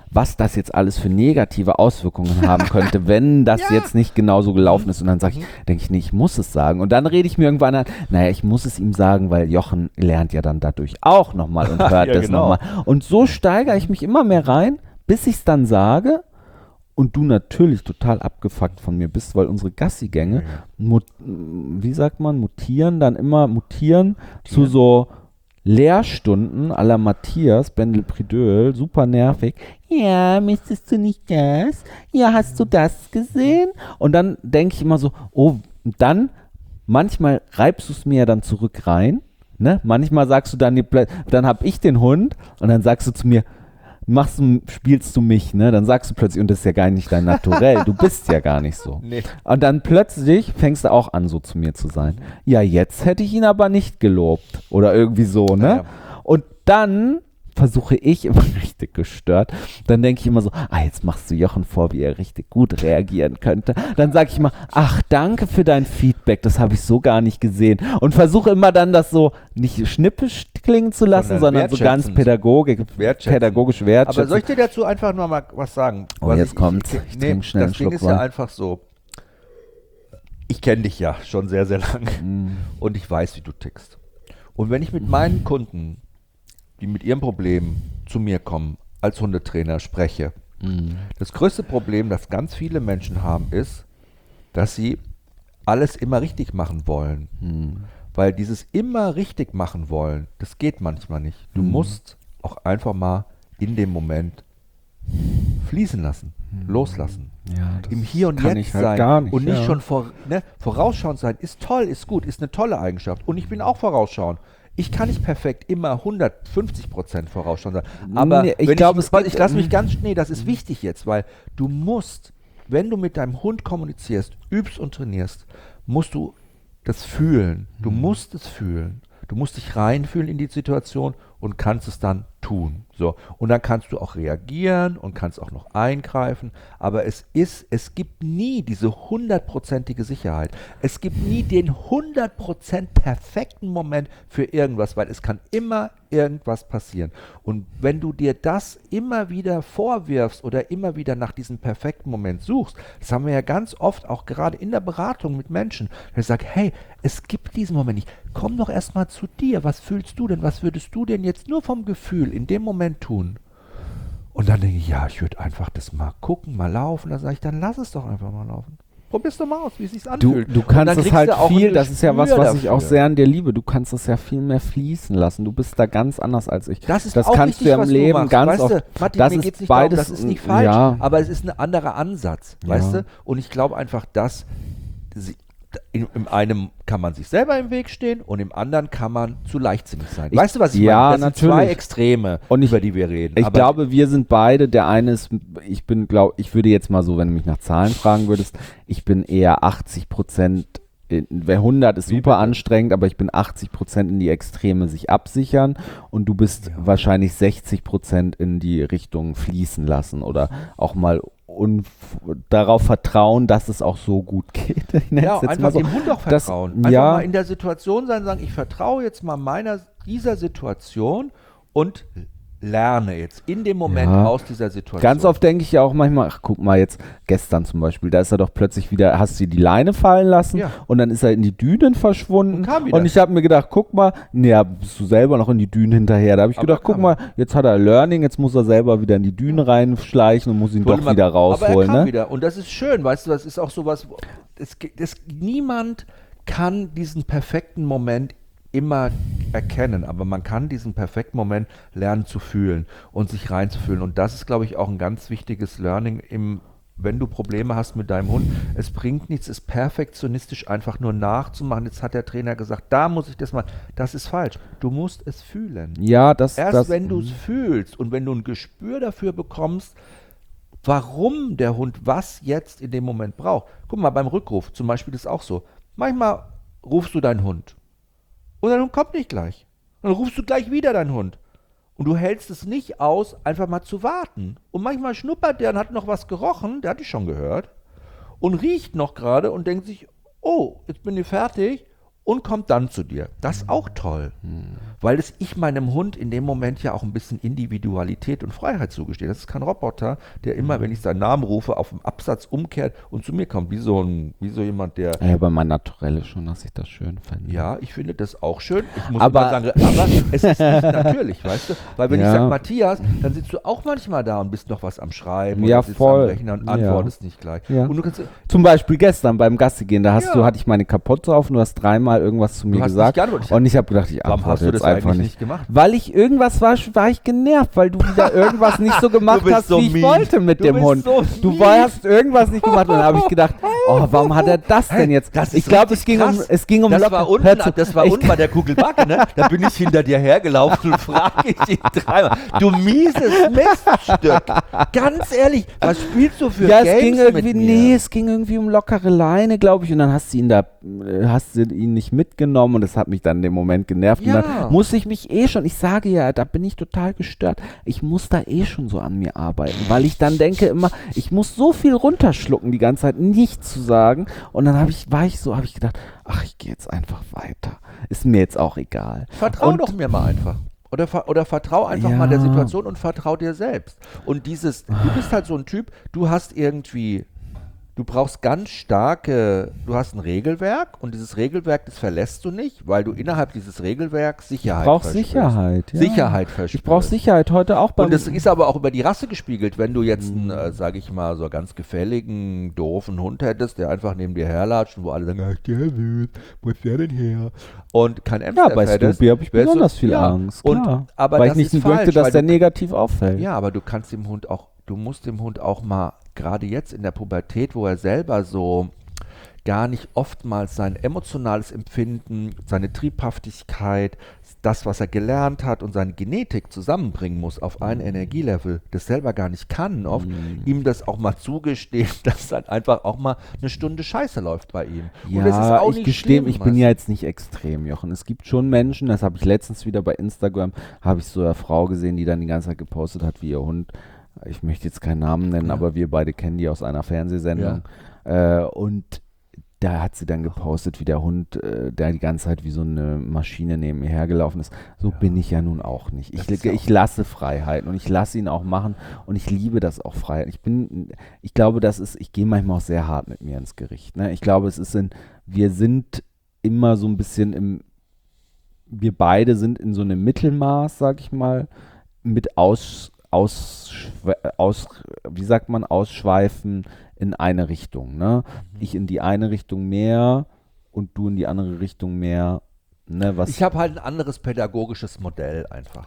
[SPEAKER 2] was das jetzt alles für negative Auswirkungen haben könnte, wenn das
[SPEAKER 3] Ja.
[SPEAKER 2] jetzt nicht genauso gelaufen ist. Und dann sage ich, denke ich, nee, ich muss es sagen. Und dann rede ich mir irgendwann an, naja, ich muss es ihm sagen, weil Jochen lernt ja dann dadurch auch nochmal und hört
[SPEAKER 3] Ja,
[SPEAKER 2] das
[SPEAKER 3] genau.
[SPEAKER 2] nochmal. Und so steigere ich mich immer mehr rein, bis ich es dann sage. Und du natürlich total abgefuckt von mir bist, weil unsere Gassigänge, mut, wie sagt man, mutieren, dann immer mutieren zu so Lehrstunden à la Matthias Bendel-Pridöl, super nervig. Ja, müsstest du nicht das? Ja, hast du das gesehen? Und dann denke ich immer so, oh, und dann, manchmal reibst du es mir ja dann zurück rein, ne? Manchmal sagst du dann, die Plä- dann habe ich den Hund und dann sagst du zu mir, machst du, spielst du mich, ne? Dann sagst du plötzlich, und das ist ja gar nicht dein Naturell, du bist ja gar nicht so.
[SPEAKER 3] Nee.
[SPEAKER 2] Und dann plötzlich fängst du auch an, so zu mir zu sein. Ja, jetzt hätte ich ihn aber nicht gelobt. Oder irgendwie so, ne?
[SPEAKER 3] Ja, ja.
[SPEAKER 2] Und dann versuche ich immer richtig gestört. Dann denke ich immer so, ah, jetzt machst du Jochen vor, wie er richtig gut reagieren könnte. Dann sage ich immer, ach, danke für dein Feedback, das habe ich so gar nicht gesehen. Und versuche immer dann das so nicht schnippisch klingen zu lassen,
[SPEAKER 3] Sondern
[SPEAKER 2] sondern so ganz
[SPEAKER 3] wertschätzend.
[SPEAKER 2] pädagogik,
[SPEAKER 3] Wertschätzend.
[SPEAKER 2] pädagogisch wertschätzend.
[SPEAKER 3] Aber soll ich dir dazu einfach nur mal was sagen?
[SPEAKER 2] Oh,
[SPEAKER 3] Was
[SPEAKER 2] jetzt
[SPEAKER 3] ich,
[SPEAKER 2] kommt's.
[SPEAKER 3] Ich,
[SPEAKER 2] Ich
[SPEAKER 3] nee,
[SPEAKER 2] trinke schnell einen
[SPEAKER 3] das Ding
[SPEAKER 2] Schluck
[SPEAKER 3] ist ja
[SPEAKER 2] Wein.
[SPEAKER 3] einfach so. Ich kenne dich ja schon sehr, sehr lange
[SPEAKER 2] Mm.
[SPEAKER 3] und ich weiß, wie du tickst. Und wenn ich mit meinen Kunden, die mit ihrem Problem zu mir kommen, als Hundetrainer spreche,
[SPEAKER 2] Mm.
[SPEAKER 3] das größte Problem, das ganz viele Menschen haben, ist, dass sie alles immer richtig machen wollen.
[SPEAKER 2] Mm.
[SPEAKER 3] Weil dieses immer richtig machen wollen, das geht manchmal nicht. Du
[SPEAKER 2] Mhm.
[SPEAKER 3] musst auch einfach mal in dem Moment fließen lassen, loslassen.
[SPEAKER 2] Ja, das
[SPEAKER 3] Im Hier und
[SPEAKER 2] kann
[SPEAKER 3] Jetzt
[SPEAKER 2] ich halt
[SPEAKER 3] sein
[SPEAKER 2] gar nicht,
[SPEAKER 3] und nicht
[SPEAKER 2] ja.
[SPEAKER 3] schon vor, ne, vorausschauend sein, ist toll, ist gut, ist eine tolle Eigenschaft. Und ich bin auch vorausschauend. Ich kann nicht perfekt immer hundertfünfzig Prozent vorausschauend sein. Aber
[SPEAKER 2] Nee, ich
[SPEAKER 3] wenn
[SPEAKER 2] glaube,
[SPEAKER 3] ich,
[SPEAKER 2] es
[SPEAKER 3] weil
[SPEAKER 2] geht-
[SPEAKER 3] ich lasse mich ganz, nee, das ist wichtig jetzt, weil du musst, wenn du mit deinem Hund kommunizierst, übst und trainierst, musst du das fühlen. Du musst es fühlen. Du musst dich reinfühlen in die Situation und kannst es dann tun. So. Und dann kannst du auch reagieren und kannst auch noch eingreifen. Aber es ist, es gibt nie diese hundertprozentige Sicherheit. Es gibt nie den hundert Prozent perfekten Moment für irgendwas, weil es kann immer irgendwas passieren. Und wenn du dir das immer wieder vorwirfst oder immer wieder nach diesem perfekten Moment suchst, das haben wir ja ganz oft auch gerade in der Beratung mit Menschen, der sagt, hey, es gibt diesen Moment nicht. Komm doch erstmal zu dir. Was fühlst du denn? Was würdest du denn jetzt nur vom Gefühl in dem Moment tun? Und dann denke ich, ja, ich würde einfach das mal gucken, mal laufen. Dann sage ich, dann lass es doch einfach mal laufen. Probier's doch mal aus, wie es sich
[SPEAKER 2] Du,
[SPEAKER 3] anfühlt.
[SPEAKER 2] du
[SPEAKER 3] Und dann
[SPEAKER 2] kannst es
[SPEAKER 3] kriegst
[SPEAKER 2] halt
[SPEAKER 3] du auch ein
[SPEAKER 2] viel, das ist ja was,
[SPEAKER 3] Gespür
[SPEAKER 2] was ich auch
[SPEAKER 3] dafür.
[SPEAKER 2] sehr an dir liebe. Du kannst es ja viel mehr fließen lassen. Du bist da ganz anders als ich.
[SPEAKER 3] Das ist
[SPEAKER 2] das
[SPEAKER 3] auch
[SPEAKER 2] kannst
[SPEAKER 3] richtig,
[SPEAKER 2] du ja im
[SPEAKER 3] was
[SPEAKER 2] Leben
[SPEAKER 3] du machst.
[SPEAKER 2] ganz
[SPEAKER 3] weißt
[SPEAKER 2] oft.
[SPEAKER 3] Du, Martin,
[SPEAKER 2] das
[SPEAKER 3] mir
[SPEAKER 2] ist
[SPEAKER 3] geht's nicht
[SPEAKER 2] beides,
[SPEAKER 3] darum, das ist nicht falsch,
[SPEAKER 2] ja.
[SPEAKER 3] aber es ist ein anderer Ansatz,
[SPEAKER 2] Ja.
[SPEAKER 3] weißt du? Und ich glaube einfach, dass sie, in, im einen kann man sich selber im Weg stehen und im anderen kann man zu leichtsinnig sein.
[SPEAKER 2] Ich-
[SPEAKER 3] weißt du, was ich
[SPEAKER 2] ja,
[SPEAKER 3] meine? Das sind zwei
[SPEAKER 2] natürlich.
[SPEAKER 3] Extreme,
[SPEAKER 2] Und ich-
[SPEAKER 3] über die wir reden.
[SPEAKER 2] Ich
[SPEAKER 3] Aber
[SPEAKER 2] glaube, wir sind beide, der eine ist, ich bin, glaube ich, würde jetzt mal so, wenn du mich nach Zahlen fragen würdest, ich bin eher achtzig Prozent, wer hundert ist
[SPEAKER 3] Wie
[SPEAKER 2] super
[SPEAKER 3] bitte?
[SPEAKER 2] anstrengend, aber ich bin achtzig Prozent in die Extreme sich absichern und du bist
[SPEAKER 3] Ja.
[SPEAKER 2] wahrscheinlich sechzig Prozent in die Richtung fließen lassen oder auch mal unf- darauf vertrauen, dass es auch so gut geht. Ich nenn's
[SPEAKER 3] ja,
[SPEAKER 2] jetzt
[SPEAKER 3] einfach
[SPEAKER 2] mal so.
[SPEAKER 3] dem Hund auch
[SPEAKER 2] Das-
[SPEAKER 3] vertrauen. Einfach
[SPEAKER 2] ja.
[SPEAKER 3] mal in der Situation sein, sagen, ich vertraue jetzt mal meiner, dieser Situation und lerne jetzt in dem Moment
[SPEAKER 2] Ja.
[SPEAKER 3] aus dieser Situation.
[SPEAKER 2] Ganz oft denke ich ja auch manchmal, ach guck mal jetzt, gestern zum Beispiel, da ist er doch plötzlich wieder, hast du die Leine fallen lassen
[SPEAKER 3] Ja.
[SPEAKER 2] und dann ist er in die Dünen verschwunden
[SPEAKER 3] Und kam wieder.
[SPEAKER 2] und ich habe mir gedacht, guck mal, nee, ja, bist du selber noch in die Dünen hinterher. Da habe ich
[SPEAKER 3] Aber
[SPEAKER 2] gedacht,
[SPEAKER 3] kam
[SPEAKER 2] guck mal, jetzt hat er Learning, jetzt muss er selber wieder in die Dünen reinschleichen und muss ihn
[SPEAKER 3] Wollte
[SPEAKER 2] doch
[SPEAKER 3] mal-
[SPEAKER 2] wieder
[SPEAKER 3] Aber er
[SPEAKER 2] rausholen.
[SPEAKER 3] kam
[SPEAKER 2] Ne?
[SPEAKER 3] wieder. Und das ist schön, weißt du, das ist auch sowas, es, ge- es, niemand kann diesen perfekten Moment immer erkennen, aber man kann diesen perfekten Moment lernen zu fühlen und sich reinzufühlen. Und das ist, glaube ich, auch ein ganz wichtiges Learning im wenn du Probleme hast mit deinem Hund, es bringt nichts, es perfektionistisch einfach nur nachzumachen. Jetzt hat der Trainer gesagt, da muss ich das mal. Das ist falsch. Du musst es fühlen.
[SPEAKER 2] Ja, das,
[SPEAKER 3] Erst
[SPEAKER 2] das
[SPEAKER 3] wenn du es fühlst und wenn du ein Gespür dafür bekommst, warum der Hund was jetzt in dem Moment braucht. Guck mal, beim Rückruf zum Beispiel ist auch so. Manchmal rufst du deinen Hund und dein Hund kommt nicht gleich. Dann rufst du gleich wieder deinen Hund. Und du hältst es nicht aus, einfach mal zu warten. Und manchmal schnuppert der und hat noch was gerochen, der hat dich schon gehört, und riecht noch gerade und denkt sich, oh, jetzt bin ich fertig, und kommt dann zu dir. Das ist auch toll. weil es ich meinem Hund in dem Moment ja auch ein bisschen Individualität und Freiheit zugestehe. Das ist kein Roboter, der immer, wenn ich seinen Namen rufe, auf dem Absatz umkehrt und zu mir kommt, wie so, ein, wie so jemand, der...
[SPEAKER 2] Ja, aber mein Naturelle schon, dass ich das schön fände.
[SPEAKER 3] Ja, ich finde das auch schön. Ich muss
[SPEAKER 2] Aber-
[SPEAKER 3] aber sagen, aber es ist nicht natürlich, weißt du? Weil wenn
[SPEAKER 2] Ja.
[SPEAKER 3] ich sage Matthias, dann sitzt du auch manchmal da und bist noch was am Schreiben
[SPEAKER 2] Ja,
[SPEAKER 3] oder sitzt
[SPEAKER 2] voll.
[SPEAKER 3] am Rechner und
[SPEAKER 2] Ja.
[SPEAKER 3] antwortest nicht gleich.
[SPEAKER 2] Ja.
[SPEAKER 3] Und du kannst,
[SPEAKER 2] Zum Beispiel gestern beim Gassi gehen, da hast
[SPEAKER 3] Ja.
[SPEAKER 2] du, hatte ich meine kaputt drauf und du hast dreimal irgendwas zu mir
[SPEAKER 3] hast nicht
[SPEAKER 2] gesagt.
[SPEAKER 3] geantwortet.
[SPEAKER 2] Und ich habe gedacht, ich
[SPEAKER 3] warum
[SPEAKER 2] antworte
[SPEAKER 3] hast du
[SPEAKER 2] jetzt
[SPEAKER 3] das
[SPEAKER 2] einfach
[SPEAKER 3] eigentlich
[SPEAKER 2] nicht.
[SPEAKER 3] nicht gemacht?
[SPEAKER 2] Weil ich irgendwas war, war ich genervt, weil du wieder irgendwas nicht so gemacht
[SPEAKER 3] bist
[SPEAKER 2] hast,
[SPEAKER 3] so
[SPEAKER 2] wie ich
[SPEAKER 3] mies.
[SPEAKER 2] wollte mit
[SPEAKER 3] Du
[SPEAKER 2] dem
[SPEAKER 3] bist
[SPEAKER 2] Hund.
[SPEAKER 3] so
[SPEAKER 2] du
[SPEAKER 3] mies.
[SPEAKER 2] hast irgendwas nicht gemacht und dann habe ich gedacht, oh, warum hat er das denn jetzt?
[SPEAKER 3] Das ist
[SPEAKER 2] ich glaube, es
[SPEAKER 3] richtig
[SPEAKER 2] ging um,
[SPEAKER 3] krass.
[SPEAKER 2] es ging um
[SPEAKER 3] Das
[SPEAKER 2] locker-
[SPEAKER 3] war unten,
[SPEAKER 2] Hör zu,
[SPEAKER 3] das war
[SPEAKER 2] ich-
[SPEAKER 3] unten bei der Kugelbacke, ne? Da bin ich hinter dir hergelaufen und frage ich ihn dreimal. Du mieses Miststück. Ganz ehrlich, was spielst du für
[SPEAKER 2] Ja,
[SPEAKER 3] Games
[SPEAKER 2] es ging irgendwie,
[SPEAKER 3] mit mir?
[SPEAKER 2] nee, es ging irgendwie um lockere Leine, glaube ich, und dann hast du ihn da, äh, hast du ihn nicht mitgenommen und das hat mich dann in dem Moment genervt.
[SPEAKER 3] Ja.
[SPEAKER 2] Und dann musste ich mich eh schon, ich sage ja, da bin ich total gestört. Ich muss da eh schon so an mir arbeiten, weil ich dann denke immer, ich muss so viel runterschlucken die ganze Zeit, nichts zu sagen. Und dann habe ich, war ich so, habe ich gedacht, ach, ich gehe jetzt einfach weiter. Ist mir jetzt auch egal.
[SPEAKER 3] Vertrau
[SPEAKER 2] Und-
[SPEAKER 3] doch mir mal einfach. Oder, ver oder vertrau einfach mal der
[SPEAKER 2] Ja.
[SPEAKER 3] Situation und vertrau dir selbst. Und dieses, du bist halt so ein Typ, du hast irgendwie, du brauchst ganz starke, du hast ein Regelwerk und dieses Regelwerk, das verlässt du nicht, weil du innerhalb dieses Regelwerks Sicherheit
[SPEAKER 2] Ich brauche
[SPEAKER 3] verspürst.
[SPEAKER 2] Sicherheit. Ja.
[SPEAKER 3] Sicherheit verspürst.
[SPEAKER 2] Ich brauche Sicherheit heute auch beim
[SPEAKER 3] Und das ist aber auch über die Rasse gespiegelt. Wenn du jetzt
[SPEAKER 2] Mhm.
[SPEAKER 3] einen, äh, sag ich mal, so ganz gefälligen, doofen Hund hättest, der einfach neben dir herlatscht und wo alle sagen, ach, der süß, wo ist der denn her? Und kein
[SPEAKER 2] Ja,
[SPEAKER 3] Amstaff
[SPEAKER 2] bei
[SPEAKER 3] hättest,
[SPEAKER 2] Snoopy habe ich
[SPEAKER 3] wärst du-
[SPEAKER 2] besonders viel
[SPEAKER 3] ja.
[SPEAKER 2] Angst.
[SPEAKER 3] Und,
[SPEAKER 2] Klar.
[SPEAKER 3] aber
[SPEAKER 2] weil
[SPEAKER 3] das
[SPEAKER 2] ich nicht
[SPEAKER 3] ist
[SPEAKER 2] möchte,
[SPEAKER 3] falsch,
[SPEAKER 2] dass
[SPEAKER 3] weil
[SPEAKER 2] der
[SPEAKER 3] du-
[SPEAKER 2] negativ auffällt.
[SPEAKER 3] Ja, aber du kannst dem Hund auch, du musst dem Hund auch mal, gerade jetzt in der Pubertät, wo er selber so gar nicht oftmals sein emotionales Empfinden, seine Triebhaftigkeit, das, was er gelernt hat und seine Genetik zusammenbringen muss auf ein Energielevel, das selber gar nicht kann, oft,
[SPEAKER 2] Mhm.
[SPEAKER 3] ihm das auch mal zugestehen, dass dann einfach auch mal eine Stunde Scheiße läuft bei ihm.
[SPEAKER 2] Ja,
[SPEAKER 3] und das ist auch
[SPEAKER 2] ich
[SPEAKER 3] nicht
[SPEAKER 2] gestehe,
[SPEAKER 3] schlimm,
[SPEAKER 2] ich bin
[SPEAKER 3] weißt
[SPEAKER 2] ja jetzt nicht extrem, Jochen. Es gibt schon Menschen, das habe ich letztens wieder bei Instagram, habe ich so eine Frau gesehen, die dann die ganze Zeit gepostet hat, wie ihr Hund, ich möchte jetzt keinen Namen nennen,
[SPEAKER 3] Ja.
[SPEAKER 2] aber wir beide kennen die aus einer Fernsehsendung. Äh, und da hat sie dann gepostet, wie der Hund, äh, der die ganze Zeit wie so eine Maschine neben mir hergelaufen ist. So bin ich ja nun auch nicht. Ich,
[SPEAKER 3] Das ist ja
[SPEAKER 2] ich lasse Freiheiten und ich lasse ihn auch machen und ich liebe das auch Freiheit. Ich bin, ich glaube, das ist, ich gehe manchmal auch sehr hart mit mir ins Gericht. Ne? Ich glaube, es ist in, wir sind immer so ein bisschen im, wir beide sind in so einem Mittelmaß, sag ich mal, mit aus, aus, aus, wie sagt man, ausschweifen in eine Richtung. Ne? Ich in die eine Richtung mehr und du in die andere Richtung mehr. Ne, was,
[SPEAKER 3] Ich habe halt ein anderes pädagogisches Modell einfach.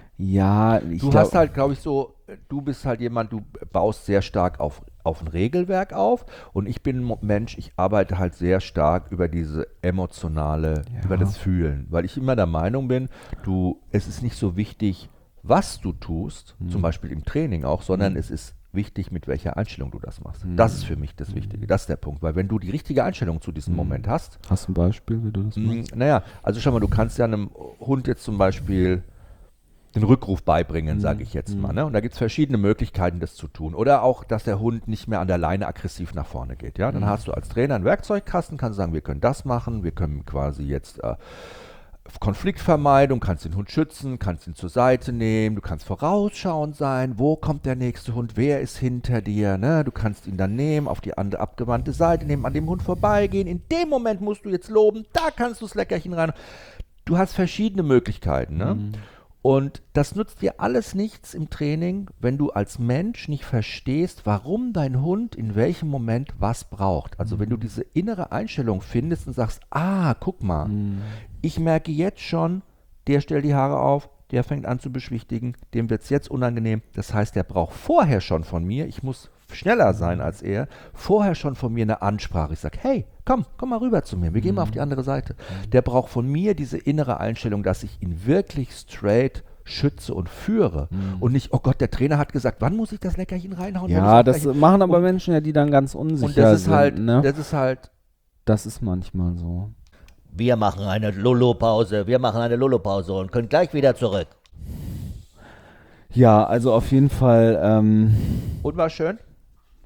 [SPEAKER 2] ja, ich
[SPEAKER 3] Du
[SPEAKER 2] glaub,
[SPEAKER 3] hast halt, glaube ich, so, du bist halt jemand, du baust sehr stark auf, auf ein Regelwerk auf und ich bin ein Mo- Mensch, ich arbeite halt sehr stark über diese emotionale,
[SPEAKER 2] Ja.
[SPEAKER 3] über das Fühlen, weil ich immer der Meinung bin, du, es ist nicht so wichtig, was du tust,
[SPEAKER 2] Mhm.
[SPEAKER 3] zum Beispiel im Training auch, sondern
[SPEAKER 2] Mhm.
[SPEAKER 3] es ist wichtig, mit welcher Einstellung du das machst.
[SPEAKER 2] Mhm.
[SPEAKER 3] Das ist für mich das Wichtige, das ist der Punkt, weil wenn du die richtige Einstellung zu diesem
[SPEAKER 2] Mhm.
[SPEAKER 3] Moment hast,
[SPEAKER 2] hast du ein Beispiel, wie du das
[SPEAKER 3] Mm,
[SPEAKER 2] machst?
[SPEAKER 3] Naja, also schau mal, du kannst ja einem Hund jetzt zum Beispiel den Rückruf beibringen,
[SPEAKER 2] Mhm.
[SPEAKER 3] sage ich jetzt
[SPEAKER 2] Mhm.
[SPEAKER 3] mal. Ne? Und da gibt es verschiedene Möglichkeiten, das zu tun. Oder auch, dass der Hund nicht mehr an der Leine aggressiv nach vorne geht. Ja? Dann
[SPEAKER 2] Mhm.
[SPEAKER 3] hast du als Trainer einen Werkzeugkasten, kannst sagen, wir können das machen, wir können quasi jetzt äh, Konfliktvermeidung, kannst den Hund schützen, kannst ihn zur Seite nehmen, du kannst vorausschauend sein, wo kommt der nächste Hund, wer ist hinter dir, ne? Du kannst ihn dann nehmen, auf die andere abgewandte Seite nehmen, an dem Hund vorbeigehen, in dem Moment musst du jetzt loben, da kannst du das Leckerchen rein. Du hast verschiedene Möglichkeiten, ne?
[SPEAKER 2] Mhm.
[SPEAKER 3] Und das nutzt dir alles nichts im Training, wenn du als Mensch nicht verstehst, warum dein Hund in welchem Moment was braucht. Also wenn du diese innere Einstellung findest und sagst, ah, guck mal,
[SPEAKER 2] Mhm.
[SPEAKER 3] ich merke jetzt schon, der stellt die Haare auf, der fängt an zu beschwichtigen, dem wird es jetzt unangenehm. Das heißt, der braucht vorher schon von mir, ich muss schneller sein als er, vorher schon von mir eine Ansprache. Ich sage, hey, komm, komm mal rüber zu mir, wir gehen mal auf die andere Seite. Der braucht von mir diese innere Einstellung, dass ich ihn wirklich straight schütze und führe und nicht, oh Gott, der Trainer hat gesagt, wann muss ich das Leckerchen reinhauen? Wenn
[SPEAKER 2] Ja,
[SPEAKER 3] ich das
[SPEAKER 2] das
[SPEAKER 3] Leckerchen-
[SPEAKER 2] machen aber
[SPEAKER 3] und,
[SPEAKER 2] Menschen ja, die dann ganz unsicher
[SPEAKER 3] und das ist
[SPEAKER 2] sind.
[SPEAKER 3] halt,
[SPEAKER 2] ne?
[SPEAKER 3] das ist halt,
[SPEAKER 2] Das ist manchmal so.
[SPEAKER 4] Wir machen eine Lolo-Pause, wir machen eine Lolo-Pause und können gleich wieder zurück.
[SPEAKER 2] Ja, also auf jeden Fall, ähm,
[SPEAKER 3] und war schön.
[SPEAKER 2] was?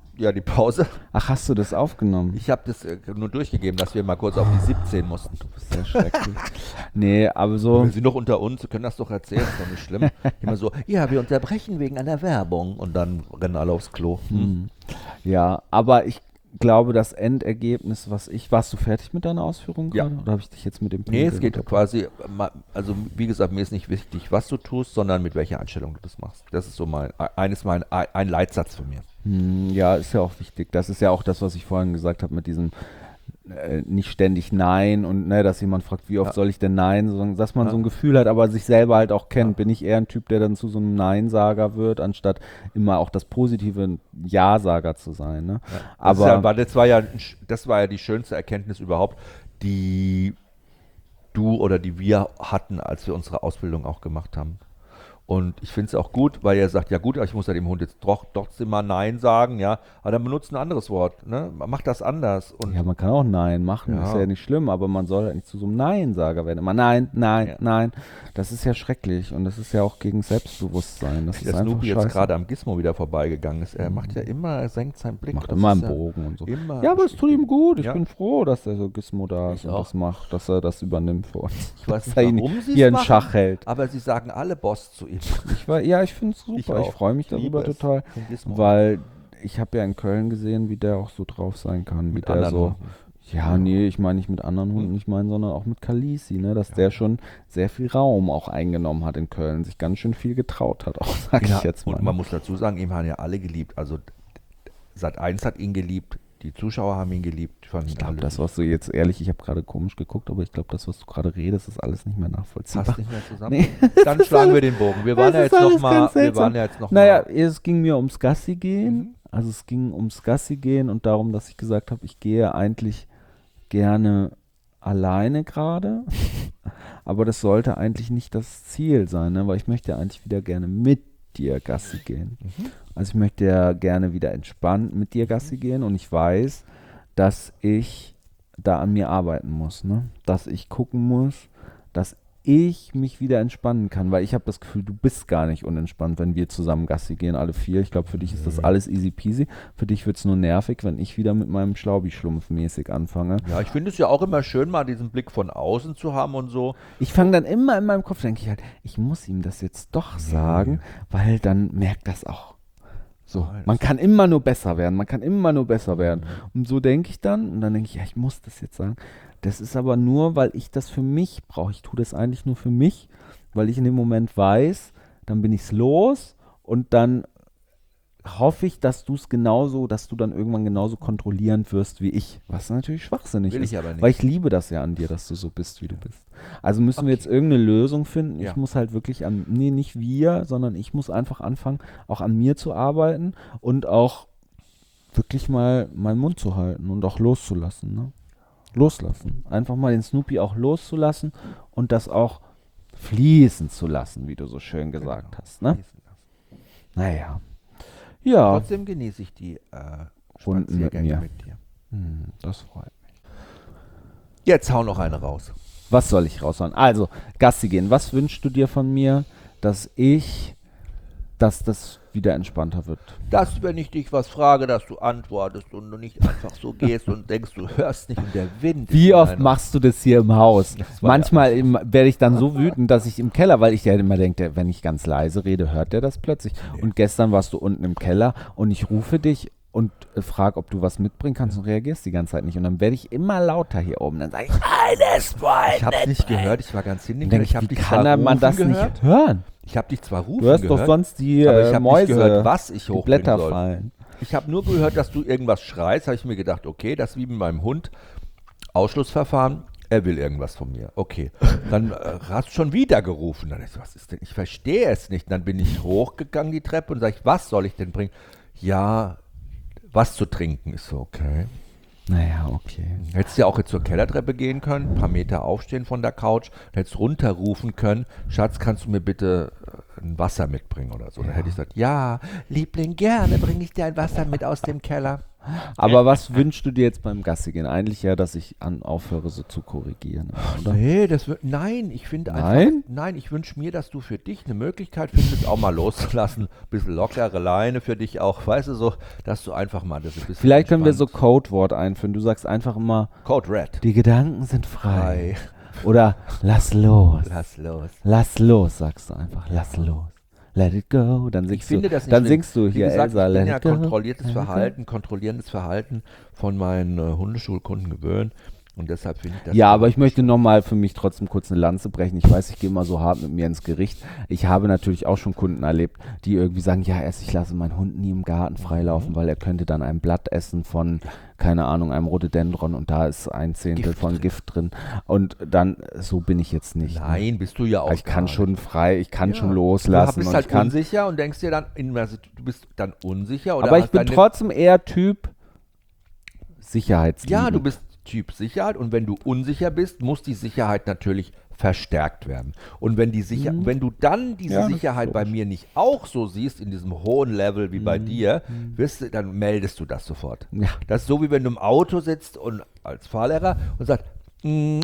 [SPEAKER 3] Ja, die Pause.
[SPEAKER 2] Ach, hast du das aufgenommen?
[SPEAKER 3] Ich habe das äh, nur durchgegeben, dass wir mal kurz auf die siebzehn mussten.
[SPEAKER 2] Du bist sehr schrecklich. Nee, aber so.
[SPEAKER 3] Wir sind doch unter uns, wir können das doch erzählen, ist doch nicht schlimm. Immer so, ja, wir unterbrechen wegen einer Werbung und dann rennen alle aufs Klo. Hm.
[SPEAKER 2] Ja, aber ich glaube, das Endergebnis, was ich. Warst du fertig mit deiner Ausführung
[SPEAKER 3] Ja.
[SPEAKER 2] gerade? Oder habe ich dich jetzt mit dem
[SPEAKER 3] Nee,
[SPEAKER 2] Punkt
[SPEAKER 3] es geht
[SPEAKER 2] unterbrochen?
[SPEAKER 3] quasi, ma- also wie gesagt, mir ist nicht wichtig, was du tust, sondern mit welcher Einstellung du das machst. Das ist so mein, eines mein, ein Leitsatz von mir.
[SPEAKER 2] Hm, ja, ist ja auch wichtig. Das ist ja auch das, was ich vorhin gesagt habe mit diesem äh, nicht ständig Nein und ne, dass jemand fragt, wie oft
[SPEAKER 3] Ja.
[SPEAKER 2] soll ich denn Nein, sondern dass man
[SPEAKER 3] Ja.
[SPEAKER 2] so ein Gefühl hat, aber sich selber halt auch kennt.
[SPEAKER 3] Ja.
[SPEAKER 2] Bin ich eher ein Typ, der dann zu so einem Nein-Sager wird, anstatt immer auch das positive Ja-Sager zu sein. Ne?
[SPEAKER 3] Das,
[SPEAKER 2] Aber
[SPEAKER 3] ist ja, war- das, war ja, ein sch- das war ja die schönste Erkenntnis überhaupt, die du oder die wir hatten, als wir unsere Ausbildung auch gemacht haben. Und ich finde es auch gut, weil er sagt, ja gut, aber ich muss ja dem Hund jetzt doch trotzdem mal Nein sagen, ja, aber dann benutzt ein anderes Wort, ne? Mach das anders. Und
[SPEAKER 2] ja, man kann auch Nein machen,
[SPEAKER 3] Ja.
[SPEAKER 2] ist ja nicht schlimm, aber man soll halt nicht zu so einem Nein-Sager werden. Immer Nein, Nein,
[SPEAKER 3] Ja.
[SPEAKER 2] Nein. Das ist ja schrecklich und das ist ja auch gegen Selbstbewusstsein. Das
[SPEAKER 3] dass
[SPEAKER 2] ist
[SPEAKER 3] der
[SPEAKER 2] einfach
[SPEAKER 3] Snoopy jetzt
[SPEAKER 2] scheiße.
[SPEAKER 3] gerade am Gizmo wieder vorbeigegangen ist, er macht ja immer, er senkt seinen Blick.
[SPEAKER 2] Macht
[SPEAKER 3] Das
[SPEAKER 2] immer
[SPEAKER 3] ist
[SPEAKER 2] einen
[SPEAKER 3] ja
[SPEAKER 2] Bogen und so.
[SPEAKER 3] immer
[SPEAKER 2] Ja, aber es tut ihm gut. Ich
[SPEAKER 3] Ja.
[SPEAKER 2] bin froh, dass der so Gizmo da ist
[SPEAKER 3] Ich
[SPEAKER 2] und
[SPEAKER 3] auch.
[SPEAKER 2] das macht, dass er das übernimmt für uns.
[SPEAKER 3] Ich weiß
[SPEAKER 2] Dass er
[SPEAKER 3] nicht,
[SPEAKER 2] ihn
[SPEAKER 3] warum sie
[SPEAKER 2] hier
[SPEAKER 3] es
[SPEAKER 2] in
[SPEAKER 3] machen,
[SPEAKER 2] Schach hält.
[SPEAKER 3] aber sie sagen alle Boss zu ihm.
[SPEAKER 2] Ich war, ja, ich finde es super. Ich,
[SPEAKER 3] auch.
[SPEAKER 2] freue mich
[SPEAKER 3] Ich liebe
[SPEAKER 2] darüber
[SPEAKER 3] es,
[SPEAKER 2] total,
[SPEAKER 3] den Gizmo.
[SPEAKER 2] weil ich habe ja in Köln gesehen, wie der auch so drauf sein kann. Wie
[SPEAKER 3] Mit
[SPEAKER 2] der
[SPEAKER 3] anderen
[SPEAKER 2] so.
[SPEAKER 3] Hunden.
[SPEAKER 2] Ja, nee, ich meine nicht mit anderen Hunden, ich meine, sondern auch mit Khaleesi, ne, dass der schon sehr viel Raum auch eingenommen hat in Köln, sich ganz schön viel getraut hat, auch sag
[SPEAKER 3] Ja,
[SPEAKER 2] ich jetzt mal.
[SPEAKER 3] und man muss dazu sagen, ihn haben ja alle geliebt. Also Sat eins hat ihn geliebt, die Zuschauer haben ihn geliebt. Fanden
[SPEAKER 2] Ich
[SPEAKER 3] ihn
[SPEAKER 2] glaube,
[SPEAKER 3] alle
[SPEAKER 2] das, was du jetzt ehrlich, ich habe gerade komisch geguckt, aber ich glaube, das, was du gerade redest, ist alles nicht mehr nachvollziehbar.
[SPEAKER 3] passt nicht mehr zusammen.
[SPEAKER 2] Nee,
[SPEAKER 3] Dann
[SPEAKER 2] das ist
[SPEAKER 3] schlagen wir
[SPEAKER 2] alles-
[SPEAKER 3] den Bogen. Wir waren
[SPEAKER 2] das
[SPEAKER 3] ja
[SPEAKER 2] ist
[SPEAKER 3] jetzt noch
[SPEAKER 2] alles
[SPEAKER 3] mal,
[SPEAKER 2] ganz
[SPEAKER 3] wir
[SPEAKER 2] seltsam.
[SPEAKER 3] waren ja jetzt noch
[SPEAKER 2] Naja,
[SPEAKER 3] mal.
[SPEAKER 2] es ging mir ums Gassi gehen.
[SPEAKER 3] Mhm.
[SPEAKER 2] Also es ging ums Gassi gehen und darum, dass ich gesagt habe, ich gehe eigentlich gerne alleine gerade. Aber das sollte eigentlich nicht das Ziel sein, ne? Weil ich möchte ja eigentlich wieder gerne mit dir Gassi gehen.
[SPEAKER 3] Mhm.
[SPEAKER 2] Also ich möchte ja gerne wieder entspannt mit dir Gassi gehen und ich weiß, dass ich da an mir arbeiten muss, ne? Dass ich gucken muss, dass ich mich wieder entspannen kann, weil ich habe das Gefühl, du bist gar nicht unentspannt, wenn wir zusammen Gassi gehen, alle vier. Ich glaube, für dich ist das alles easy peasy. Für dich wird es nur nervig, wenn ich wieder mit meinem Schlaubi-Schlumpf mäßig anfange.
[SPEAKER 3] Ja, ich finde es ja auch immer schön, mal diesen Blick von außen zu haben und so.
[SPEAKER 2] Ich fange dann immer in meinem Kopf, denke ich halt, ich muss ihm das jetzt doch sagen, weil dann merkt das auch. So,
[SPEAKER 3] Nein,
[SPEAKER 2] man
[SPEAKER 3] das-
[SPEAKER 2] kann immer nur besser werden, man kann immer nur besser werden. Und so denke ich dann und dann denke ich, ja, ich muss das jetzt sagen. Das ist aber nur, weil ich das für mich brauche. Ich tue das eigentlich nur für mich, weil ich in dem Moment weiß, dann bin ich es los und dann hoffe ich, dass du es genauso, dass du dann irgendwann genauso kontrollierend wirst wie ich. Was natürlich schwachsinnig
[SPEAKER 3] Will
[SPEAKER 2] ist.
[SPEAKER 3] ich aber nicht.
[SPEAKER 2] Weil ich liebe das ja an dir, dass du so bist, wie du bist. Also müssen wir
[SPEAKER 3] Okay.
[SPEAKER 2] jetzt irgendeine Lösung finden.
[SPEAKER 3] Ja.
[SPEAKER 2] Ich muss halt wirklich an, nee, nicht wir, sondern ich muss einfach anfangen, auch an mir zu arbeiten und auch wirklich mal meinen Mund zu halten und auch loszulassen. Ne? Loslassen. Einfach mal den Snoopy auch loszulassen und das auch fließen zu lassen, wie du so schön gesagt
[SPEAKER 3] Genau.
[SPEAKER 2] hast. Ne?
[SPEAKER 3] Genießen lassen.
[SPEAKER 2] Naja. Ja,
[SPEAKER 3] Trotzdem genieße ich die äh,
[SPEAKER 2] Runden mit
[SPEAKER 3] Spaziergänge
[SPEAKER 2] mir.
[SPEAKER 3] mit dir.
[SPEAKER 2] hm, das freut mich.
[SPEAKER 3] Jetzt hau noch eine raus.
[SPEAKER 2] Was soll ich raushauen? Also, Gassi gehen. Was wünschst du dir von mir, dass ich, dass das wieder entspannter wird?
[SPEAKER 3] Dass, wenn ich dich was frage, dass du antwortest und du nicht einfach so gehst und denkst, du hörst nicht und der Wind.
[SPEAKER 2] Wie
[SPEAKER 3] ist in
[SPEAKER 2] oft
[SPEAKER 3] deiner-
[SPEAKER 2] machst du das hier im Haus?
[SPEAKER 3] Das war
[SPEAKER 2] Manchmal im- werde ich dann so wütend, dass ich im Keller, weil ich ja immer denke, wenn ich ganz leise rede, hört der das plötzlich. Und gestern warst du unten im Keller und ich rufe dich und äh, frage, ob du was mitbringen kannst und reagierst die ganze Zeit nicht. Und dann werde ich immer lauter hier oben. Dann sage ich, alles voll.
[SPEAKER 3] Ich hab's nicht gehört, ich war ganz
[SPEAKER 2] Dann
[SPEAKER 3] hinten.
[SPEAKER 2] denke
[SPEAKER 3] Ich
[SPEAKER 2] ich,
[SPEAKER 3] habe
[SPEAKER 2] wie
[SPEAKER 3] dich
[SPEAKER 2] kann
[SPEAKER 3] zwar
[SPEAKER 2] er man
[SPEAKER 3] rufen
[SPEAKER 2] das
[SPEAKER 3] gehört.
[SPEAKER 2] nicht hören?
[SPEAKER 3] Ich habe dich zwar rufen
[SPEAKER 2] Du hörst
[SPEAKER 3] gehört,
[SPEAKER 2] doch sonst die
[SPEAKER 3] aber ich
[SPEAKER 2] äh,
[SPEAKER 3] habe
[SPEAKER 2] Mäuse,
[SPEAKER 3] nicht gehört, was ich
[SPEAKER 2] die
[SPEAKER 3] hochbringen
[SPEAKER 2] Blätter
[SPEAKER 3] soll.
[SPEAKER 2] fallen.
[SPEAKER 3] Ich habe nur gehört, dass du irgendwas schreist. Habe ich mir gedacht, okay, das ist wie mit meinem Hund. Ausschlussverfahren. Er will irgendwas von mir. Okay. Dann äh, hast du schon wieder gerufen. Dann ich so, was ist denn? Ich verstehe es nicht. Dann bin ich hochgegangen die Treppe und sage ich, was soll ich denn bringen? Ja, was zu trinken. Ist so, okay.
[SPEAKER 2] Naja, okay.
[SPEAKER 3] Hättest ja auch jetzt zur Kellertreppe gehen können, ein paar Meter aufstehen von der Couch, hättest runterrufen können, Schatz, kannst du mir bitte äh, ein Wasser mitbringen oder so. Dann hätte ich gesagt, ja, Liebling, gerne bringe ich dir ein Wasser mit aus dem Keller.
[SPEAKER 2] Aber was wünschst du dir jetzt beim Gassi gehen? Eigentlich ja, dass ich an aufhöre, so zu korrigieren, oder?
[SPEAKER 3] Nee, das wird, nein, ich finde einfach,
[SPEAKER 2] Nein?
[SPEAKER 3] nein, ich wünsche mir, dass du für dich eine Möglichkeit findest, auch mal loszulassen, ein bisschen lockere Leine für dich auch, weißt du, so, dass du einfach mal das ein bisschen
[SPEAKER 2] Vielleicht können wir so
[SPEAKER 3] entspannt-
[SPEAKER 2] Codewort einführen. Du sagst einfach immer,
[SPEAKER 3] Code Red.
[SPEAKER 2] die Gedanken sind frei.
[SPEAKER 3] Frei.
[SPEAKER 2] Oder lass los.
[SPEAKER 3] Lass los.
[SPEAKER 2] Lass los, sagst du einfach. Lass los. Let it go. Dann
[SPEAKER 3] Ich
[SPEAKER 2] singst
[SPEAKER 3] finde
[SPEAKER 2] du,
[SPEAKER 3] das nicht
[SPEAKER 2] dann
[SPEAKER 3] schlimm.
[SPEAKER 2] singst du
[SPEAKER 3] Wie
[SPEAKER 2] hier,
[SPEAKER 3] gesagt,
[SPEAKER 2] Elsa,
[SPEAKER 3] ich
[SPEAKER 2] let
[SPEAKER 3] bin ja
[SPEAKER 2] it go.
[SPEAKER 3] kontrolliertes
[SPEAKER 2] let it go.
[SPEAKER 3] Verhalten, kontrollierendes Verhalten von meinen äh, Hundeschulkunden gewöhnt und deshalb finde ich das...
[SPEAKER 2] Ja, aber ich möchte nochmal für mich trotzdem kurz eine Lanze brechen. Ich weiß, ich gehe immer so hart mit mir ins Gericht. Ich habe natürlich auch schon Kunden erlebt, die irgendwie sagen, ja, erst ich lasse meinen Hund nie im Garten freilaufen,
[SPEAKER 3] Mhm.
[SPEAKER 2] weil er könnte dann ein Blatt essen von, keine Ahnung, einem Rhododendron und da ist ein Zehntel
[SPEAKER 3] Gift
[SPEAKER 2] von
[SPEAKER 3] drin.
[SPEAKER 2] Gift drin. Und dann, so bin ich jetzt nicht. ne?
[SPEAKER 3] Nein, bist du ja auch
[SPEAKER 2] Aber ich kann
[SPEAKER 3] gar
[SPEAKER 2] schon
[SPEAKER 3] nicht.
[SPEAKER 2] frei, ich kann
[SPEAKER 3] Ja.
[SPEAKER 2] schon
[SPEAKER 3] Du
[SPEAKER 2] loslassen.
[SPEAKER 3] bist
[SPEAKER 2] und
[SPEAKER 3] halt
[SPEAKER 2] ich kann,
[SPEAKER 3] unsicher und denkst dir dann, in, also du bist dann unsicher. Oder
[SPEAKER 2] aber ich
[SPEAKER 3] hast
[SPEAKER 2] bin
[SPEAKER 3] deine-
[SPEAKER 2] trotzdem eher Typ Sicherheitsliebe.
[SPEAKER 3] Ja, du bist Typ Sicherheit und wenn du unsicher bist, muss die Sicherheit natürlich verstärkt werden. Und wenn die Sicher
[SPEAKER 2] Mhm.
[SPEAKER 3] wenn du dann diese
[SPEAKER 2] Ja, das ist
[SPEAKER 3] Sicherheit bei
[SPEAKER 2] logisch.
[SPEAKER 3] mir nicht auch so siehst, in diesem hohen Level wie bei
[SPEAKER 2] Mhm.
[SPEAKER 3] dir, wirst du, dann meldest du das sofort.
[SPEAKER 2] Ja.
[SPEAKER 3] Das ist so, wie wenn du im Auto sitzt und als Fahrlehrer und sagst, "Mm,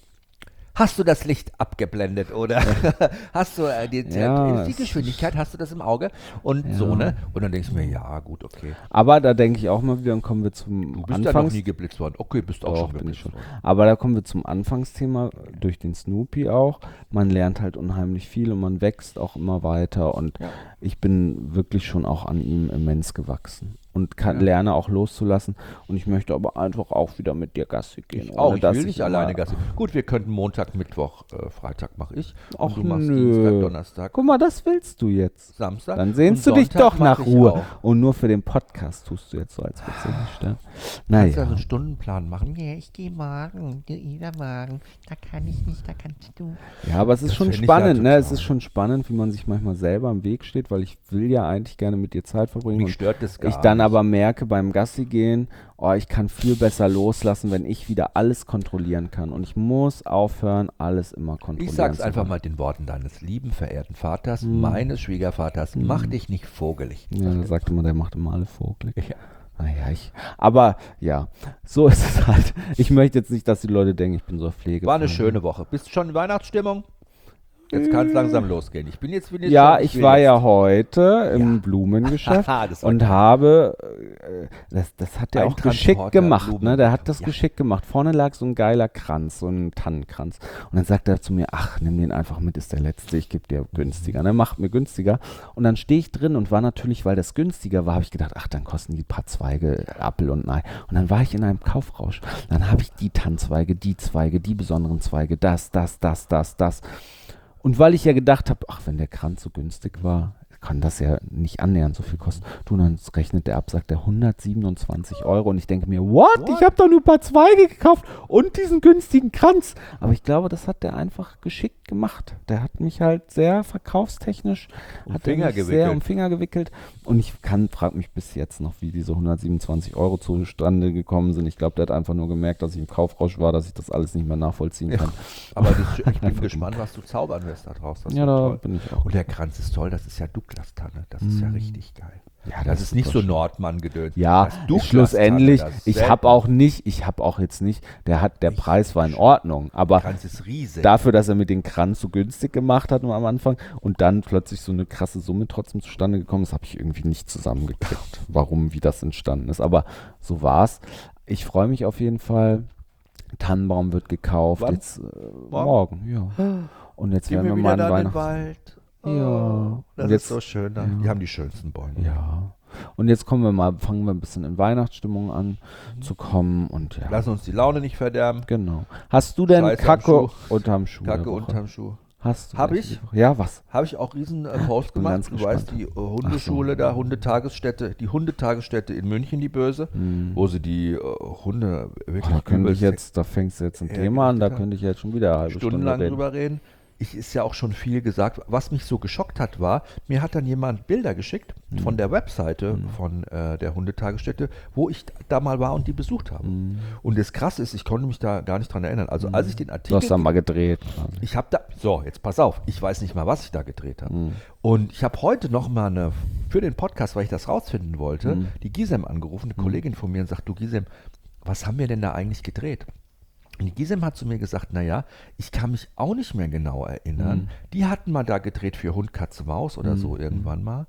[SPEAKER 3] hast du das Licht abgeblendet oder hast du äh, die,
[SPEAKER 2] Ja,
[SPEAKER 3] die
[SPEAKER 2] es-
[SPEAKER 3] Geschwindigkeit, hast du das im Auge?" Und
[SPEAKER 2] Ja.
[SPEAKER 3] so, ne? Und dann denkst du mir, ja, gut, okay.
[SPEAKER 2] Aber da denke ich auch mal wieder, und kommen wir zum
[SPEAKER 3] Du bist ja noch
[SPEAKER 2] Anfangs...
[SPEAKER 3] nie geblitzt worden. Okay, bist auch
[SPEAKER 2] Doch,
[SPEAKER 3] schon
[SPEAKER 2] bin ich
[SPEAKER 3] geblitzt
[SPEAKER 2] schon.
[SPEAKER 3] worden.
[SPEAKER 2] Aber da kommen wir zum Anfangsthema, durch den Snoopy auch. Man lernt halt unheimlich viel und man wächst auch immer weiter. Und
[SPEAKER 3] Ja.
[SPEAKER 2] ich bin wirklich schon auch an ihm immens gewachsen. Und kann,
[SPEAKER 3] Ja.
[SPEAKER 2] lerne auch loszulassen. Und ich möchte aber einfach auch wieder mit dir Gassi gehen.
[SPEAKER 3] Ich auch,
[SPEAKER 2] ohne
[SPEAKER 3] ich
[SPEAKER 2] dass
[SPEAKER 3] will nicht
[SPEAKER 2] immer-
[SPEAKER 3] alleine Gassi. Gut, wir könnten Montag, Mittwoch, äh, Freitag mache ich.
[SPEAKER 2] Ach
[SPEAKER 3] und du machst
[SPEAKER 2] nö.
[SPEAKER 3] Dienstag, Donnerstag,
[SPEAKER 2] Guck mal, das willst du jetzt.
[SPEAKER 3] Samstag.
[SPEAKER 2] Dann sehnst
[SPEAKER 3] und
[SPEAKER 2] du dich
[SPEAKER 3] Sonntag
[SPEAKER 2] doch nach
[SPEAKER 3] mach ich
[SPEAKER 2] Ruhe.
[SPEAKER 3] auch.
[SPEAKER 2] Und nur für den Podcast tust du jetzt so, als würdest du nicht sterben.
[SPEAKER 3] Kannst du ja
[SPEAKER 2] Naja.
[SPEAKER 3] so einen Stundenplan machen.
[SPEAKER 4] Nee, ich gehe morgen, du Ida morgen. Da kann ich nicht, da kannst du.
[SPEAKER 2] Ja, aber es ist
[SPEAKER 3] Das
[SPEAKER 2] schon
[SPEAKER 3] find ich ja
[SPEAKER 2] spannend, ne? Es
[SPEAKER 3] total.
[SPEAKER 2] ist schon spannend, wie man sich manchmal selber im Weg steht, weil ich will ja eigentlich gerne mit dir Zeit verbringen.
[SPEAKER 3] Mich
[SPEAKER 2] Und
[SPEAKER 3] stört das gar
[SPEAKER 2] ich dann
[SPEAKER 3] nicht.
[SPEAKER 2] aber merke beim Gassi gehen, oh, ich kann viel besser loslassen, wenn ich wieder alles kontrollieren kann. Und ich muss aufhören, alles immer kontrollieren
[SPEAKER 3] Ich sag's
[SPEAKER 2] zu
[SPEAKER 3] einfach
[SPEAKER 2] wollen.
[SPEAKER 3] mal den Worten deines lieben, verehrten Vaters,
[SPEAKER 2] Hm.
[SPEAKER 3] meines Schwiegervaters,
[SPEAKER 2] Hm.
[SPEAKER 3] mach dich nicht vogelig.
[SPEAKER 2] Ja, da sagt immer, der macht immer alle vogelig.
[SPEAKER 3] Ja.
[SPEAKER 2] Naja, ich, aber ja, so ist es halt. Ich möchte jetzt nicht, dass die Leute denken, ich bin so Pflege.
[SPEAKER 3] War eine schöne Woche. Bist du schon in Weihnachtsstimmung? Jetzt kann es langsam losgehen. Ich bin jetzt bin jetzt
[SPEAKER 2] Ja,
[SPEAKER 3] schon,
[SPEAKER 2] ich
[SPEAKER 3] will
[SPEAKER 2] war
[SPEAKER 3] jetzt.
[SPEAKER 2] ja heute im
[SPEAKER 3] Ja.
[SPEAKER 2] Blumengeschäft
[SPEAKER 3] Haha, das war
[SPEAKER 2] und
[SPEAKER 3] geil.
[SPEAKER 2] habe, äh, das, das hat der
[SPEAKER 3] Ein
[SPEAKER 2] auch geschickt
[SPEAKER 3] Transporter
[SPEAKER 2] gemacht,
[SPEAKER 3] Blumen.
[SPEAKER 2] ne? Der hat das
[SPEAKER 3] Ja.
[SPEAKER 2] geschickt gemacht. Vorne lag so ein geiler Kranz, so ein Tannenkranz. Und dann sagt er zu mir, ach, nimm den einfach mit, ist der letzte, ich gebe dir günstiger, ne? Macht mir günstiger. Und dann stehe ich drin und war natürlich, weil das günstiger war, habe ich gedacht, ach, dann kosten die paar Zweige Apfel und Ei. Und dann war ich in einem Kaufrausch. Dann habe ich die Tannenzweige, die Zweige, die besonderen Zweige, das, das, das, das, das. Und weil ich ja gedacht habe, ach, wenn der Kranz so günstig war, kann das ja nicht annähernd so viel kosten. Du, dann rechnet der ab, sagt der hundertsiebenundzwanzig Euro. Und ich denke mir, what?
[SPEAKER 3] What?
[SPEAKER 2] Ich habe doch nur ein paar Zweige gekauft und diesen günstigen Kranz. Aber ich glaube, das hat der einfach geschickt gemacht. Der hat mich halt sehr verkaufstechnisch
[SPEAKER 3] Um
[SPEAKER 2] hat er
[SPEAKER 3] Finger
[SPEAKER 2] mich sehr
[SPEAKER 3] gewickelt.
[SPEAKER 2] um Finger gewickelt. Und ich kann, frage mich bis jetzt noch, wie diese hundertsiebenundzwanzig Euro zustande gekommen sind. Ich glaube, der hat einfach nur gemerkt, dass ich im Kaufrausch war, dass ich das alles nicht mehr nachvollziehen kann.
[SPEAKER 3] Aber das, ich bin
[SPEAKER 2] Einfach
[SPEAKER 3] gespannt, was du zaubern wirst da draußen. Das
[SPEAKER 2] Ja,
[SPEAKER 3] wird
[SPEAKER 2] da
[SPEAKER 3] toll.
[SPEAKER 2] bin ich auch.
[SPEAKER 3] Und der Kranz ist toll, das ist ja Douglas-Tanne. Das ist ja
[SPEAKER 2] Mm.
[SPEAKER 3] richtig geil.
[SPEAKER 2] Ja,
[SPEAKER 3] Das, ist nicht
[SPEAKER 2] super
[SPEAKER 3] so
[SPEAKER 2] schön.
[SPEAKER 3] Nordmann-Gedöns.
[SPEAKER 2] Ja,
[SPEAKER 3] Das Douglas-Tanne,
[SPEAKER 2] schlussendlich,
[SPEAKER 3] das ist
[SPEAKER 2] ich
[SPEAKER 3] selten.
[SPEAKER 2] habe auch nicht, ich habe auch jetzt nicht, der hat, der
[SPEAKER 3] Ich-
[SPEAKER 2] Preis war in Ordnung, aber
[SPEAKER 3] Der Kranz ist riesig.
[SPEAKER 2] dafür, dass er mir den Kranz so günstig gemacht hat am Anfang und dann plötzlich so eine krasse Summe trotzdem zustande gekommen ist, habe ich irgendwie nicht zusammengekriegt, warum, wie das entstanden ist, aber so war's. Ich freue mich auf jeden Fall. Tannenbaum wird gekauft,
[SPEAKER 3] Wann?
[SPEAKER 2] jetzt äh, morgen, ja. Und jetzt
[SPEAKER 3] Gehen
[SPEAKER 2] werden
[SPEAKER 3] wir
[SPEAKER 2] wir
[SPEAKER 3] wieder
[SPEAKER 2] mal
[SPEAKER 3] da
[SPEAKER 2] an
[SPEAKER 3] in den
[SPEAKER 2] Weihnachten.
[SPEAKER 3] Wald.
[SPEAKER 2] Ja.
[SPEAKER 3] Oh, das
[SPEAKER 2] Und jetzt-
[SPEAKER 3] ist so schön. Da.
[SPEAKER 2] ja.
[SPEAKER 3] Die haben die schönsten Bäume.
[SPEAKER 2] Ja. Und jetzt kommen wir mal, fangen wir ein bisschen in Weihnachtsstimmung an zu kommen und ja.
[SPEAKER 3] Lassen uns die Laune nicht verderben.
[SPEAKER 2] Genau. Hast du denn
[SPEAKER 3] Scheiße am
[SPEAKER 2] Kacke
[SPEAKER 3] Schuh.
[SPEAKER 2] unterm Schuh?
[SPEAKER 3] Kacke
[SPEAKER 2] der Woche?
[SPEAKER 3] unterm Schuh.
[SPEAKER 2] Hast du?
[SPEAKER 3] Hab
[SPEAKER 2] das
[SPEAKER 3] ich?
[SPEAKER 2] die Woche? Ja, was?
[SPEAKER 3] Habe ich auch riesen äh, Post
[SPEAKER 2] bin
[SPEAKER 3] gemacht.
[SPEAKER 2] ganz
[SPEAKER 3] Du weißt,
[SPEAKER 2] gespannt.
[SPEAKER 3] die äh, Hundeschule da, Hundetagesstätte, die Hundetagesstätte in München, die böse,
[SPEAKER 2] Hm.
[SPEAKER 3] wo sie die äh, Hunde
[SPEAKER 2] Oh,
[SPEAKER 3] wirklich
[SPEAKER 2] da könnte ich
[SPEAKER 3] übelst
[SPEAKER 2] jetzt, da fängst du jetzt ein
[SPEAKER 3] Ja,
[SPEAKER 2] Thema an, da
[SPEAKER 3] genau.
[SPEAKER 2] könnte ich jetzt schon wieder eine halbe Stunde
[SPEAKER 3] stundenlang
[SPEAKER 2] reden.
[SPEAKER 3] drüber reden. ich ist ja auch schon viel gesagt. Was mich so geschockt hat, war, mir hat dann jemand Bilder geschickt
[SPEAKER 2] Mhm.
[SPEAKER 3] von der Webseite von äh, der Hundetagesstätte, wo ich da mal war und die besucht habe.
[SPEAKER 2] Mhm.
[SPEAKER 3] Und das Krasse ist, ich konnte mich da gar nicht dran erinnern. Also als ich den
[SPEAKER 2] Du
[SPEAKER 3] Artikel...
[SPEAKER 2] hast dann mal gedreht. quasi.
[SPEAKER 3] Ich habe da, so, jetzt pass auf, ich weiß nicht mal, was ich da gedreht habe.
[SPEAKER 2] Mhm.
[SPEAKER 3] Und ich habe heute noch mal eine, für den Podcast, weil ich das rausfinden wollte,
[SPEAKER 2] Mhm.
[SPEAKER 3] die Gisem angerufen, eine Kollegin von mir, und sagt, du Gisem, was haben wir denn da eigentlich gedreht? Und die Gisem hat zu mir gesagt, naja, ich kann mich auch nicht mehr genau erinnern.
[SPEAKER 2] Mhm.
[SPEAKER 3] Die hatten mal da gedreht für Hund, Katze, Maus oder
[SPEAKER 2] Mhm.
[SPEAKER 3] so irgendwann mal.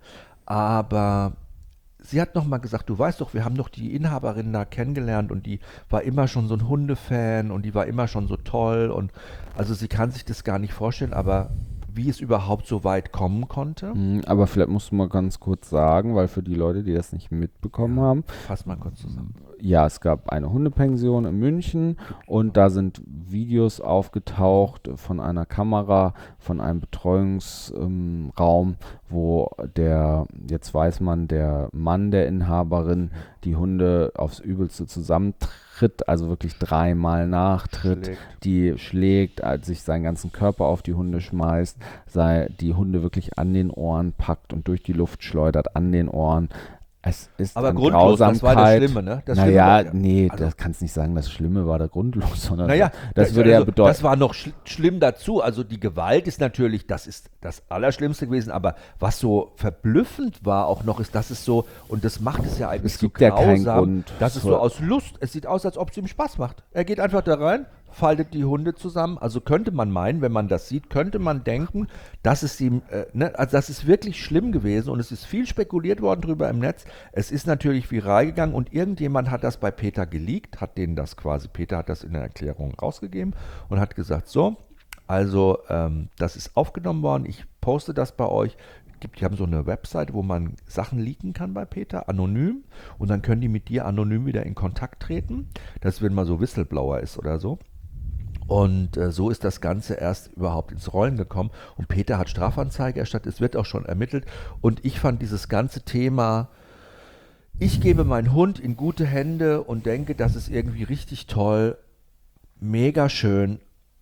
[SPEAKER 3] Aber sie hat noch mal gesagt, du weißt doch, wir haben doch die Inhaberin da kennengelernt und die war immer schon so ein Hundefan und die war immer schon so toll. Und also sie kann sich das gar nicht vorstellen, aber wie es überhaupt so weit kommen konnte.
[SPEAKER 2] Mhm, aber vielleicht musst du mal ganz kurz sagen, weil für die Leute, die das nicht mitbekommen haben,
[SPEAKER 3] Fass mal kurz zusammen.
[SPEAKER 2] ja, es gab eine Hundepension in München und da sind Videos aufgetaucht von einer Kamera, von einem Betreuungsraum, ähm, wo der, jetzt weiß man, der Mann der Inhaberin die Hunde aufs Übelste zusammentritt, also wirklich dreimal nachtritt,
[SPEAKER 3] Schlägt.
[SPEAKER 2] die schlägt, äh, sich seinen ganzen Körper auf die Hunde schmeißt, sei, die Hunde wirklich an den Ohren packt und durch die Luft schleudert, an den Ohren. Es ist
[SPEAKER 3] Aber
[SPEAKER 2] an
[SPEAKER 3] grundlos, das war das
[SPEAKER 2] Grausamkeit.
[SPEAKER 3] Schlimme, ne? Das
[SPEAKER 2] naja,
[SPEAKER 3] Schlimme war-
[SPEAKER 2] nee,
[SPEAKER 3] also-
[SPEAKER 2] das kannst nicht sagen, das Schlimme war da grundlos, sondern
[SPEAKER 3] Naja,
[SPEAKER 2] das
[SPEAKER 3] da-
[SPEAKER 2] würde ja
[SPEAKER 3] also,
[SPEAKER 2] bedeuten,
[SPEAKER 3] Das war noch schl schlimm dazu. Also die Gewalt ist natürlich, das ist das Allerschlimmste gewesen, aber was so verblüffend war auch noch, ist, dass es so, und das macht es ja eigentlich
[SPEAKER 2] Es
[SPEAKER 3] so
[SPEAKER 2] gibt ja keinen
[SPEAKER 3] grausam,
[SPEAKER 2] Grund
[SPEAKER 3] dass es
[SPEAKER 2] für-
[SPEAKER 3] so aus Lust, es sieht aus, als ob es ihm Spaß macht. Er geht einfach da rein, faltet die Hunde zusammen. Also könnte man meinen, wenn man das sieht, könnte man denken, dass es ihm, äh, ne, also das ist wirklich schlimm gewesen und es ist viel spekuliert worden drüber im Netz. Es ist natürlich viral gegangen und irgendjemand hat das bei Peter geleakt, hat denen das quasi, Peter hat das in der Erklärung rausgegeben und hat gesagt, so, also ähm, das ist aufgenommen worden, ich poste das bei euch. Gibt, die haben so eine Website, wo man Sachen leaken kann bei Peter, anonym, und dann können die mit dir anonym wieder in Kontakt treten. Das, wenn mal so Whistleblower ist oder so. Und äh, so ist das Ganze erst überhaupt ins Rollen gekommen. Und Peter hat Strafanzeige erstattet, es wird auch schon ermittelt. Und ich fand dieses ganze Thema, ich gebe meinen Hund in gute Hände und denke, das ist irgendwie richtig toll, mega schön.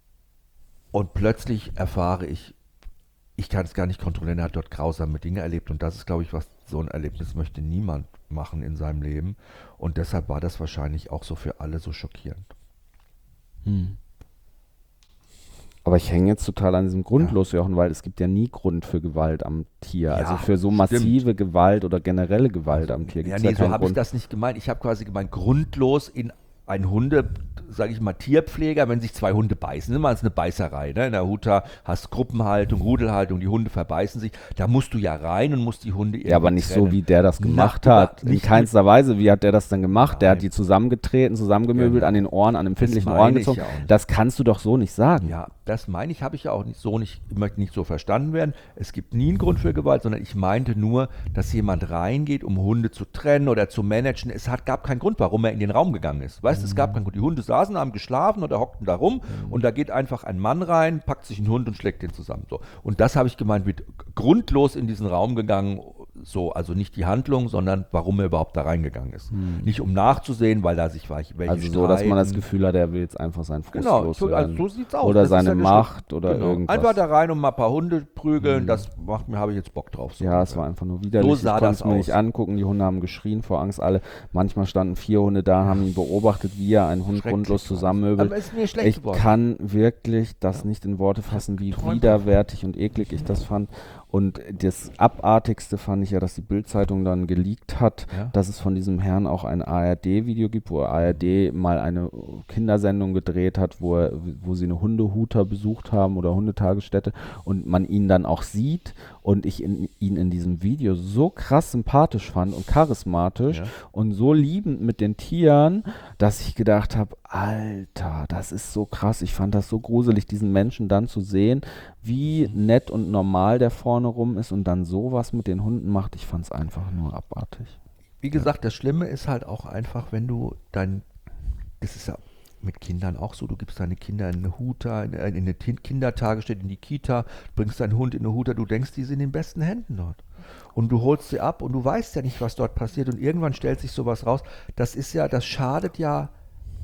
[SPEAKER 3] Und plötzlich erfahre ich, ich kann es gar nicht kontrollieren, er hat dort grausame Dinge erlebt. Und das ist, glaube ich, was, so ein Erlebnis möchte niemand machen in seinem Leben. Und deshalb war das wahrscheinlich auch so für alle so schockierend.
[SPEAKER 2] Hm. Aber ich hänge jetzt total an diesem grundlos, Jochen, weil es gibt ja nie Grund für Gewalt am Tier.
[SPEAKER 3] Ja,
[SPEAKER 2] also für so
[SPEAKER 3] stimmt.
[SPEAKER 2] massive Gewalt oder generelle Gewalt am Tier
[SPEAKER 3] Ja,
[SPEAKER 2] gibt es
[SPEAKER 3] nee,
[SPEAKER 2] ja
[SPEAKER 3] so
[SPEAKER 2] keinen
[SPEAKER 3] habe ich
[SPEAKER 2] Grund.
[SPEAKER 3] das nicht gemeint. Ich habe quasi gemeint, grundlos in ein Hunde, sage ich mal, Tierpfleger, wenn sich zwei Hunde beißen, immer ist eine Beißerei. Ne? In der Huta hast du Gruppenhaltung, Rudelhaltung, die Hunde verbeißen sich. Da musst du ja rein und musst die Hunde irgendwie
[SPEAKER 2] Ja, aber nicht
[SPEAKER 3] trennen.
[SPEAKER 2] so, wie der das gemacht
[SPEAKER 3] Na,
[SPEAKER 2] hat. In
[SPEAKER 3] nicht-
[SPEAKER 2] keinster Weise. Wie hat der das denn gemacht? Der
[SPEAKER 3] Nein.
[SPEAKER 2] hat die zusammengetreten, zusammengemöbelt,
[SPEAKER 3] Genau.
[SPEAKER 2] an den Ohren, an empfindlichen
[SPEAKER 3] Das
[SPEAKER 2] Ohren
[SPEAKER 3] meine ich
[SPEAKER 2] gezogen.
[SPEAKER 3] ja auch nicht.
[SPEAKER 2] Das kannst du doch so nicht sagen.
[SPEAKER 3] Ja, das meine ich, habe ich ja auch nicht so nicht, möchte nicht so verstanden werden. Es gibt nie einen Grund für Gewalt, sondern ich meinte nur, dass jemand reingeht, um Hunde zu trennen oder zu managen. Es hat, gab keinen Grund, warum er in den Raum gegangen ist. Weißt du, es gab keinen Grund. Die Hunde saßen, haben geschlafen oder hockten da rum und da geht einfach ein Mann rein, packt sich einen Hund und schlägt den zusammen. So. Und das habe ich gemeint, wird grundlos in diesen Raum gegangen. So, also nicht die Handlung, sondern warum er überhaupt da reingegangen ist. Nicht um nachzusehen, weil da sich welche
[SPEAKER 2] Also so, dass man das
[SPEAKER 3] streiten.
[SPEAKER 2] Gefühl hat, er will jetzt einfach seinen Frust
[SPEAKER 3] Genau, so,
[SPEAKER 2] loswerden.
[SPEAKER 3] also so sieht's aus.
[SPEAKER 2] Oder
[SPEAKER 3] Das ist
[SPEAKER 2] seine
[SPEAKER 3] ja der
[SPEAKER 2] Macht
[SPEAKER 3] Schlimm-
[SPEAKER 2] oder
[SPEAKER 3] genau.
[SPEAKER 2] irgendwas.
[SPEAKER 3] Einfach da rein und mal ein paar Hunde prügeln, das macht mir, habe ich jetzt Bock drauf. So
[SPEAKER 2] Ja, es
[SPEAKER 3] ungefähr.
[SPEAKER 2] war einfach nur widerlich.
[SPEAKER 3] So sah
[SPEAKER 2] ich konnte
[SPEAKER 3] das
[SPEAKER 2] es mir
[SPEAKER 3] aus.
[SPEAKER 2] nicht angucken. Die Hunde haben geschrien vor Angst alle. Manchmal standen vier Hunde da und haben ihn beobachtet, wie er einen Hund
[SPEAKER 3] Schrecklich
[SPEAKER 2] grundlos
[SPEAKER 3] war's.
[SPEAKER 2] zusammenmöbelt.
[SPEAKER 3] Aber es ist mir schlecht
[SPEAKER 2] Ich
[SPEAKER 3] geworden.
[SPEAKER 2] kann wirklich das nicht in Worte fassen, wie
[SPEAKER 3] Träumt.
[SPEAKER 2] widerwärtig und eklig ich das fand. Und das Abartigste fand ich ja, dass die Bild-Zeitung dann geleakt hat,
[SPEAKER 3] Ja.
[SPEAKER 2] dass es von diesem Herrn auch ein A R D-Video gibt, wo A R D mal eine Kindersendung gedreht hat, wo, er, wo sie eine Hundehuter besucht haben oder Hundetagesstätte und man ihn dann auch sieht und ich in, ihn in diesem Video so krass sympathisch fand und charismatisch
[SPEAKER 3] Ja.
[SPEAKER 2] und so liebend mit den Tieren, dass ich gedacht habe, Alter, das ist so krass. Ich fand das so gruselig, diesen Menschen dann zu sehen, wie nett und normal der vorne rum ist und dann sowas mit den Hunden macht. Ich fand es einfach nur abartig.
[SPEAKER 3] Wie gesagt, das Schlimme ist halt auch einfach, wenn du dein, das ist ja mit Kindern auch so, du gibst deine Kinder in eine Huta, in, in eine Tin- Kindertagesstätte, in die Kita, bringst deinen Hund in eine Huta, du denkst, die sind in den besten Händen dort. Und du holst sie ab und du weißt ja nicht, was dort passiert und irgendwann stellt sich sowas raus. Das ist ja, das schadet ja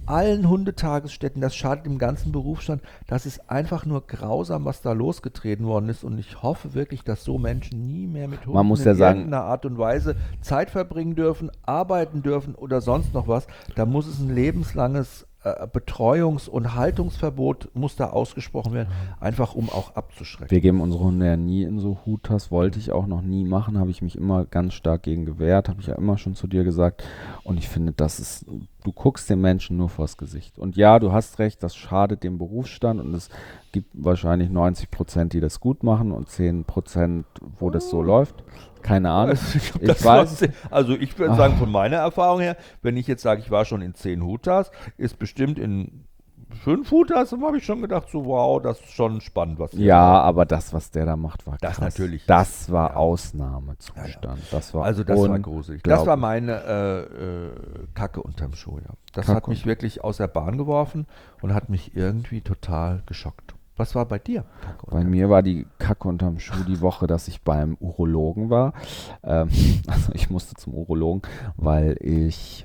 [SPEAKER 3] allen Hundetagesstätten, das schadet dem ganzen Berufsstand. Das ist einfach nur grausam, was da losgetreten worden ist. Und ich hoffe wirklich, dass so Menschen nie mehr mit Hunden
[SPEAKER 2] Man muss
[SPEAKER 3] in
[SPEAKER 2] ja sagen-
[SPEAKER 3] irgendeiner Art und Weise Zeit verbringen dürfen, arbeiten dürfen oder sonst noch was. Da muss es ein lebenslanges äh, Betreuungs- und Haltungsverbot muss da ausgesprochen werden, einfach um auch abzuschrecken.
[SPEAKER 2] Wir geben unsere Hunde ja nie in so Hutas, wollte ich auch noch nie machen, habe ich mich immer ganz stark gegen gewehrt, habe ich ja immer schon zu dir gesagt. Und ich finde, das ist, du guckst den Menschen nur vors Gesicht. Und ja, du hast recht, das schadet dem Berufsstand und es gibt wahrscheinlich neunzig Prozent, die das gut machen und zehn Prozent, wo das so läuft. Keine Ahnung.
[SPEAKER 3] Also ich,
[SPEAKER 2] Ich
[SPEAKER 3] das
[SPEAKER 2] weiß-
[SPEAKER 3] weiß, also ich würde sagen, von meiner Erfahrung her, wenn ich jetzt sage, ich war schon in zehn Hutas, ist bestimmt in fünf Hutas, dann habe ich schon gedacht, so wow, das ist schon spannend, was ihr
[SPEAKER 2] Ja,
[SPEAKER 3] macht.
[SPEAKER 2] aber das, was der da macht, war
[SPEAKER 3] Das
[SPEAKER 2] krass.
[SPEAKER 3] natürlich.
[SPEAKER 2] Das war
[SPEAKER 3] Ja.
[SPEAKER 2] Ausnahmezustand. Das war
[SPEAKER 3] Also das war gruselig. Das war
[SPEAKER 2] unglaublich.
[SPEAKER 3] meine äh, äh, Kacke unterm Schuh, ja. Das hat
[SPEAKER 2] Kacke
[SPEAKER 3] mich wirklich aus der Bahn geworfen und hat mich irgendwie total geschockt. Was war bei dir? Kacke
[SPEAKER 2] Bei
[SPEAKER 3] unterm
[SPEAKER 2] mir war die Kacke unterm Schuh die Woche, dass ich beim Urologen war. Ähm, also ich musste zum Urologen, weil ich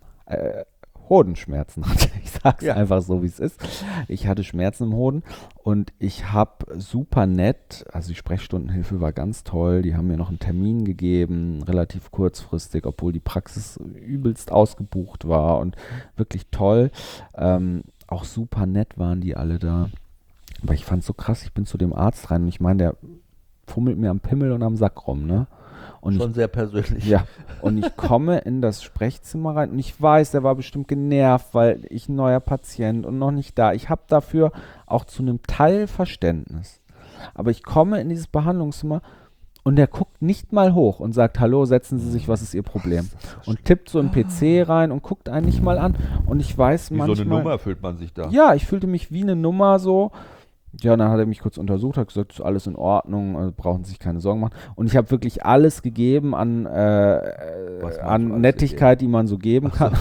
[SPEAKER 2] äh, Hodenschmerzen hatte. Ich sag's
[SPEAKER 3] Ja.
[SPEAKER 2] einfach so, wie es ist. Ich hatte Schmerzen im Hoden und ich habe super nett, also die Sprechstundenhilfe war ganz toll. Die haben mir noch einen Termin gegeben, relativ kurzfristig, obwohl die Praxis übelst ausgebucht war und wirklich toll. Ähm, auch super nett waren die alle da. Aber ich fand's so krass, ich bin zu dem Arzt rein und ich meine, der fummelt mir am Pimmel und am Sack rum, ne? Und
[SPEAKER 3] Schon
[SPEAKER 2] ich,
[SPEAKER 3] sehr persönlich.
[SPEAKER 2] ja, und ich komme in das Sprechzimmer rein und ich weiß, der war bestimmt genervt, weil ich ein neuer Patient und noch nicht da. Ich habe dafür auch zu einem Teil Verständnis. Aber ich komme in dieses Behandlungszimmer und der guckt nicht mal hoch und sagt, hallo, setzen Sie sich, was ist Ihr Problem? Und tippt so einen P C rein und guckt einen nicht mal an. Und ich weiß
[SPEAKER 3] Wie
[SPEAKER 2] manchmal...
[SPEAKER 3] so eine Nummer fühlt man sich da.
[SPEAKER 2] Ja, ich fühlte mich wie eine Nummer so. Ja, dann hat er mich kurz untersucht, hat gesagt, ist alles in Ordnung, also brauchen Sie sich keine Sorgen machen. Und ich habe wirklich alles gegeben an, äh,
[SPEAKER 3] Was man so
[SPEAKER 2] an
[SPEAKER 3] alles
[SPEAKER 2] Nettigkeit, die man so geben kann.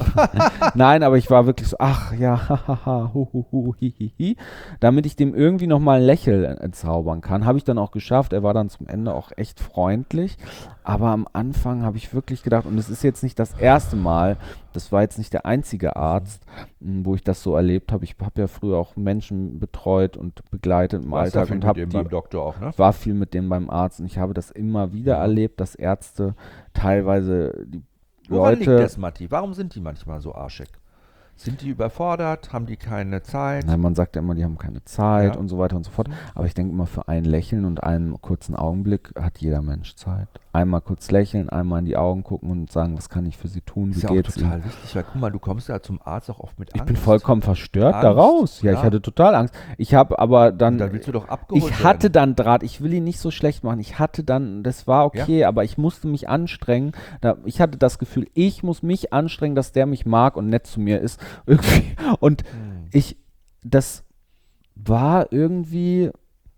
[SPEAKER 2] Nein, aber ich war wirklich so, ach ja, hahaha, hu, hu, hu, hi, hi, hi. Damit ich dem irgendwie nochmal ein Lächeln entzaubern kann. Habe ich dann auch geschafft. Er war dann zum Ende auch echt freundlich. Aber am Anfang habe ich wirklich gedacht, und es ist jetzt nicht das erste Mal, das war jetzt nicht der einzige Arzt, m, wo ich das so erlebt habe. Ich habe ja früher auch Menschen betreut und begleitet im
[SPEAKER 3] Warst ja
[SPEAKER 2] Alltag
[SPEAKER 3] viel
[SPEAKER 2] und
[SPEAKER 3] mit
[SPEAKER 2] habe
[SPEAKER 3] dem
[SPEAKER 2] die
[SPEAKER 3] beim Doktor auch, ne?
[SPEAKER 2] war viel mit denen beim Arzt und ich habe das immer wieder erlebt, dass Ärzte teilweise die
[SPEAKER 3] Woran liegt
[SPEAKER 2] Leute,
[SPEAKER 3] das, Matti? Warum sind die manchmal so arschig? Sind die überfordert? Haben die keine Zeit?
[SPEAKER 2] nein, man sagt ja immer, die haben keine Zeit
[SPEAKER 3] Ja.
[SPEAKER 2] und so weiter und so fort, aber ich denke immer, für ein Lächeln und einen kurzen Augenblick hat jeder Mensch Zeit. Einmal kurz lächeln, einmal in die Augen gucken und sagen, was kann ich für sie tun,
[SPEAKER 3] Das
[SPEAKER 2] wie
[SPEAKER 3] ist ja auch
[SPEAKER 2] geht's
[SPEAKER 3] total
[SPEAKER 2] ihnen?
[SPEAKER 3] wichtig, weil guck mal, du kommst ja zum Arzt auch oft mit
[SPEAKER 2] Ich
[SPEAKER 3] Angst.
[SPEAKER 2] bin vollkommen verstört da
[SPEAKER 3] Angst,
[SPEAKER 2] raus. Ja,
[SPEAKER 3] ja.
[SPEAKER 2] ich hatte total Angst. Ich habe aber
[SPEAKER 3] Und
[SPEAKER 2] dann,
[SPEAKER 3] dann willst du doch abgeholt
[SPEAKER 2] ich hatte
[SPEAKER 3] werden.
[SPEAKER 2] dann Draht, ich will ihn nicht so schlecht machen. Ich hatte dann, das war okay, aber ich musste mich anstrengen. Da, ich hatte das Gefühl, ich muss mich anstrengen, dass der mich mag und nett zu mir ist. Irgendwie. Und
[SPEAKER 3] Hm.
[SPEAKER 2] ich, das war irgendwie.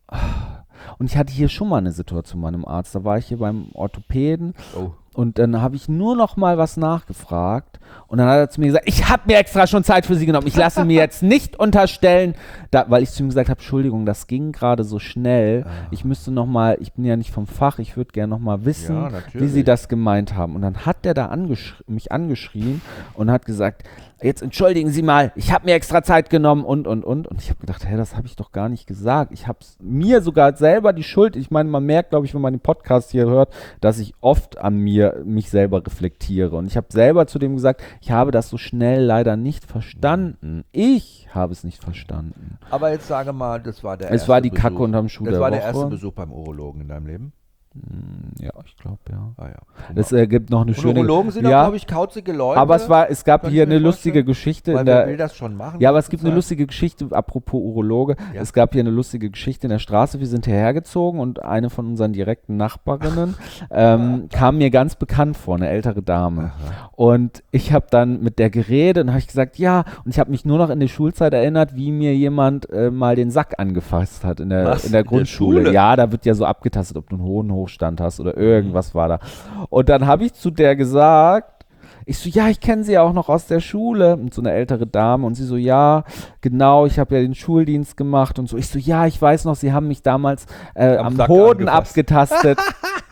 [SPEAKER 2] Und ich hatte hier schon mal eine Situation bei einem Arzt. Da war ich hier beim Orthopäden.
[SPEAKER 3] Oh.
[SPEAKER 2] Und dann habe ich nur noch mal was nachgefragt und dann hat er zu mir gesagt, ich habe mir extra schon Zeit für Sie genommen. Ich lasse mir jetzt nicht unterstellen, da, weil ich zu ihm gesagt habe, Entschuldigung, das ging gerade so schnell.
[SPEAKER 3] Ah.
[SPEAKER 2] Ich müsste noch mal, ich bin ja nicht vom Fach, ich würde gerne noch mal wissen,
[SPEAKER 3] Ja,
[SPEAKER 2] wie
[SPEAKER 3] natürlich.
[SPEAKER 2] Sie das gemeint haben. Und dann hat der da angesch mich angeschrien und hat gesagt, jetzt entschuldigen Sie mal, ich habe mir extra Zeit genommen und, und, und. Und ich habe gedacht, hä, das habe ich doch gar nicht gesagt. Ich habe mir sogar selber die Schuld, ich meine, man merkt, glaube ich, wenn man den Podcast hier hört, dass ich oft an mir mich selber reflektiere. Und ich habe selber zu dem gesagt, ich habe das so schnell leider nicht verstanden. Ich habe es nicht verstanden.
[SPEAKER 3] Aber jetzt sage mal, das war der
[SPEAKER 2] Es
[SPEAKER 3] erste
[SPEAKER 2] war die
[SPEAKER 3] Besuch.
[SPEAKER 2] Kacke unterm Schuh
[SPEAKER 3] Das
[SPEAKER 2] der
[SPEAKER 3] war der
[SPEAKER 2] Woche.
[SPEAKER 3] erste Besuch beim Urologen in deinem Leben?
[SPEAKER 2] Hm, Ja, ich glaube, ja.
[SPEAKER 3] Ah ja.
[SPEAKER 2] Es äh, gibt noch eine
[SPEAKER 3] Und
[SPEAKER 2] schöne...
[SPEAKER 3] Urologen sind auch,
[SPEAKER 2] ja,
[SPEAKER 3] glaube ich, kauzige Leute.
[SPEAKER 2] aber es war, es gab
[SPEAKER 3] Kann ich
[SPEAKER 2] hier
[SPEAKER 3] mir
[SPEAKER 2] eine lustige
[SPEAKER 3] vorstellen.
[SPEAKER 2] Geschichte
[SPEAKER 3] Weil
[SPEAKER 2] in
[SPEAKER 3] wer
[SPEAKER 2] der...
[SPEAKER 3] will das schon machen?
[SPEAKER 2] Ja, aber es
[SPEAKER 3] ganze
[SPEAKER 2] gibt eine
[SPEAKER 3] Zeit?
[SPEAKER 2] lustige Geschichte, apropos Urologe.
[SPEAKER 3] Ja.
[SPEAKER 2] Es gab hier eine lustige Geschichte in der Straße. Wir sind hierher gezogen und eine von unseren direkten Nachbarinnen ähm, kam mir ganz bekannt vor, eine ältere Dame. Und ich habe dann mit der geredet und habe ich gesagt, ja, und ich habe mich nur noch in die Schulzeit erinnert, wie mir jemand äh, mal den Sack angefasst hat in der,
[SPEAKER 3] Was?
[SPEAKER 2] in der
[SPEAKER 3] In der
[SPEAKER 2] Grundschule.
[SPEAKER 3] Schule?
[SPEAKER 2] Ja, da wird ja so abgetastet, ob du einen hohen Hochstand hast oder irgendwas war da. Und dann habe ich zu der gesagt, ich so, ja, ich kenne sie ja auch noch aus der Schule. Und so eine ältere Dame. Und sie so, ja, genau, ich habe ja den Schuldienst gemacht. Und so, ich so, ja, ich weiß noch, sie haben mich damals äh,
[SPEAKER 3] Am
[SPEAKER 2] am
[SPEAKER 3] Sack
[SPEAKER 2] Hoden
[SPEAKER 3] angefasst.
[SPEAKER 2] abgetastet.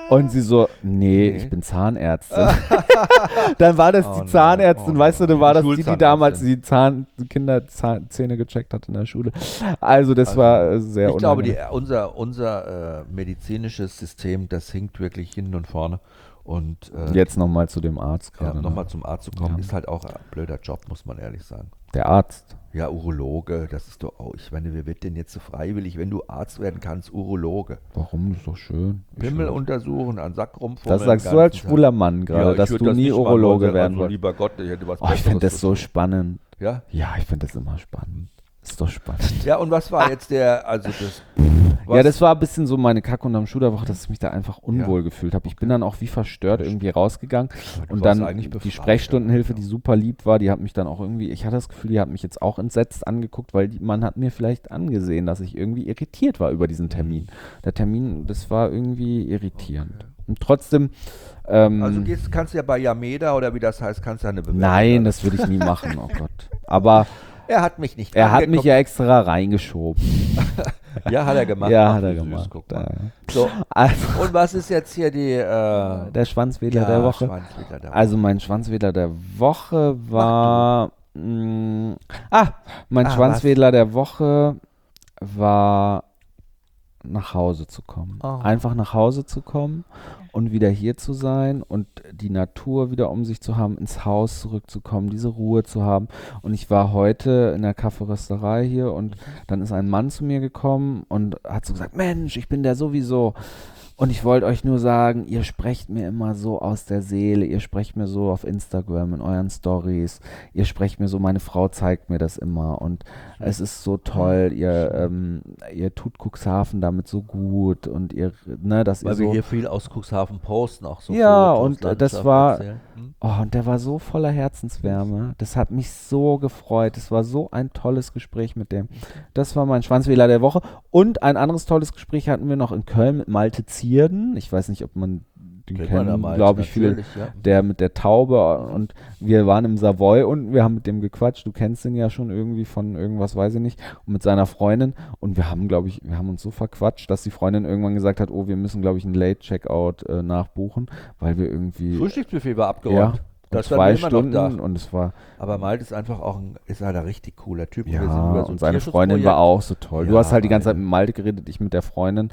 [SPEAKER 2] Und sie so, nee,
[SPEAKER 3] Nee.
[SPEAKER 2] ich bin Zahnärztin. Dann war das
[SPEAKER 3] Oh
[SPEAKER 2] die
[SPEAKER 3] nein,
[SPEAKER 2] Zahnärztin,
[SPEAKER 3] oh
[SPEAKER 2] weißt du,
[SPEAKER 3] nein.
[SPEAKER 2] dann war
[SPEAKER 3] Die
[SPEAKER 2] das die, die
[SPEAKER 3] Schulzahnärztin.
[SPEAKER 2] damals die Zahn, die Kinder Zahn, Zähne gecheckt hat in der Schule. Also das
[SPEAKER 3] Also,
[SPEAKER 2] war äh, sehr
[SPEAKER 3] Ich glaube, die,
[SPEAKER 2] unangenehm.
[SPEAKER 3] unser, unser äh, medizinisches System, das hinkt wirklich hinten und vorne. Und äh,
[SPEAKER 2] Jetzt nochmal zu dem Arzt
[SPEAKER 3] ja,
[SPEAKER 2] gerade.
[SPEAKER 3] nochmal
[SPEAKER 2] ne?
[SPEAKER 3] zum Arzt zu kommen,
[SPEAKER 2] Ja.
[SPEAKER 3] ist halt auch ein blöder Job, muss man ehrlich sagen.
[SPEAKER 2] Der Arzt.
[SPEAKER 3] Ja, Urologe, das ist doch, oh, ich meine, wer wird denn jetzt so freiwillig, wenn du Arzt werden kannst, Urologe?
[SPEAKER 2] Warum? Das ist doch schön. Ich
[SPEAKER 3] Pimmel
[SPEAKER 2] schön.
[SPEAKER 3] untersuchen, an Sack rumfummeln.
[SPEAKER 2] Das sagst
[SPEAKER 3] den
[SPEAKER 2] du als
[SPEAKER 3] ganzen Tag.
[SPEAKER 2] schwuler Mann gerade,
[SPEAKER 3] Ja, ich
[SPEAKER 2] dass
[SPEAKER 3] würd
[SPEAKER 2] du nie
[SPEAKER 3] nicht mal
[SPEAKER 2] Urologe
[SPEAKER 3] wollen,
[SPEAKER 2] werden
[SPEAKER 3] also,
[SPEAKER 2] wolltest.
[SPEAKER 3] lieber Gott, ich hätte was
[SPEAKER 2] Oh, ich finde
[SPEAKER 3] Besseres
[SPEAKER 2] das
[SPEAKER 3] zu
[SPEAKER 2] so
[SPEAKER 3] tun.
[SPEAKER 2] spannend.
[SPEAKER 3] Ja?
[SPEAKER 2] Ja, ich finde das immer spannend. Ist doch spannend.
[SPEAKER 3] Ja, und was war jetzt der, also das...
[SPEAKER 2] Ja, das war ein bisschen so meine Kack- und am Schuh-Woche, dass ich mich da einfach unwohl gefühlt habe. Ich bin dann auch wie verstört irgendwie rausgegangen.
[SPEAKER 3] Du
[SPEAKER 2] Und
[SPEAKER 3] warst
[SPEAKER 2] dann
[SPEAKER 3] eigentlich
[SPEAKER 2] die
[SPEAKER 3] befreit,
[SPEAKER 2] Sprechstundenhilfe,
[SPEAKER 3] ja.
[SPEAKER 2] die super lieb war, die hat mich dann auch irgendwie, ich hatte das Gefühl, die hat mich jetzt auch entsetzt angeguckt, weil die, man hat mir vielleicht angesehen, dass ich irgendwie irritiert war über diesen Termin. Der Termin, das war irgendwie irritierend. Und trotzdem, ähm,
[SPEAKER 3] Also gehst, kannst du ja bei Yameda oder wie das heißt, kannst du ja eine Bewerbung.
[SPEAKER 2] nein, das würde ich nie machen, oh Gott. Aber
[SPEAKER 3] Er hat mich nicht
[SPEAKER 2] er hat mich
[SPEAKER 3] angeguckt.
[SPEAKER 2] ja extra reingeschoben.
[SPEAKER 3] Ja, hat er gemacht.
[SPEAKER 2] Ja,
[SPEAKER 3] Ach,
[SPEAKER 2] hat er
[SPEAKER 3] wie süß,
[SPEAKER 2] gemacht.
[SPEAKER 3] guck mal.
[SPEAKER 2] Ja.
[SPEAKER 3] So,
[SPEAKER 2] Also,
[SPEAKER 3] und was ist jetzt hier die... Äh,
[SPEAKER 2] der Schwanzwedler
[SPEAKER 3] ja,
[SPEAKER 2] der Woche.
[SPEAKER 3] Schwanzwedler der Woche.
[SPEAKER 2] Also mein Schwanzwedler der Woche war... Mh, ah, mein
[SPEAKER 3] Ah,
[SPEAKER 2] Schwanzwedler der Woche war nach Hause zu kommen.
[SPEAKER 3] Oh.
[SPEAKER 2] Einfach nach Hause zu kommen und wieder hier zu sein und die Natur wieder um sich zu haben, ins Haus zurückzukommen, diese Ruhe zu haben. Und ich war heute in der Kaffeerösterei hier und dann ist ein Mann zu mir gekommen und hat so gesagt, Mensch, ich bin der sowieso. Und ich wollte euch nur sagen, ihr sprecht mir immer so aus der Seele, ihr sprecht mir so auf Instagram in euren Stories, ihr sprecht mir so, meine Frau zeigt mir das immer und es ist so toll, ihr, ähm, ihr tut Cuxhaven damit so gut und ihr, ne, dass
[SPEAKER 3] Weil
[SPEAKER 2] ihr
[SPEAKER 3] wir
[SPEAKER 2] so,
[SPEAKER 3] hier viel aus Cuxhaven posten, auch so
[SPEAKER 2] Ja,
[SPEAKER 3] Fotos,
[SPEAKER 2] und, äh, das
[SPEAKER 3] Landschaft
[SPEAKER 2] war-
[SPEAKER 3] erzählen. Hm?
[SPEAKER 2] oh, und der war so voller Herzenswärme, das hat mich so gefreut, das war so ein tolles Gespräch mit dem. Das war mein Schwanzwedler der Woche und ein anderes tolles Gespräch hatten wir noch in Köln mit Malte Zierden, ich weiß nicht, ob man den
[SPEAKER 3] Kennt man
[SPEAKER 2] kennen,
[SPEAKER 3] damals,
[SPEAKER 2] glaube ich, viele,
[SPEAKER 3] natürlich, ja.
[SPEAKER 2] der mit der Taube und wir waren im Savoy unten, wir haben mit dem gequatscht, du kennst ihn ja schon irgendwie von irgendwas, weiß ich nicht, und mit seiner Freundin und wir haben, glaube ich, wir haben uns so verquatscht, dass die Freundin irgendwann gesagt hat, oh, wir müssen, glaube ich, einen Late-Checkout äh, nachbuchen, weil wir irgendwie,
[SPEAKER 3] Frühstücksbuffet war
[SPEAKER 2] ja,
[SPEAKER 3] abgeräumt.
[SPEAKER 2] und
[SPEAKER 3] Das waren
[SPEAKER 2] zwei
[SPEAKER 3] wir immer noch
[SPEAKER 2] Stunden
[SPEAKER 3] da.
[SPEAKER 2] und es war,
[SPEAKER 3] Aber Malte ist einfach auch ein, ist halt ein richtig cooler Typ.
[SPEAKER 2] ja,
[SPEAKER 3] wir sind über so ein
[SPEAKER 2] und seine Freundin war auch so toll. Du
[SPEAKER 3] Ja,
[SPEAKER 2] hast halt die ganze Zeit
[SPEAKER 3] beide.
[SPEAKER 2] mit Malte geredet, ich mit der Freundin.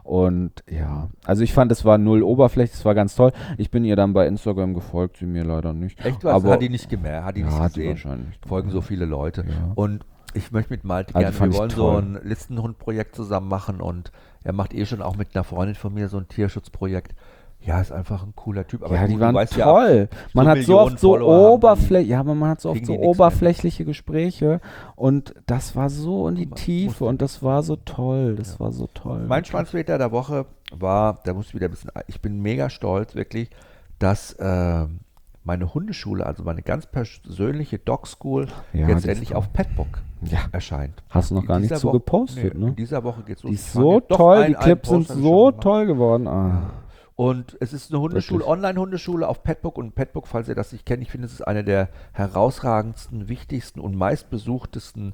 [SPEAKER 2] Und ja, also ich fand, es war null Oberfläche, es war ganz toll. Ich bin ihr dann bei Instagram gefolgt, sie mir leider nicht.
[SPEAKER 3] Echt was?
[SPEAKER 2] Aber
[SPEAKER 3] Hat die nicht gemerkt, hat die
[SPEAKER 2] ja,
[SPEAKER 3] nicht
[SPEAKER 2] hat sie
[SPEAKER 3] gesehen.
[SPEAKER 2] wahrscheinlich.
[SPEAKER 3] Folgen so viele Leute.
[SPEAKER 2] Ja.
[SPEAKER 3] Und ich möchte mit Malte
[SPEAKER 2] Also
[SPEAKER 3] gerne,
[SPEAKER 2] fand
[SPEAKER 3] wir
[SPEAKER 2] ich
[SPEAKER 3] wollen so
[SPEAKER 2] toll.
[SPEAKER 3] ein Listenhund-Projekt zusammen machen und er macht eh schon auch mit einer Freundin von mir so ein Tierschutzprojekt. Ja, ist einfach ein cooler Typ. Aber
[SPEAKER 2] Ja,
[SPEAKER 3] du,
[SPEAKER 2] die
[SPEAKER 3] du
[SPEAKER 2] waren
[SPEAKER 3] weißt
[SPEAKER 2] toll. man
[SPEAKER 3] so
[SPEAKER 2] hat so
[SPEAKER 3] Millionen
[SPEAKER 2] oft so
[SPEAKER 3] Follower haben die,
[SPEAKER 2] Oberfläche, ja, aber man hat so oft
[SPEAKER 3] kriegen
[SPEAKER 2] so
[SPEAKER 3] die nix mehr.
[SPEAKER 2] oberflächliche Gespräche und das war so in die
[SPEAKER 3] Guck mal,
[SPEAKER 2] Tiefe
[SPEAKER 3] musste-
[SPEAKER 2] und das war so toll, das war so toll.
[SPEAKER 3] Ja. Mein Schwanzwetter der Woche war, da muss ich wieder ein bisschen, ich bin mega stolz wirklich, dass äh, meine Hundeschule, also meine ganz persönliche Dog School,
[SPEAKER 2] Ja,
[SPEAKER 3] jetzt
[SPEAKER 2] die ist
[SPEAKER 3] endlich
[SPEAKER 2] toll.
[SPEAKER 3] auf Petbook
[SPEAKER 2] Ja.
[SPEAKER 3] erscheint.
[SPEAKER 2] Hast du noch
[SPEAKER 3] In
[SPEAKER 2] gar nicht
[SPEAKER 3] dieser
[SPEAKER 2] so
[SPEAKER 3] Woche-
[SPEAKER 2] gepostet,
[SPEAKER 3] nee,
[SPEAKER 2] ne?
[SPEAKER 3] In dieser Woche geht's los.
[SPEAKER 2] Die
[SPEAKER 3] Ich
[SPEAKER 2] ist
[SPEAKER 3] fand
[SPEAKER 2] so
[SPEAKER 3] jetzt doch
[SPEAKER 2] toll,
[SPEAKER 3] ein-
[SPEAKER 2] die
[SPEAKER 3] einen
[SPEAKER 2] Clips sind
[SPEAKER 3] Post hab ich
[SPEAKER 2] so
[SPEAKER 3] schon gemacht.
[SPEAKER 2] toll geworden. Ah.
[SPEAKER 3] Und es ist eine Hundeschule,
[SPEAKER 2] Wirklich.
[SPEAKER 3] Online-Hundeschule auf Petbook. Und Petbook, falls ihr das nicht kennt, ich finde, es ist eine der herausragendsten, wichtigsten und meistbesuchtesten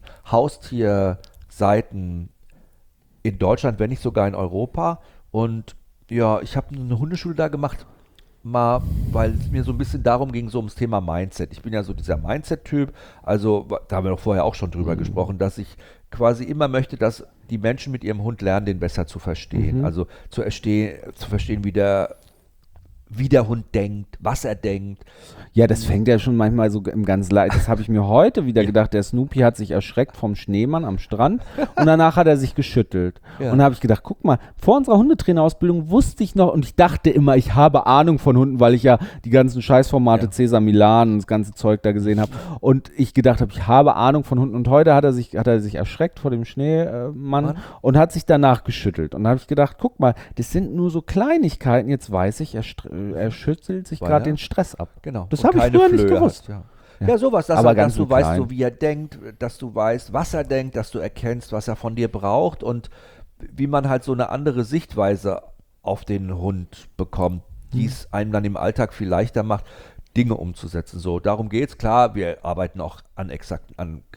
[SPEAKER 3] Haustierseiten in Deutschland, wenn nicht sogar in Europa. Und ja, ich habe eine Hundeschule da gemacht, mal, weil es mir so ein bisschen darum ging, so ums Thema Mindset. Ich bin ja so dieser Mindset-Typ, also da haben wir doch vorher auch schon drüber gesprochen, dass ich quasi immer möchte, dass die Menschen mit ihrem Hund lernen, den besser zu verstehen.
[SPEAKER 2] Mhm.
[SPEAKER 3] Also zu, erstehen, zu verstehen, wie der, wie der Hund denkt, was er denkt.
[SPEAKER 2] Ja, das fängt ja schon manchmal so im ganz Leid. Das habe ich mir heute wieder gedacht. Der Snoopy hat sich erschreckt vom Schneemann am Strand und danach hat er sich geschüttelt.
[SPEAKER 3] Ja.
[SPEAKER 2] Und da habe ich gedacht, guck mal, vor unserer Hundetrainerausbildung wusste ich noch und ich dachte immer, ich habe Ahnung von Hunden, weil ich ja die ganzen Scheißformate
[SPEAKER 3] Ja.
[SPEAKER 2] Cäsar Milan und das ganze Zeug da gesehen habe. Und ich gedacht habe, ich habe Ahnung von Hunden. Und heute hat er sich, hat er sich erschreckt vor dem Schneemann
[SPEAKER 3] Mann.
[SPEAKER 2] und hat sich danach geschüttelt. Und da habe ich gedacht, guck mal, das sind nur so Kleinigkeiten. Jetzt weiß ich, er, str- er schüttelt sich
[SPEAKER 3] Weil
[SPEAKER 2] gerade
[SPEAKER 3] er-
[SPEAKER 2] den Stress ab.
[SPEAKER 3] Genau.
[SPEAKER 2] Das
[SPEAKER 3] Und
[SPEAKER 2] habe ich
[SPEAKER 3] keine
[SPEAKER 2] früher nicht
[SPEAKER 3] Flöhe
[SPEAKER 2] gewusst.
[SPEAKER 3] hat, ja.
[SPEAKER 2] Ja.
[SPEAKER 3] Ja, sowas, dass,
[SPEAKER 2] Aber
[SPEAKER 3] er,
[SPEAKER 2] ganz
[SPEAKER 3] dass du
[SPEAKER 2] im
[SPEAKER 3] weißt,
[SPEAKER 2] Kleinen.
[SPEAKER 3] so wie er denkt, dass du weißt, was er denkt, dass du erkennst, was er von dir braucht und wie man halt so eine andere Sichtweise auf den Hund bekommt, die es einem dann im Alltag viel leichter macht, Dinge umzusetzen. So, darum geht's. Klar, wir arbeiten auch an exakt, an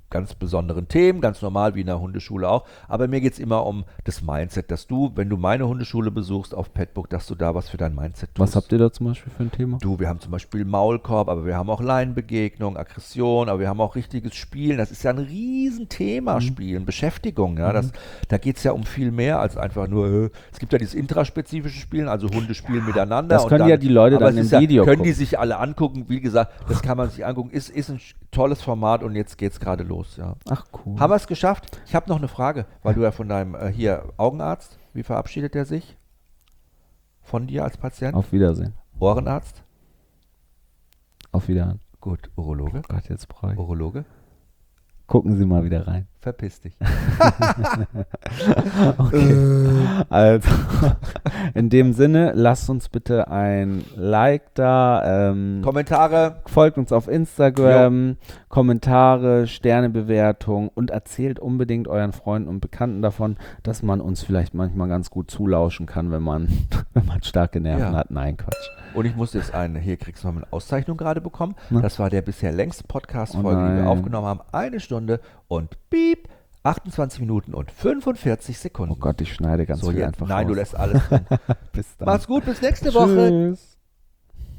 [SPEAKER 3] ganz besonderen Themen, ganz normal wie in der Hundeschule auch. Aber mir geht es immer um das Mindset, dass du, wenn du meine Hundeschule besuchst auf Petbook, dass du da was für dein Mindset tust.
[SPEAKER 2] Was habt ihr da zum Beispiel für ein Thema?
[SPEAKER 3] Du, wir haben zum Beispiel Maulkorb, aber wir haben auch Leinenbegegnung, Aggression, aber wir haben auch richtiges Spielen. Das ist ja ein Riesenthema,
[SPEAKER 2] Mhm.
[SPEAKER 3] Spielen, Beschäftigung. Ja, das, da geht es ja um viel mehr als einfach nur, äh, es gibt ja dieses intraspezifische Spielen, also Hunde spielen miteinander.
[SPEAKER 2] Das
[SPEAKER 3] und
[SPEAKER 2] können
[SPEAKER 3] dann,
[SPEAKER 2] ja die Leute
[SPEAKER 3] aber
[SPEAKER 2] dann
[SPEAKER 3] es
[SPEAKER 2] im
[SPEAKER 3] ist ja,
[SPEAKER 2] Video
[SPEAKER 3] können die
[SPEAKER 2] gucken.
[SPEAKER 3] sich alle angucken. Wie gesagt, das kann man sich angucken. Ist, ist ein sch- tolles Format und jetzt geht es gerade los. Ja.
[SPEAKER 2] Ach cool.
[SPEAKER 3] Haben wir es geschafft? Ich habe noch eine Frage, weil du ja von deinem, äh, hier, Augenarzt, wie verabschiedet er sich? Von dir als Patient?
[SPEAKER 2] Auf Wiedersehen.
[SPEAKER 3] Ohrenarzt?
[SPEAKER 2] Auf Wiedersehen.
[SPEAKER 3] Gut, Urologe?
[SPEAKER 2] Oh Gott, jetzt brauche ich.
[SPEAKER 3] Urologe?
[SPEAKER 2] Gucken Sie mal wieder rein.
[SPEAKER 3] Verpiss dich.
[SPEAKER 2] Okay. Also, in dem Sinne, lasst uns bitte ein Like da. Ähm,
[SPEAKER 3] Kommentare.
[SPEAKER 2] folgt uns auf Instagram. Kommentare, Sternebewertung und erzählt unbedingt euren Freunden und Bekannten davon, dass man uns vielleicht manchmal ganz gut zulauschen kann, wenn man, wenn man starke Nerven
[SPEAKER 3] Ja.
[SPEAKER 2] hat. Nein, Quatsch.
[SPEAKER 3] Und ich muss jetzt eine, hier kriegst du noch eine Auszeichnung gerade bekommen.
[SPEAKER 2] Na?
[SPEAKER 3] Das war der bisher längste Podcast-Folge,
[SPEAKER 2] Oh
[SPEAKER 3] die wir
[SPEAKER 2] nein.
[SPEAKER 3] aufgenommen haben. Eine Stunde und piep, achtundzwanzig Minuten und fünfundvierzig Sekunden.
[SPEAKER 2] Oh Gott, ich schneide ganz
[SPEAKER 3] so,
[SPEAKER 2] viel
[SPEAKER 3] jetzt,
[SPEAKER 2] einfach
[SPEAKER 3] nein,
[SPEAKER 2] raus.
[SPEAKER 3] du lässt alles drin.
[SPEAKER 2] Bis dann.
[SPEAKER 3] Mach's gut, bis nächste Woche.
[SPEAKER 2] Tschüss.